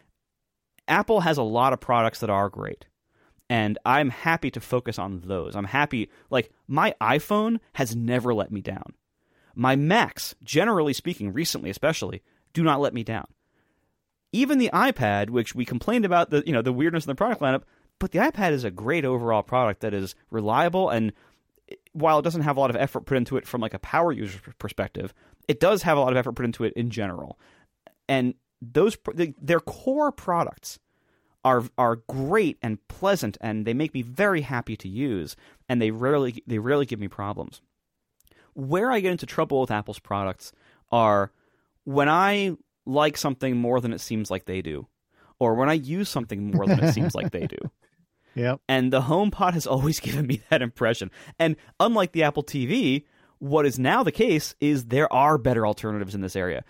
Apple has a lot of products that are great, and I'm happy to focus on those. I'm happy, my iPhone has never let me down. My Macs, generally speaking, recently especially, do not let me down. Even the iPad, which we complained about the weirdness in the product lineup, but the iPad is a great overall product that is reliable, and while it doesn't have a lot of effort put into it from a power user perspective, it does have a lot of effort put into it in general. And their core products are great and pleasant, and they make me very happy to use, and they rarely give me problems. Where I get into trouble with Apple's products are when I like something more than it seems like they do, or when I use something more than it seems like they do. Yep. And the HomePod has always given me that impression. And unlike the Apple TV, what is now the case is there are better alternatives in this area.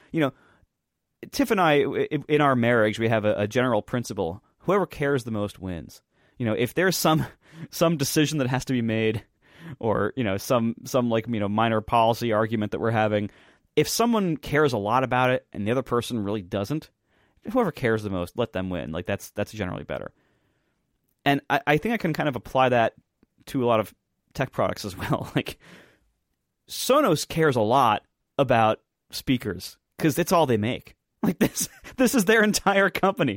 Tiff and I, in our marriage, we have a general principle: whoever cares the most wins. If there's some decision that has to be made, or some minor policy argument that we're having, if someone cares a lot about it and the other person really doesn't, whoever cares the most, let them win. That's generally better. And I think I can kind of apply that to a lot of tech products as well. Sonos cares a lot about speakers because it's all they make. This is their entire company.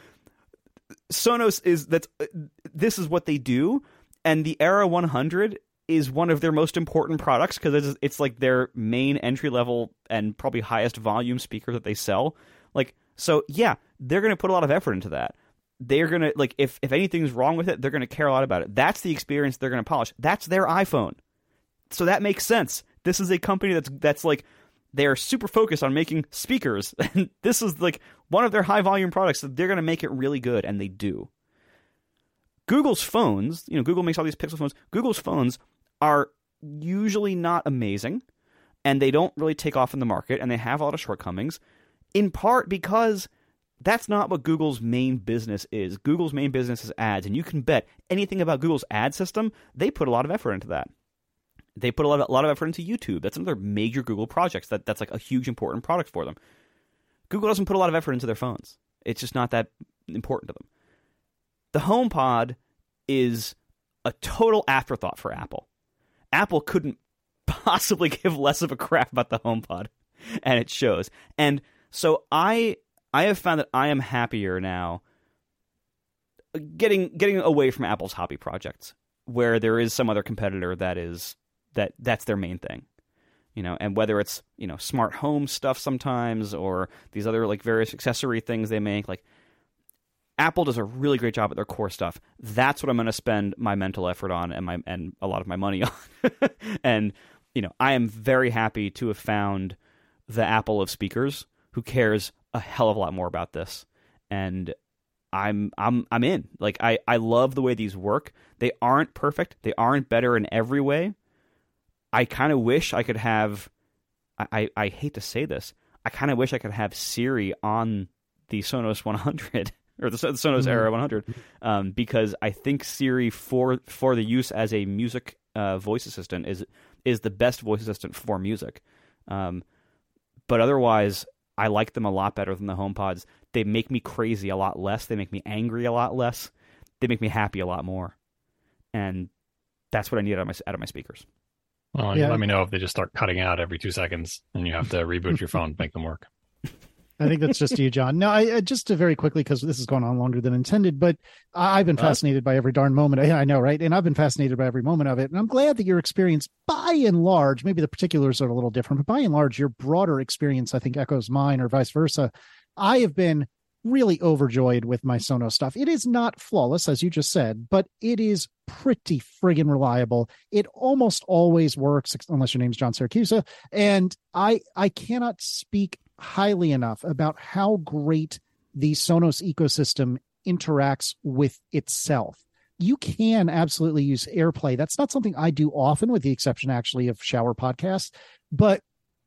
Sonos this is what they do, and the Era 100 is one of their most important products because it's their main entry level and probably highest volume speaker that they sell. So yeah, they're going to put a lot of effort into that. They're going to, like, if anything's wrong with it, they're going to care a lot about it. That's the experience they're going to polish. That's their iPhone. So that makes sense. This is a company that's like, they are super focused on making speakers. And this is like one of their high volume products. So they're going to make it really good. And they do. Google's phones, Google makes all these Pixel phones. Google's phones are usually not amazing. And they don't really take off in the market. And they have a lot of shortcomings. In part because that's not what Google's main business is. Google's main business is ads, and you can bet anything about Google's ad system, they put a lot of effort into that. They put a lot of effort into YouTube. That's another major Google project. That's like a huge, important product for them. Google doesn't put a lot of effort into their phones. It's just not that important to them. The HomePod is a total afterthought for Apple. Apple couldn't possibly give less of a crap about the HomePod, and it shows. And so I have found that I am happier now getting away from Apple's hobby projects, where there is some other competitor that's their main thing, and whether it's, smart home stuff sometimes or these other like various accessory things they make, like Apple does a really great job at their core stuff. That's what I'm going to spend my mental effort on and a lot of my money on. And, I am very happy to have found the Apple of speakers who cares a hell of a lot more about this. And I'm in. Like, I love the way these work. They aren't perfect. They aren't better in every way. I kind of wish I could have, I hate to say this, I kind of wish I could have Siri on the Sonos 100 or the Sonos Era 100, because I think Siri for the use as a music voice assistant is the best voice assistant for music. But otherwise, I like them a lot better than the HomePods. They make me crazy a lot less. They make me angry a lot less. They make me happy a lot more. And that's what I need out of my speakers. Well, yeah. Let me know if they just start cutting out every 2 seconds and you have to reboot your phone to make them work. I think that's just you, John. No, I just to very quickly, because this has gone on longer than intended, but I've been fascinated by every darn moment. I know, right? And I've been fascinated by every moment of it. And I'm glad that your experience, by and large, maybe the particulars are a little different, but by and large, your broader experience, I think, echoes mine or vice versa. I have been really overjoyed with my Sonos stuff. It is not flawless, as you just said, but it is pretty friggin' reliable. It almost always works, unless your name's John Siracusa. And I cannot speak highly enough about how great the Sonos ecosystem interacts with itself. You can absolutely use AirPlay. That's not something I do often, with the exception actually of shower podcasts. But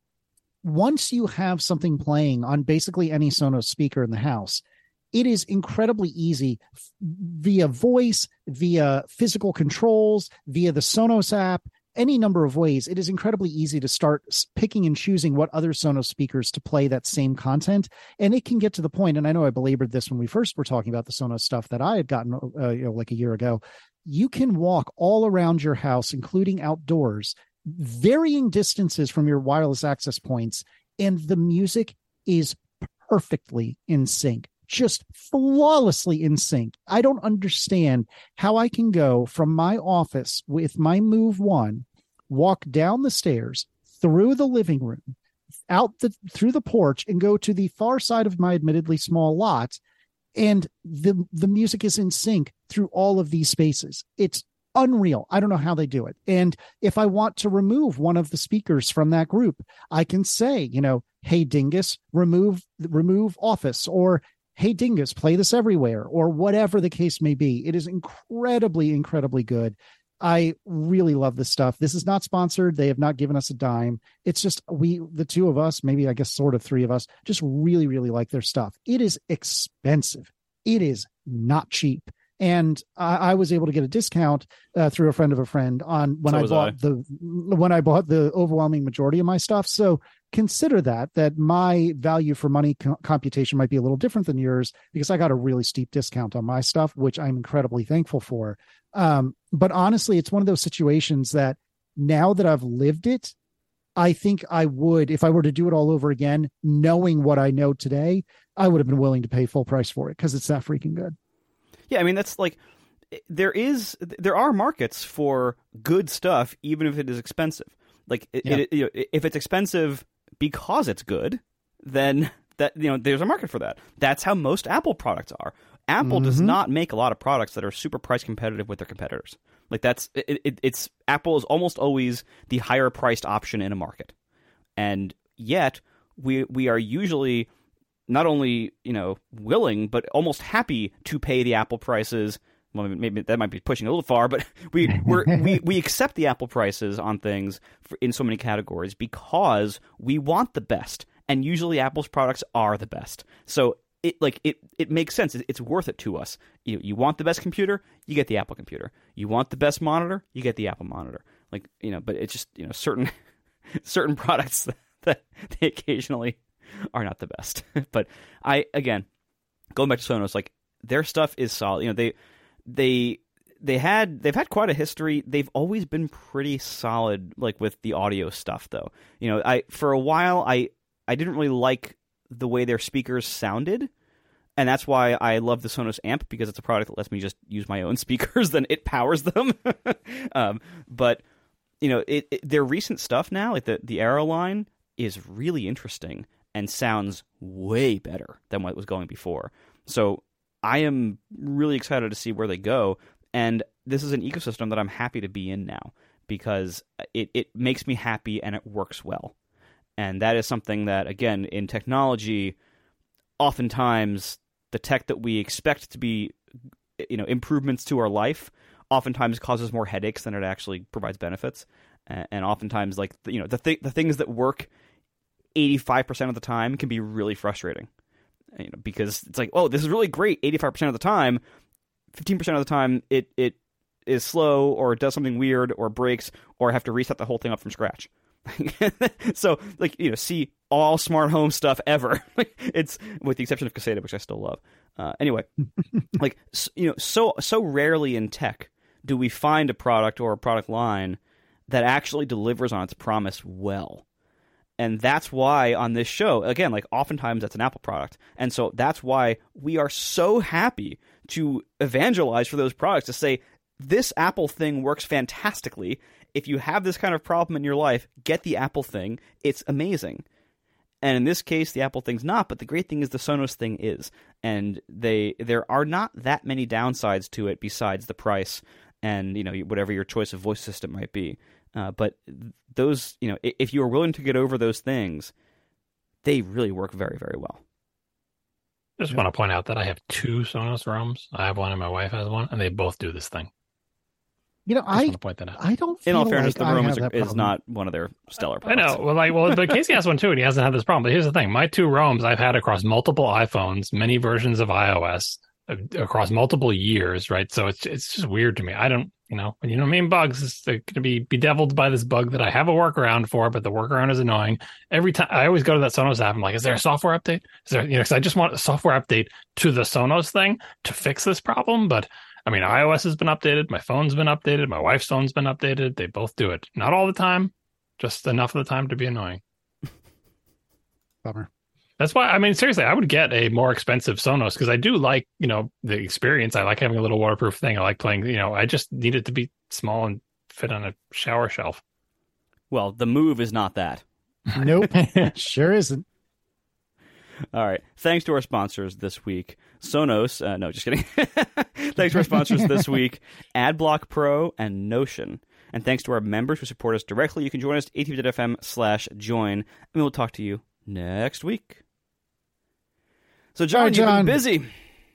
once you have something playing on basically any Sonos speaker in the house, it is incredibly easy via voice, via physical controls, via the Sonos app, any number of ways. It is incredibly easy to start picking and choosing what other Sonos speakers to play that same content. And it can get to the point, and I know I belabored this when we first were talking about the Sonos stuff that I had gotten like a year ago. You can walk all around your house, including outdoors, varying distances from your wireless access points, and the music is perfectly in sync. Just flawlessly in sync. I don't understand how I can go from my office with my Move One, walk down the stairs, through the living room, through the porch, and go to the far side of my admittedly small lot, and the music is in sync through all of these spaces. It's unreal. I don't know how they do it. And if I want to remove one of the speakers from that group, I can say, hey Dingus, remove Office, or hey Dingus, play this everywhere, or whatever the case may be. It is incredibly, incredibly good. I really love this stuff. This is not sponsored. They have not given us a dime. It's just the two of us, maybe I guess sort of three of us, just really, really like their stuff. It is expensive. It is not cheap. And I was able to get a discount through a friend of a friend on when I bought the overwhelming majority of my stuff. So consider that my value for money computation might be a little different than yours, because I got a really steep discount on my stuff, which I'm incredibly thankful for. But honestly, it's one of those situations that now that I've lived it, I think I would, if I were to do it all over again, knowing what I know today, I would have been willing to pay full price for it, because it's that freaking good. Yeah, I mean, that's like, there are markets for good stuff, even if it is expensive. Like, if it's expensive because it's good, then that, there's a market for that. That's how most Apple products are. Apple does not make a lot of products that are super price competitive with their competitors. Like it's Apple is almost always the higher priced option in a market, and yet we are usually not only willing but almost happy to pay the Apple prices. Well, maybe that might be pushing a little far, but we accept the Apple prices on things in so many categories because we want the best, and usually Apple's products are the best. So it makes sense. It's worth it to us. You want the best computer, you get the Apple computer. You want the best monitor, you get the Apple monitor. But it's just certain products that they occasionally are not the best. But again, going back to Sonos, their stuff is solid. They've had quite a history. They've always been pretty solid, with the audio stuff, though. For a while I didn't really like the way their speakers sounded, and that's why I love the Sonos amp, because it's a product that lets me just use my own speakers, then it powers them. But their recent stuff now, the Aero line, is really interesting and sounds way better than what was going before. So I am really excited to see where they go, and this is an ecosystem that I'm happy to be in now, because it makes me happy and it works well. And that is something that, again, in technology, oftentimes the tech that we expect to be, improvements to our life, oftentimes causes more headaches than it actually provides benefits. And oftentimes, the things that work 85% of the time can be really frustrating. Because it's oh, this is really great 85% of the time. 15% of the time, it is slow, or it does something weird, or breaks, or I have to reset the whole thing up from scratch. So, see all smart home stuff ever. It's, with the exception of Caseta, which I still love. Anyway, so rarely in tech do we find a product or a product line that actually delivers on its promise well. And that's why on this show, again, oftentimes that's an Apple product. And so that's why we are so happy to evangelize for those products, to say, this Apple thing works fantastically. If you have this kind of problem in your life, get the Apple thing. It's amazing. And in this case, the Apple thing's not, but the great thing is the Sonos thing is. And there are not that many downsides to it besides the price and, whatever your choice of voice system might be. But those, if you are willing to get over those things, they really work very, very well. Just want to point out that I have two Sonos rooms. I have one and my wife has one, and they both do this thing. I want to point that out. I don't feel in all fairness, like the room is not one of their stellar I products. know. But Casey has one too, and he hasn't had this problem. But here's the thing. My two roams I've had across multiple iPhones, many versions of iOS, across multiple years, right? So it's just weird to me. I don't, bugs, they're going to be bedeviled by this bug that I have a workaround for, but the workaround is annoying. Every time I always go to that Sonos app, I'm like, is there a software update? Is there, because I just want a software update to the Sonos thing to fix this problem. But iOS has been updated. My phone's been updated. My wife's phone's been updated. They both do it. Not all the time, just enough of the time to be annoying. Bummer. That's why, seriously, I would get a more expensive Sonos, because I do like, the experience. I like having a little waterproof thing. I like playing, I just need it to be small and fit on a shower shelf. Well, the move is not that. Nope. Sure isn't. All right. Thanks to our sponsors this week, Sonos. No, just kidding. Thanks to our sponsors this week, AdBlock Pro and Notion. And thanks to our members who support us directly. You can join us at atp.fm/join, and we'll talk to you next week. So, John, you've been busy.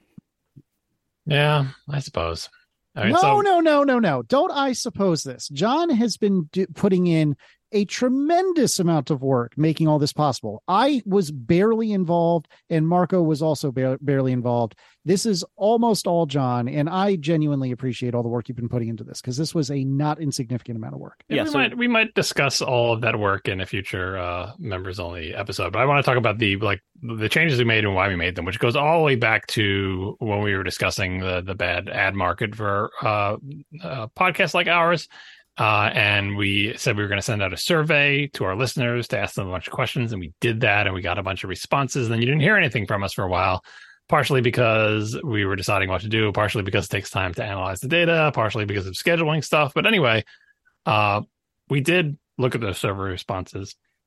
Yeah, I suppose. No. Don't I suppose this. John has been putting in a tremendous amount of work making all this possible. I was barely involved, and Marco was also barely involved. This is almost all John, and I genuinely appreciate all the work you've been putting into this, because this was a not insignificant amount of work. Yeah, we might discuss all of that work in a future members only episode, but I want to talk about the changes we made and why we made them, which goes all the way back to when we were discussing the bad ad market for podcasts like ours. And we said we were going to send out a survey to our listeners to ask them a bunch of questions, and we did that, and we got a bunch of responses. And then you didn't hear anything from us for a while, partially because we were deciding what to do, partially because it takes time to analyze the data, partially because of scheduling stuff. But anyway, we did look at those survey responses.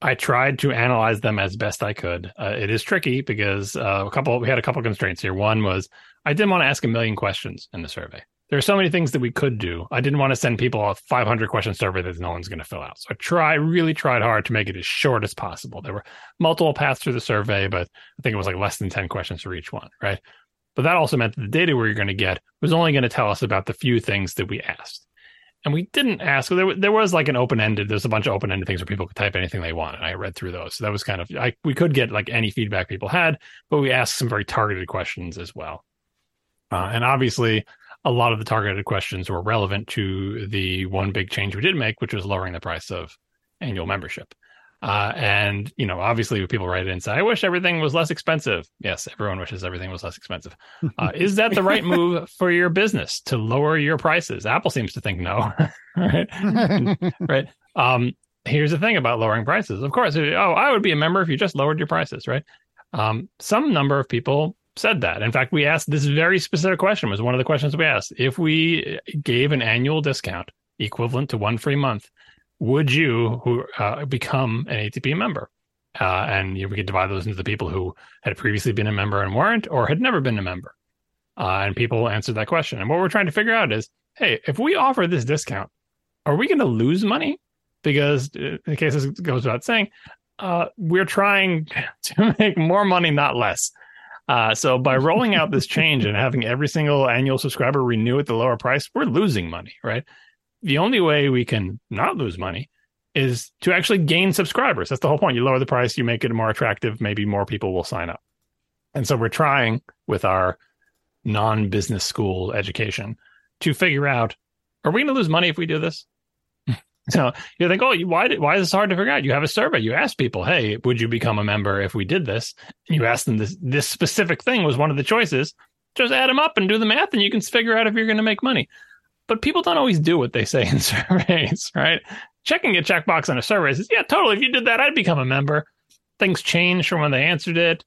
I tried to analyze them as best I could. It is tricky because we had a couple constraints here. One was I didn't want to ask a million questions in the survey. There are so many things that we could do. I didn't want to send people a 500 question survey that no one's going to fill out. So I really tried hard to make it as short as possible. There were multiple paths through the survey, but I think it was like less than 10 questions for each one, right? But that also meant that the data we were going to get was only going to tell us about the few things that we asked. And we didn't ask. There was like there's a bunch of open-ended things where people could type anything they want. And I read through those. So that was kind of, we could get like any feedback people had, but we asked some very targeted questions as well. And obviously, a lot of the targeted questions were relevant to the one big change we did make, which was lowering the price of annual membership. And, obviously people write in and say, I wish everything was less expensive. Yes, everyone wishes everything was less expensive. Is that the right move for your business to lower your prices? Apple seems to think no. Right. Right. Here's the thing about lowering prices. Of course, I would be a member if you just lowered your prices, right? Some number of people said that. In fact, we asked this very specific question was one of the questions we asked. If we gave an annual discount equivalent to 1 free month, would you become an ATP member? And we could divide those into the people who had previously been a member and weren't, or had never been a member. And people answered that question. And what we're trying to figure out is, hey, if we offer this discount, are we going to lose money? Because in case this goes without saying, we're trying to make more money, not less. So by rolling out this change and having every single annual subscriber renew at the lower price, we're losing money, right? The only way we can not lose money is to actually gain subscribers. That's the whole point. You lower the price, you make it more attractive, maybe more people will sign up. And so we're trying with our non-business school education to figure out, are we going to lose money if we do this? So you think, why is this hard to figure out? You have a survey. You ask people, hey, would you become a member if we did this? And you ask them this specific thing was one of the choices. Just add them up and do the math and you can figure out if you're going to make money. But people don't always do what they say in surveys, right? Checking a checkbox on a survey says, yeah, totally. If you did that, I'd become a member. Things change from when they answered it.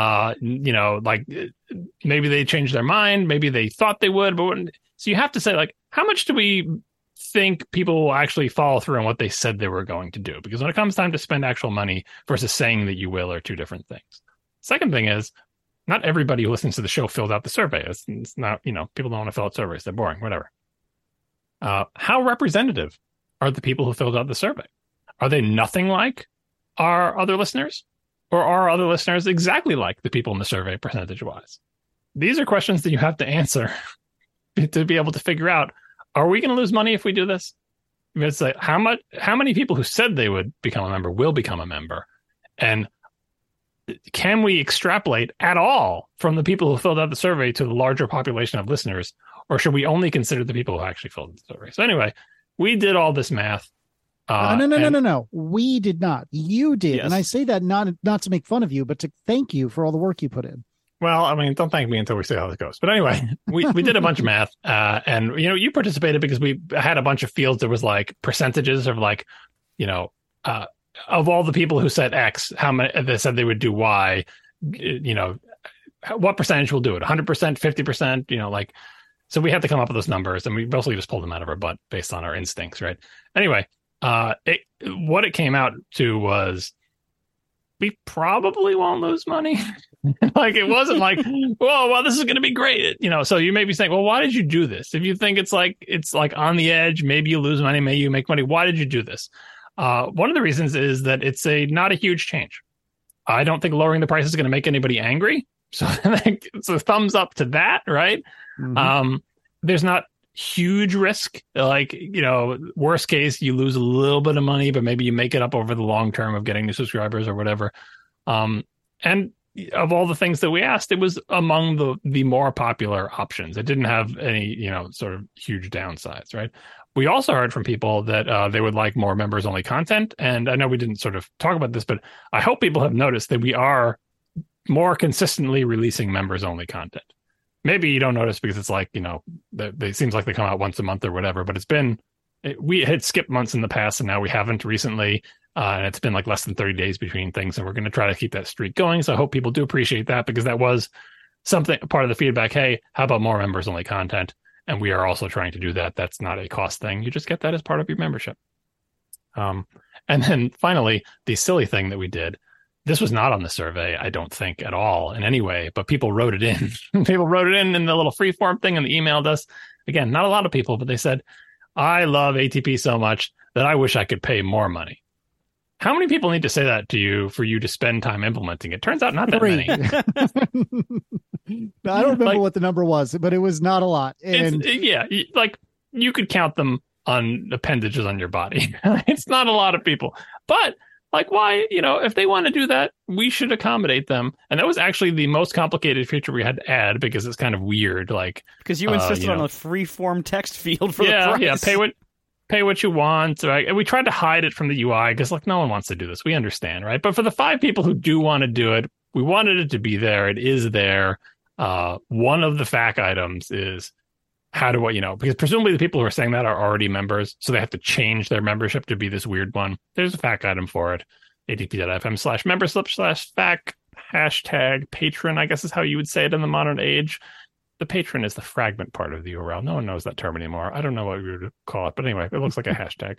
Like maybe they changed their mind. Maybe they thought they would. So you have to say, like, how much do we think people will actually follow through on what they said they were going to do? Because when it comes time to spend actual money versus saying that you will are two different things. Second thing is, not everybody who listens to the show filled out the survey. It's not, people don't want to fill out surveys. They're boring, whatever. How representative are the people who filled out the survey? Are they nothing like our other listeners? Or are other listeners exactly like the people in the survey percentage-wise? These are questions that you have to answer to be able to figure out, are we going to lose money if we do this? It's like, how many people who said they would become a member will become a member? And can we extrapolate at all from the people who filled out the survey to the larger population of listeners? Or should we only consider the people who actually filled out the survey? So anyway, we did all this math. No. We did not. You did. Yes. And I say that not to make fun of you, but to thank you for all the work you put in. Well, I mean, don't thank me until we see how this goes. But anyway, we did a bunch of math. And, you participated because we had a bunch of fields. There was like percentages of like, of all the people who said X, how many they said they would do Y, what percentage will do it? 100%, 50%, so we had to come up with those numbers and we mostly just pulled them out of our butt based on our instincts, right? Anyway, what it came out to was we probably won't lose money. Like it wasn't like, well, this is going to be great. So you may be saying, well, why did you do this? If you think it's like on the edge, maybe you lose money, maybe you make money. Why did you do this? One of the reasons is that it's not a huge change. I don't think lowering the price is going to make anybody angry. So it's a thumbs up to that, right? Mm-hmm. There's not huge risk. Like, worst case, you lose a little bit of money, but maybe you make it up over the long term of getting new subscribers or whatever. And of all the things that we asked, it was among the more popular options. It didn't have any, sort of huge downsides, right? We also heard from people that they would like more members-only content. And I know we didn't sort of talk about this, but I hope people have noticed that we are more consistently releasing members-only content. Maybe you don't notice because it's like, they seems like they come out once a month or whatever, but we had skipped months in the past and now we haven't recently. And it's been like less than 30 days between things. And we're going to try to keep that streak going. So I hope people do appreciate that because that was part of the feedback. Hey, how about more members-only content? And we are also trying to do that. That's not a cost thing. You just get that as part of your membership. And then finally, the silly thing that we did. This was not on the survey, I don't think, at all in any way, but people wrote it in. People wrote it in the little freeform thing and they emailed us. Again, not a lot of people, but they said, I love ATP so much that I wish I could pay more money. How many people need to say that to you for you to spend time implementing it? Turns out not that many. I don't remember what the number was, but it was not a lot. And like you could count them on appendages on your body. It's not a lot of people, but like, why, if they want to do that, we should accommodate them. And that was actually the most complicated feature we had to add because it's kind of weird. Like, because you insisted on a free form text field for the price. Yeah, pay what you want. Right? And we tried to hide it from the UI because, no one wants to do this. We understand, right? But for the 5 people who do want to do it, we wanted it to be there. It is there. One of the FAQ items is how do I, because presumably the people who are saying that are already members, so they have to change their membership to be this weird one. There's a FAQ item for it. atp.fm/membership/FAQ #patron, I guess is how you would say it in the modern age. The patron is the fragment part of the URL. No one knows that term anymore. I don't know what we would call it, but anyway, it looks like a hashtag.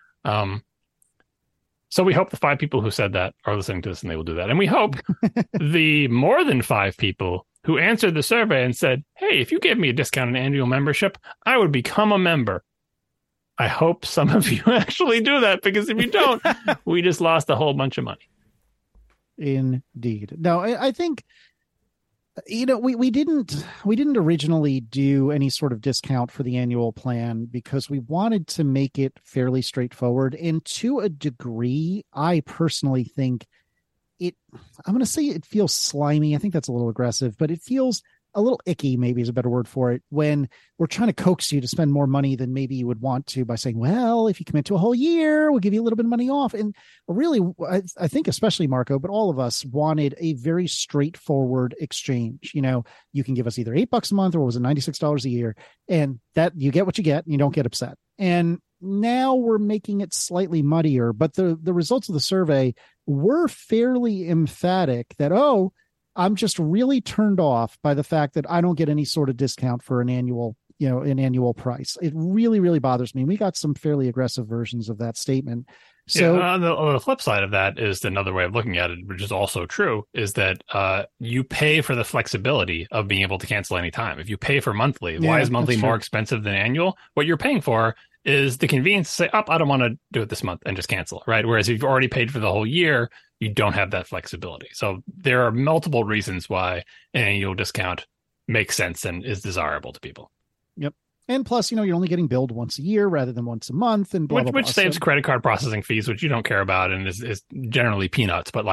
So we hope the 5 people who said that are listening to this and they will do that. And we hope the more than 5 people who answered the survey and said, hey, if you gave me a discount on annual membership, I would become a member. I hope some of you actually do that, because if you don't, we just lost a whole bunch of money. Indeed. No, I think, we didn't originally do any sort of discount for the annual plan because we wanted to make it fairly straightforward. And to a degree, I personally think I'm going to say it feels slimy. I think that's a little aggressive, but it feels a little icky, maybe is a better word for it, when we're trying to coax you to spend more money than maybe you would want to by saying, well, if you commit to a whole year, we'll give you a little bit of money off. And really, I think especially Marco, but all of us wanted a very straightforward exchange. You can give us either $8 a month or what was it, $96 a year, and that you get what you get and you don't get upset. And now we're making it slightly muddier, but the results of the survey were fairly emphatic that, I'm just really turned off by the fact that I don't get any sort of discount for an annual price. It really, really bothers me. We got some fairly aggressive versions of that statement. So on the flip side of that is another way of looking at it, which is also true, is that you pay for the flexibility of being able to cancel anytime. If you pay for monthly, why is monthly more expensive than annual? What you're paying for is the convenience to say, I don't want to do it this month and just cancel, right? Whereas if you've already paid for the whole year, you don't have that flexibility. So there are multiple reasons why an annual discount makes sense and is desirable to people. Yep. And plus, you're only getting billed once a year rather than once a month, and which saves credit card processing fees, which you don't care about and is generally peanuts. But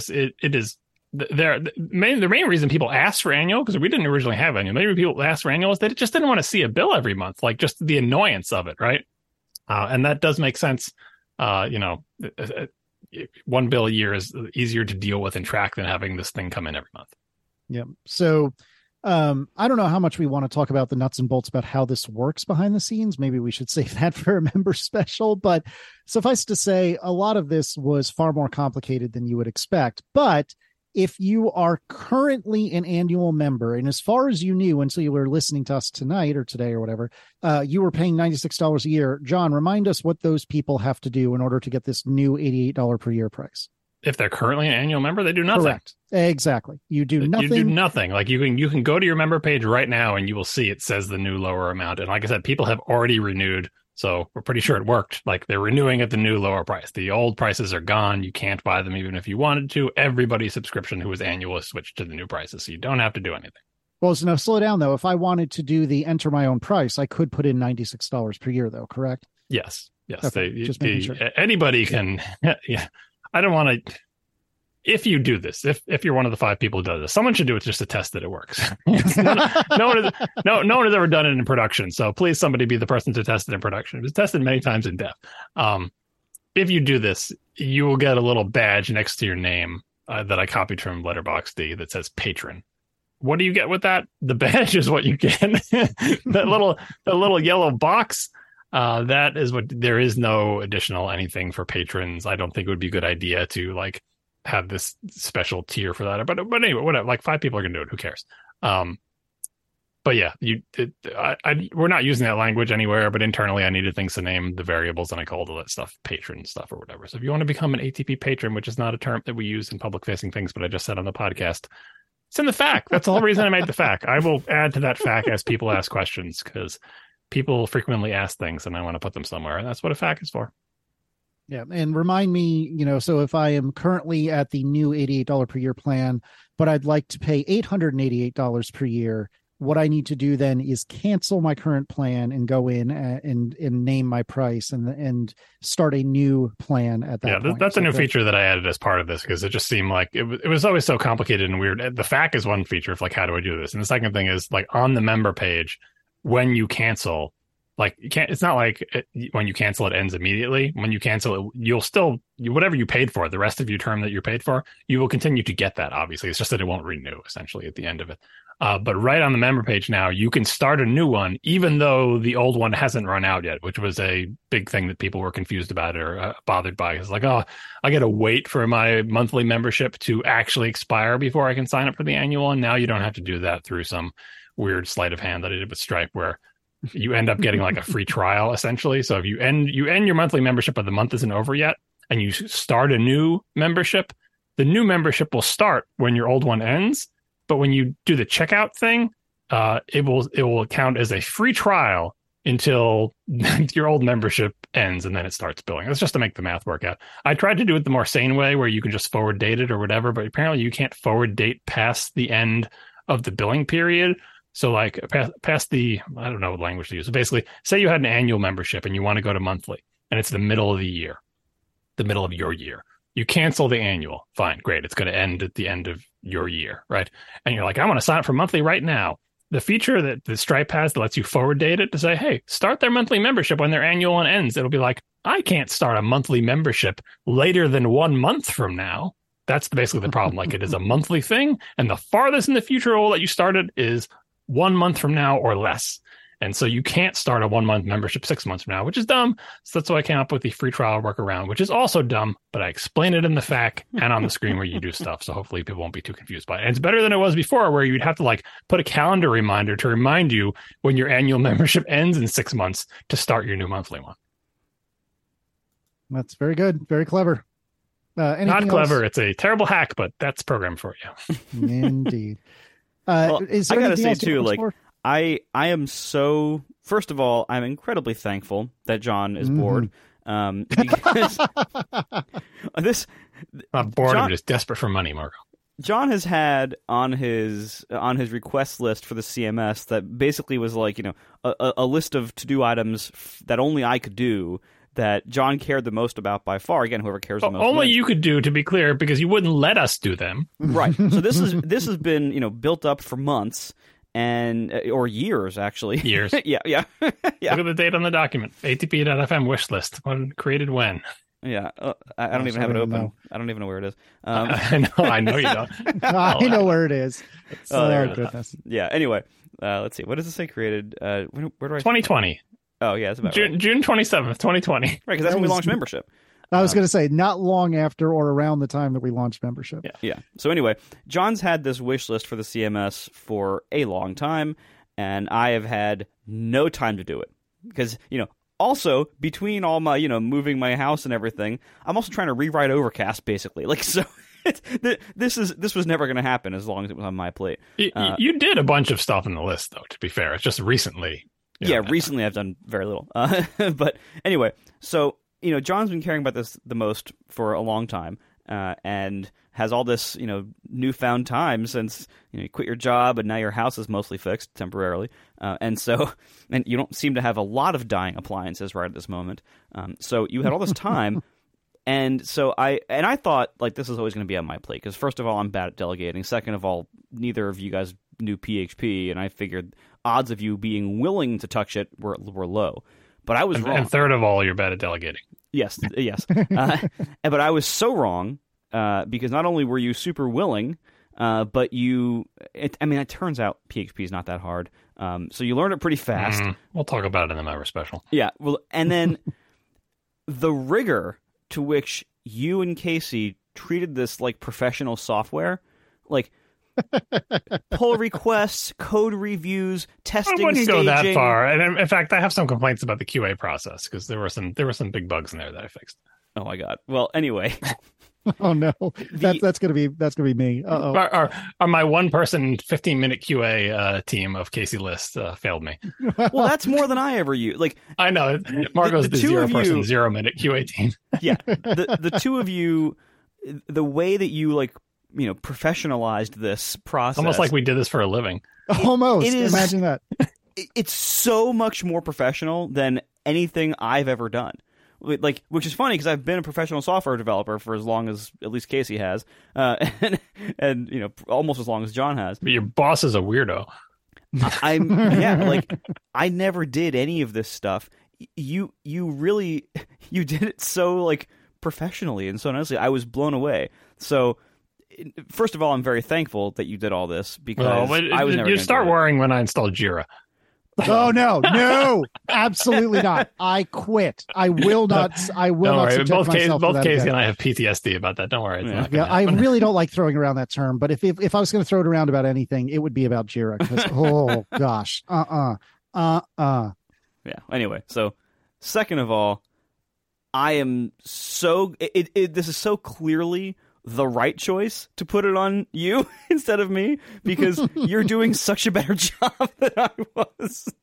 the main reason people ask for annual, because we didn't originally have annual, maybe people ask for annual, is they just didn't want to see a bill every month, like just the annoyance of it, right? And that does make sense. One bill a year is easier to deal with and track than having this thing come in every month. Yeah. So I don't know how much we want to talk about the nuts and bolts about how this works behind the scenes. Maybe we should save that for a member special, but suffice to say, a lot of this was far more complicated than you would expect. But if you are currently an annual member, and as far as you knew until you were listening to us tonight or today or whatever, you were paying $96 a year. John, remind us what those people have to do in order to get this new $88 per year price. If they're currently an annual member, they do nothing. Correct. Exactly. You do nothing. You do nothing. Like you can go to your member page right now and you will see it says the new lower amount. And like I said, people have already renewed. So we're pretty sure it worked. Like they're renewing at the new lower price. The old prices are gone. You can't buy them even if you wanted to. Everybody's subscription who was annual is switched to the new prices. So you don't have to do anything. Well, so now slow down though. If I wanted to do the enter my own price, I could put in $96 per year though, correct? Yes. Okay, sure. Anybody can. Yeah. I don't want to. If you do this, if you're one of the 5 people who does this, someone should do it just to test that it works. no one has ever done it in production. So please, somebody be the person to test it in production. It was tested many times in dev. If you do this, you will get a little badge next to your name that I copied from Letterboxd that says patron. What do you get with that? The badge is what you get. that little yellow box. That is what. There is no additional anything for patrons. I don't think it would be a good idea to have this special tier for that. But anyway, whatever. 5 people are gonna do it. Who cares? But yeah, we're not using that language anywhere, but internally I needed things to name the variables, and I called all that stuff patron stuff or whatever. So if you want to become an ATP patron, which is not a term that we use in public facing things, but I just said on the podcast, it's in the FAQ. That's the whole reason I made the FAQ. I will add to that FAQ as people ask questions, because people frequently ask things and I want to put them somewhere. And that's what a FAQ is for. Yeah. And remind me, so if I am currently at the new $88 per year plan, but I'd like to pay $888 per year, what I need to do then is cancel my current plan and go in and name my price and start a new plan at that point. That's a new feature that I added as part of this, because it just seemed like it was always so complicated and weird. The FAQ is one feature of like, how do I do this? And the second thing is like on the member page, when you cancel, like you can't, it's not like when you cancel, it ends immediately. When you cancel it, you'll still, whatever you paid for, the rest of your term that you're paid for, you will continue to get that. Obviously, it's just that it won't renew essentially at the end of it. But right on the member page now, you can start a new one, even though the old one hasn't run out yet, which was a big thing that people were confused about or bothered by. It's like, oh, I got to wait for my monthly membership to actually expire before I can sign up for the annual. And now you don't have to do that through some weird sleight of hand that I did with Stripe, where you end up getting like a free trial, essentially. So if you end your monthly membership, but the month isn't over yet, and you start a new membership, the new membership will start when your old one ends. But when you do the checkout thing, it will count as a free trial until your old membership ends, and then it starts billing. It's just to make the math work out. I tried to do it the more sane way, where you can just forward date it or whatever, but apparently you can't forward date past the end of the billing period. So like past the, I don't know what language to use. So basically, say you had an annual membership and you want to go to monthly, and it's the middle of the year, the middle of your year. You cancel the annual. Fine, great. It's going to end at the end of your year, right? And you're like, I want to sign up for monthly right now. The feature that the Stripe has that lets you forward date it to say, hey, start their monthly membership when their annual one ends. It'll be like, I can't start a monthly membership later than 1 month from now. That's basically the problem. Like, it is a monthly thing, and the farthest in the future it will let you start it is 1 month from now or less. And so you can't start a 1 month membership 6 months from now, which is dumb. So that's why I came up with the free trial workaround, which is also dumb, but I explain it in the FAQ and on the screen where you do stuff. So hopefully people won't be too confused by it. And it's better than it was before, where you'd have to like put a calendar reminder to remind you when your annual membership ends in 6 months to start your new monthly one. That's very good. Very clever. Not clever. It's a terrible hack, but that's programmed for you. Indeed. Well, I gotta say too, like, I am so, first of all, I'm incredibly thankful that John is bored. Because this not bored, I'm just desperate for money, Marco. John has had on his request list for the CMS that basically was like, a list of to-do items that only I could do, that John cared the most about by far. Again, whoever cares the most. Only wins. You could do, to be clear, because you wouldn't let us do them. Right. So this has been, built up for months or years, actually. Years. yeah. Look at the date on the document. ATP.fm wish list. Created when? Yeah. I don't even have it open. Know. I don't even know where it is. I know you don't. I know where it is. Oh, goodness. Yeah. Anyway, let's see. What does it say created? Where do I? 2020. Oh, yeah, that's about June 27th, 2020. Right, because that's when we launched membership. I was going to say, not long after or around the time that we launched membership. Yeah. So anyway, John's had this wish list for the CMS for a long time, and I have had no time to do it. Because, also, between all my, moving my house and everything, I'm also trying to rewrite Overcast, basically. Like, so this was never going to happen as long as it was on my plate. You did a bunch of stuff in the list, though, to be fair. It's just recently. Recently I've done very little. But anyway, so, John's been caring about this the most for a long time, and has all this, newfound time since, you quit your job and now your house is mostly fixed temporarily. And you don't seem to have a lot of dying appliances right at this moment. So you had all this time. And so I thought, like, this is always going to be on my plate, because first of all, I'm bad at delegating. Second of all, neither of you guys knew PHP, and I figured odds of you being willing to touch it were low. But I was wrong. And third of all, you're bad at delegating. Yes. But I was so wrong, because not only were you super willing, but it turns out PHP is not that hard. So you learn it pretty fast. We'll talk about it in the Member Special. Yeah. Well, and then the rigor to which you and Casey treated this like professional software, like, pull requests, code reviews, testing, I wouldn't staging. go that far. And in fact, I have some complaints about the QA process because there were some big bugs in there that I fixed. Oh my god. Well, anyway. Oh no, that's gonna be me. Uh-oh. Our my 1-person 15-minute QA team of Casey List failed me. Well, that's more than I ever use. Like, I know Margot's the 0-person 0-minute QA team. Yeah, the two of you, the way that you professionalized this process, Almost like we did this for a living. Almost. It is, imagine that. It's so much more professional than anything I've ever done. Like, which is funny because I've been a professional software developer for as long as at least Casey has, and almost as long as John has. But your boss is a weirdo. I never did any of this stuff. You really did it so professionally and so nicely. I was blown away. So, first of all, I'm very thankful that you did all this because I was never. You'd start worrying when I installed Jira. Oh no, absolutely not. I quit. I will not. I will not. Both Casey and I have PTSD about that. Don't worry. I really don't like throwing around that term, but if I was going to throw it around about anything, it would be about Jira. Because oh gosh, Yeah. Anyway, so second of all, I am so. This is so clearly the right choice to put it on you instead of me because you're doing such a better job than I was.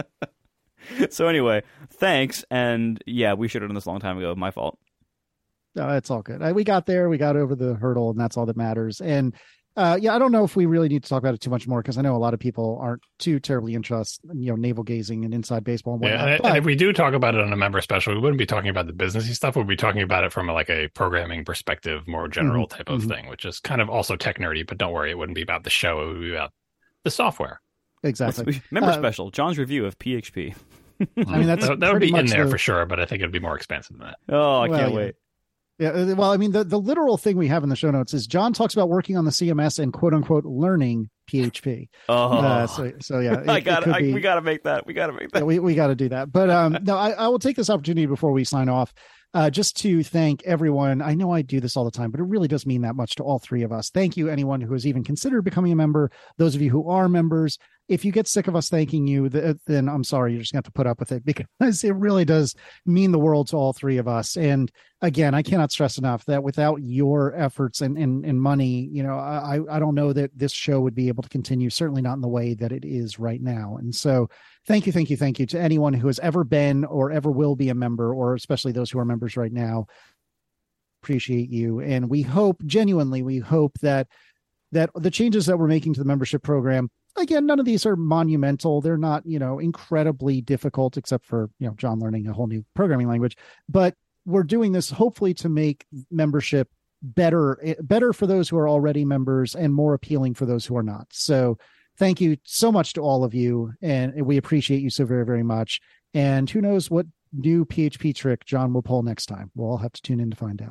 So anyway, thanks. And yeah, we should have done this a long time ago. My fault. No, it's all good. We got there. We got over the hurdle, and that's all that matters. And I don't know if we really need to talk about it too much more because I know a lot of people aren't too terribly interested, navel gazing and inside baseball and whatnot. And if we do talk about it on a member special, we wouldn't be talking about the businessy stuff. We'd be talking about it from a programming perspective, more general type of thing, which is kind of also tech nerdy. But don't worry, it wouldn't be about the show. It would be about the software. Exactly. Member special, John's review of PHP. I mean, that would be in there for sure, but I think it'd be more expensive than that. Oh, I can't wait. Yeah, well, I mean, the literal thing we have in the show notes is John talks about working on the CMS and quote unquote learning PHP. So yeah, we gotta make that. We gotta make that. Yeah, we got to do that. But no, I will take this opportunity before we sign off, just to thank everyone. I know I do this all the time, but it really does mean that much to all three of us. Thank you, anyone who has even considered becoming a member. Those of you who are members. If you get sick of us thanking you, then I'm sorry, you're just going to have to put up with it because it really does mean the world to all three of us. And again, I cannot stress enough that without your efforts and money, I don't know that this show would be able to continue, certainly not in the way that it is right now. And so thank you to anyone who has ever been or ever will be a member, or especially those who are members right now. Appreciate you. And we hope that the changes that we're making to the membership program, again, none of these are monumental. They're not, incredibly difficult, except for, John learning a whole new programming language. But we're doing this hopefully to make membership better for those who are already members and more appealing for those who are not. So thank you so much to all of you. And we appreciate you so very, very much. And who knows what new PHP trick John will pull next time. We'll all have to tune in to find out.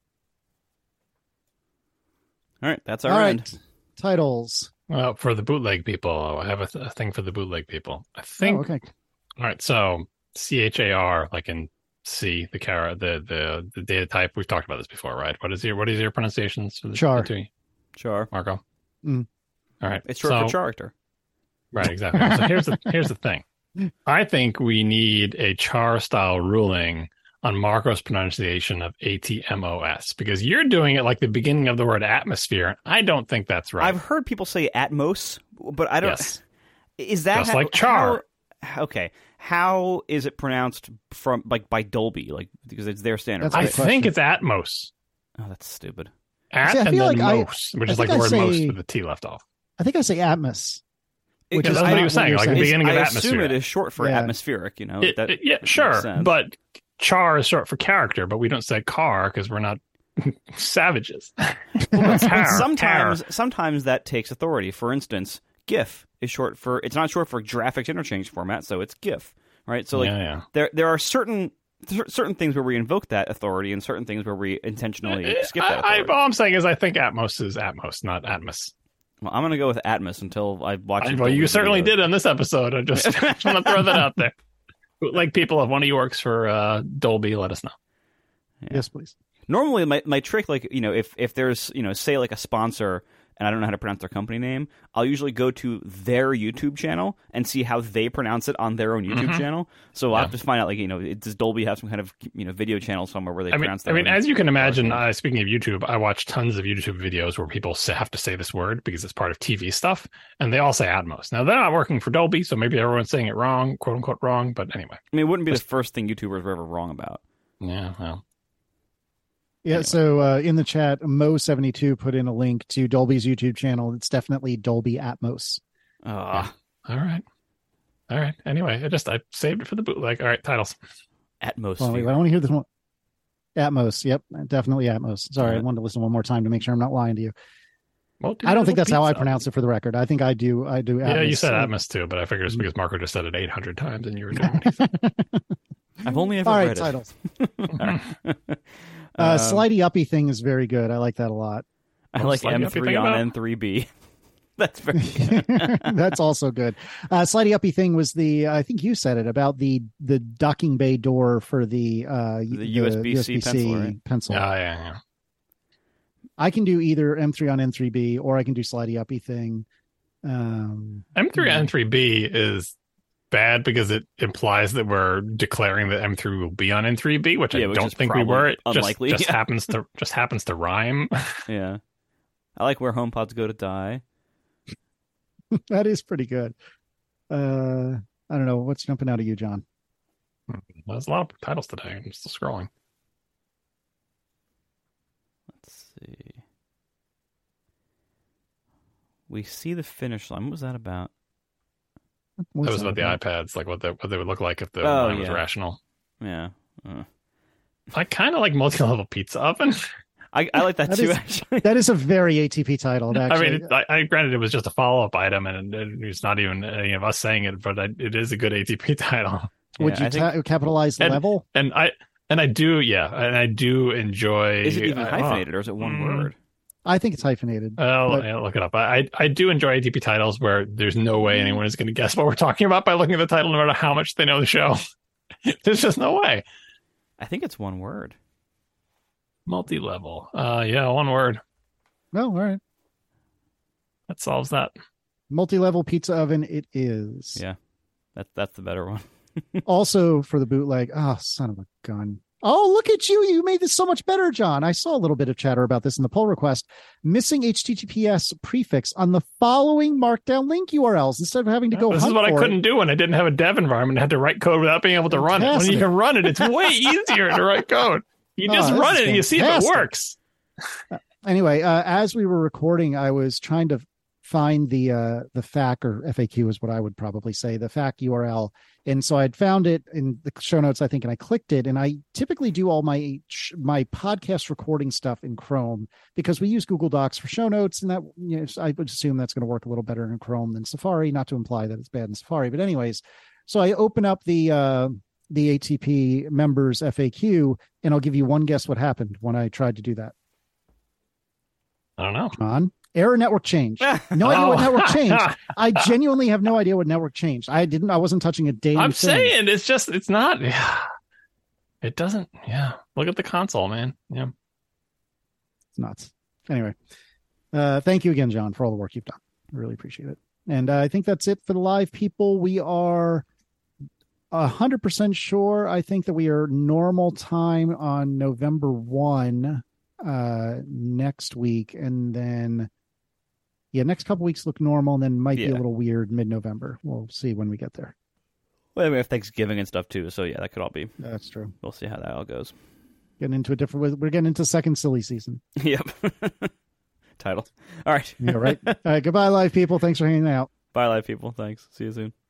All right. That's our end. Right. Titles. Well, for the bootleg people, I have a thing for the bootleg people. I think. Oh, okay. All right. So CHAR, like in C, the data type. We've talked about this before, right? What is your pronunciations for the char? Char, Marco. Mm. All right. It's short for character. Right. Exactly. So here's the thing. I think we need a char style ruling on Marco's pronunciation of ATMOS, because you're doing it like the beginning of the word atmosphere. I don't think that's right. I've heard people say Atmos, but I don't. Yes. Is that just like char? Okay, how is it pronounced from by Dolby? Because it's their standard. I think it's Atmos. Oh, that's stupid. And then most, which is like the word most with the T left off. I think I say Atmos. Which is what he was saying, like the beginning of atmosphere. I assume it is short for atmospheric. Sure, but char is short for character, but we don't say car because we're not savages. Sometimes that takes authority. For instance, GIF is short for. It's not short for graphics interchange format, so it's GIF, right? So there are certain things where we invoke that authority, and certain things where we intentionally skip that authority. All I'm saying is I think Atmos is Atmos, not Atmos. Well, I'm going to go with Atmos until I watch it. Well, you certainly did on this episode. I just want to throw that out there. Like people, if one of you works for Dolby, let us know. Yeah. Yes, please. Normally, my trick, if there's, say, like a sponsor and I don't know how to pronounce their company name, I'll usually go to their YouTube channel and see how they pronounce it on their own YouTube channel. So I'll have to find out, like, does Dolby have some kind of, video channel somewhere where they pronounce that? As you can imagine, speaking of YouTube, I watch tons of YouTube videos where people have to say this word because it's part of TV stuff, and they all say Atmos. Now, they're not working for Dolby, so maybe everyone's saying it wrong, quote unquote wrong, but anyway. I mean, it wouldn't be the first thing YouTubers were ever wrong about. Yeah, well. Yeah, Anyway. so in the chat, Mo72 put in a link to Dolby's YouTube channel. It's definitely Dolby Atmos. All right. Anyway, I saved it for the bootleg. All right, titles. Atmosphere. Well, wait, I want to hear this one. Atmos. Yep, definitely Atmos. Sorry, I wanted to listen one more time to make sure I'm not lying to you. Well, I don't think that's how I pronounce it for the record. I think I do. Atmos. Yeah, you said Atmos too, but I figured it's because Marco just said it 800 times and you were doing it. I've only ever All right, read titles. it. Slidey uppy thing is very good. I like that a lot. I like Slidey uppy M3 thing on about? N3B. That's very good. That's also good. Slidey uppy thing was I think you said it about the docking bay door for the USB-C pencil, right? pencil. Yeah. I can do either M3 on N3B or I can do slidey uppy thing. M3 and N3B is bad because it implies that we're declaring that M3 will be on N3B, which I don't think we were. It unlikely. just happens to rhyme. Yeah. I like where HomePods go to die. That is pretty good. I don't know. What's jumping out of you, John? There's a lot of titles today. I'm still scrolling. Let's see. We see the finish line. What was that about? That was about the iPads, like what they would look like if the line was rational. Yeah. I kind of like multi-level pizza oven. I like that too, actually. That is a very ATP title. Actually. I mean, granted, it was just a follow-up item, and it's not even any of us saying it, but it is a good ATP title. Would you capitalize level? And I do, and I do enjoy. Is it even hyphenated, or is it one word? I think it's hyphenated. Look it up. I do enjoy ATP titles where there's no way anyone is going to guess what we're talking about by looking at the title, no matter how much they know the show. There's just no way. I think it's one word. Multi-level. One word. No, all right. That solves that. Multi-level pizza oven it is. Yeah. That's the better one. Also for the bootleg. Oh, son of a gun. Oh, look at you. You made this so much better, John. I saw a little bit of chatter about this in the pull request. Missing HTTPS prefix on the following markdown link URLs instead of having to go This is what I couldn't do when I didn't have a dev environment. I had to write code without being able to run it. When you can run it, it's way easier to write code. You just run it and you see if it works. Anyway, as we were recording, I was trying to find the FAQ, or FAQ is what I would probably say, the FAQ URL. And so I'd found it in the show notes, I think, and I clicked it. And I typically do all my podcast recording stuff in Chrome because we use Google Docs for show notes. And that, I would assume that's going to work a little better in Chrome than Safari, not to imply that it's bad in Safari. But anyways, so I open up the ATP members FAQ, and I'll give you one guess what happened when I tried to do that. I don't know. John? Error network change. No idea what network changed. I genuinely have no idea what network changed. I wasn't touching a damn thing. I'm saying it's not. Yeah. It doesn't. Yeah. Look at the console, man. Yeah. It's nuts. Anyway, thank you again, John, for all the work you've done. I really appreciate it. And I think that's it for the live people. We are 100% sure. I think that we are normal time on November 1 next week. And then next couple weeks look normal, and then might be a little weird mid-November. We'll see when we get there. Well, we have Thanksgiving and stuff too, so that could all be. That's true. We'll see how that all goes. We're getting into second silly season. Yep. Title. All right. Yeah, right. All right. Goodbye, live people. Thanks for hanging out. Bye, live people. Thanks. See you soon.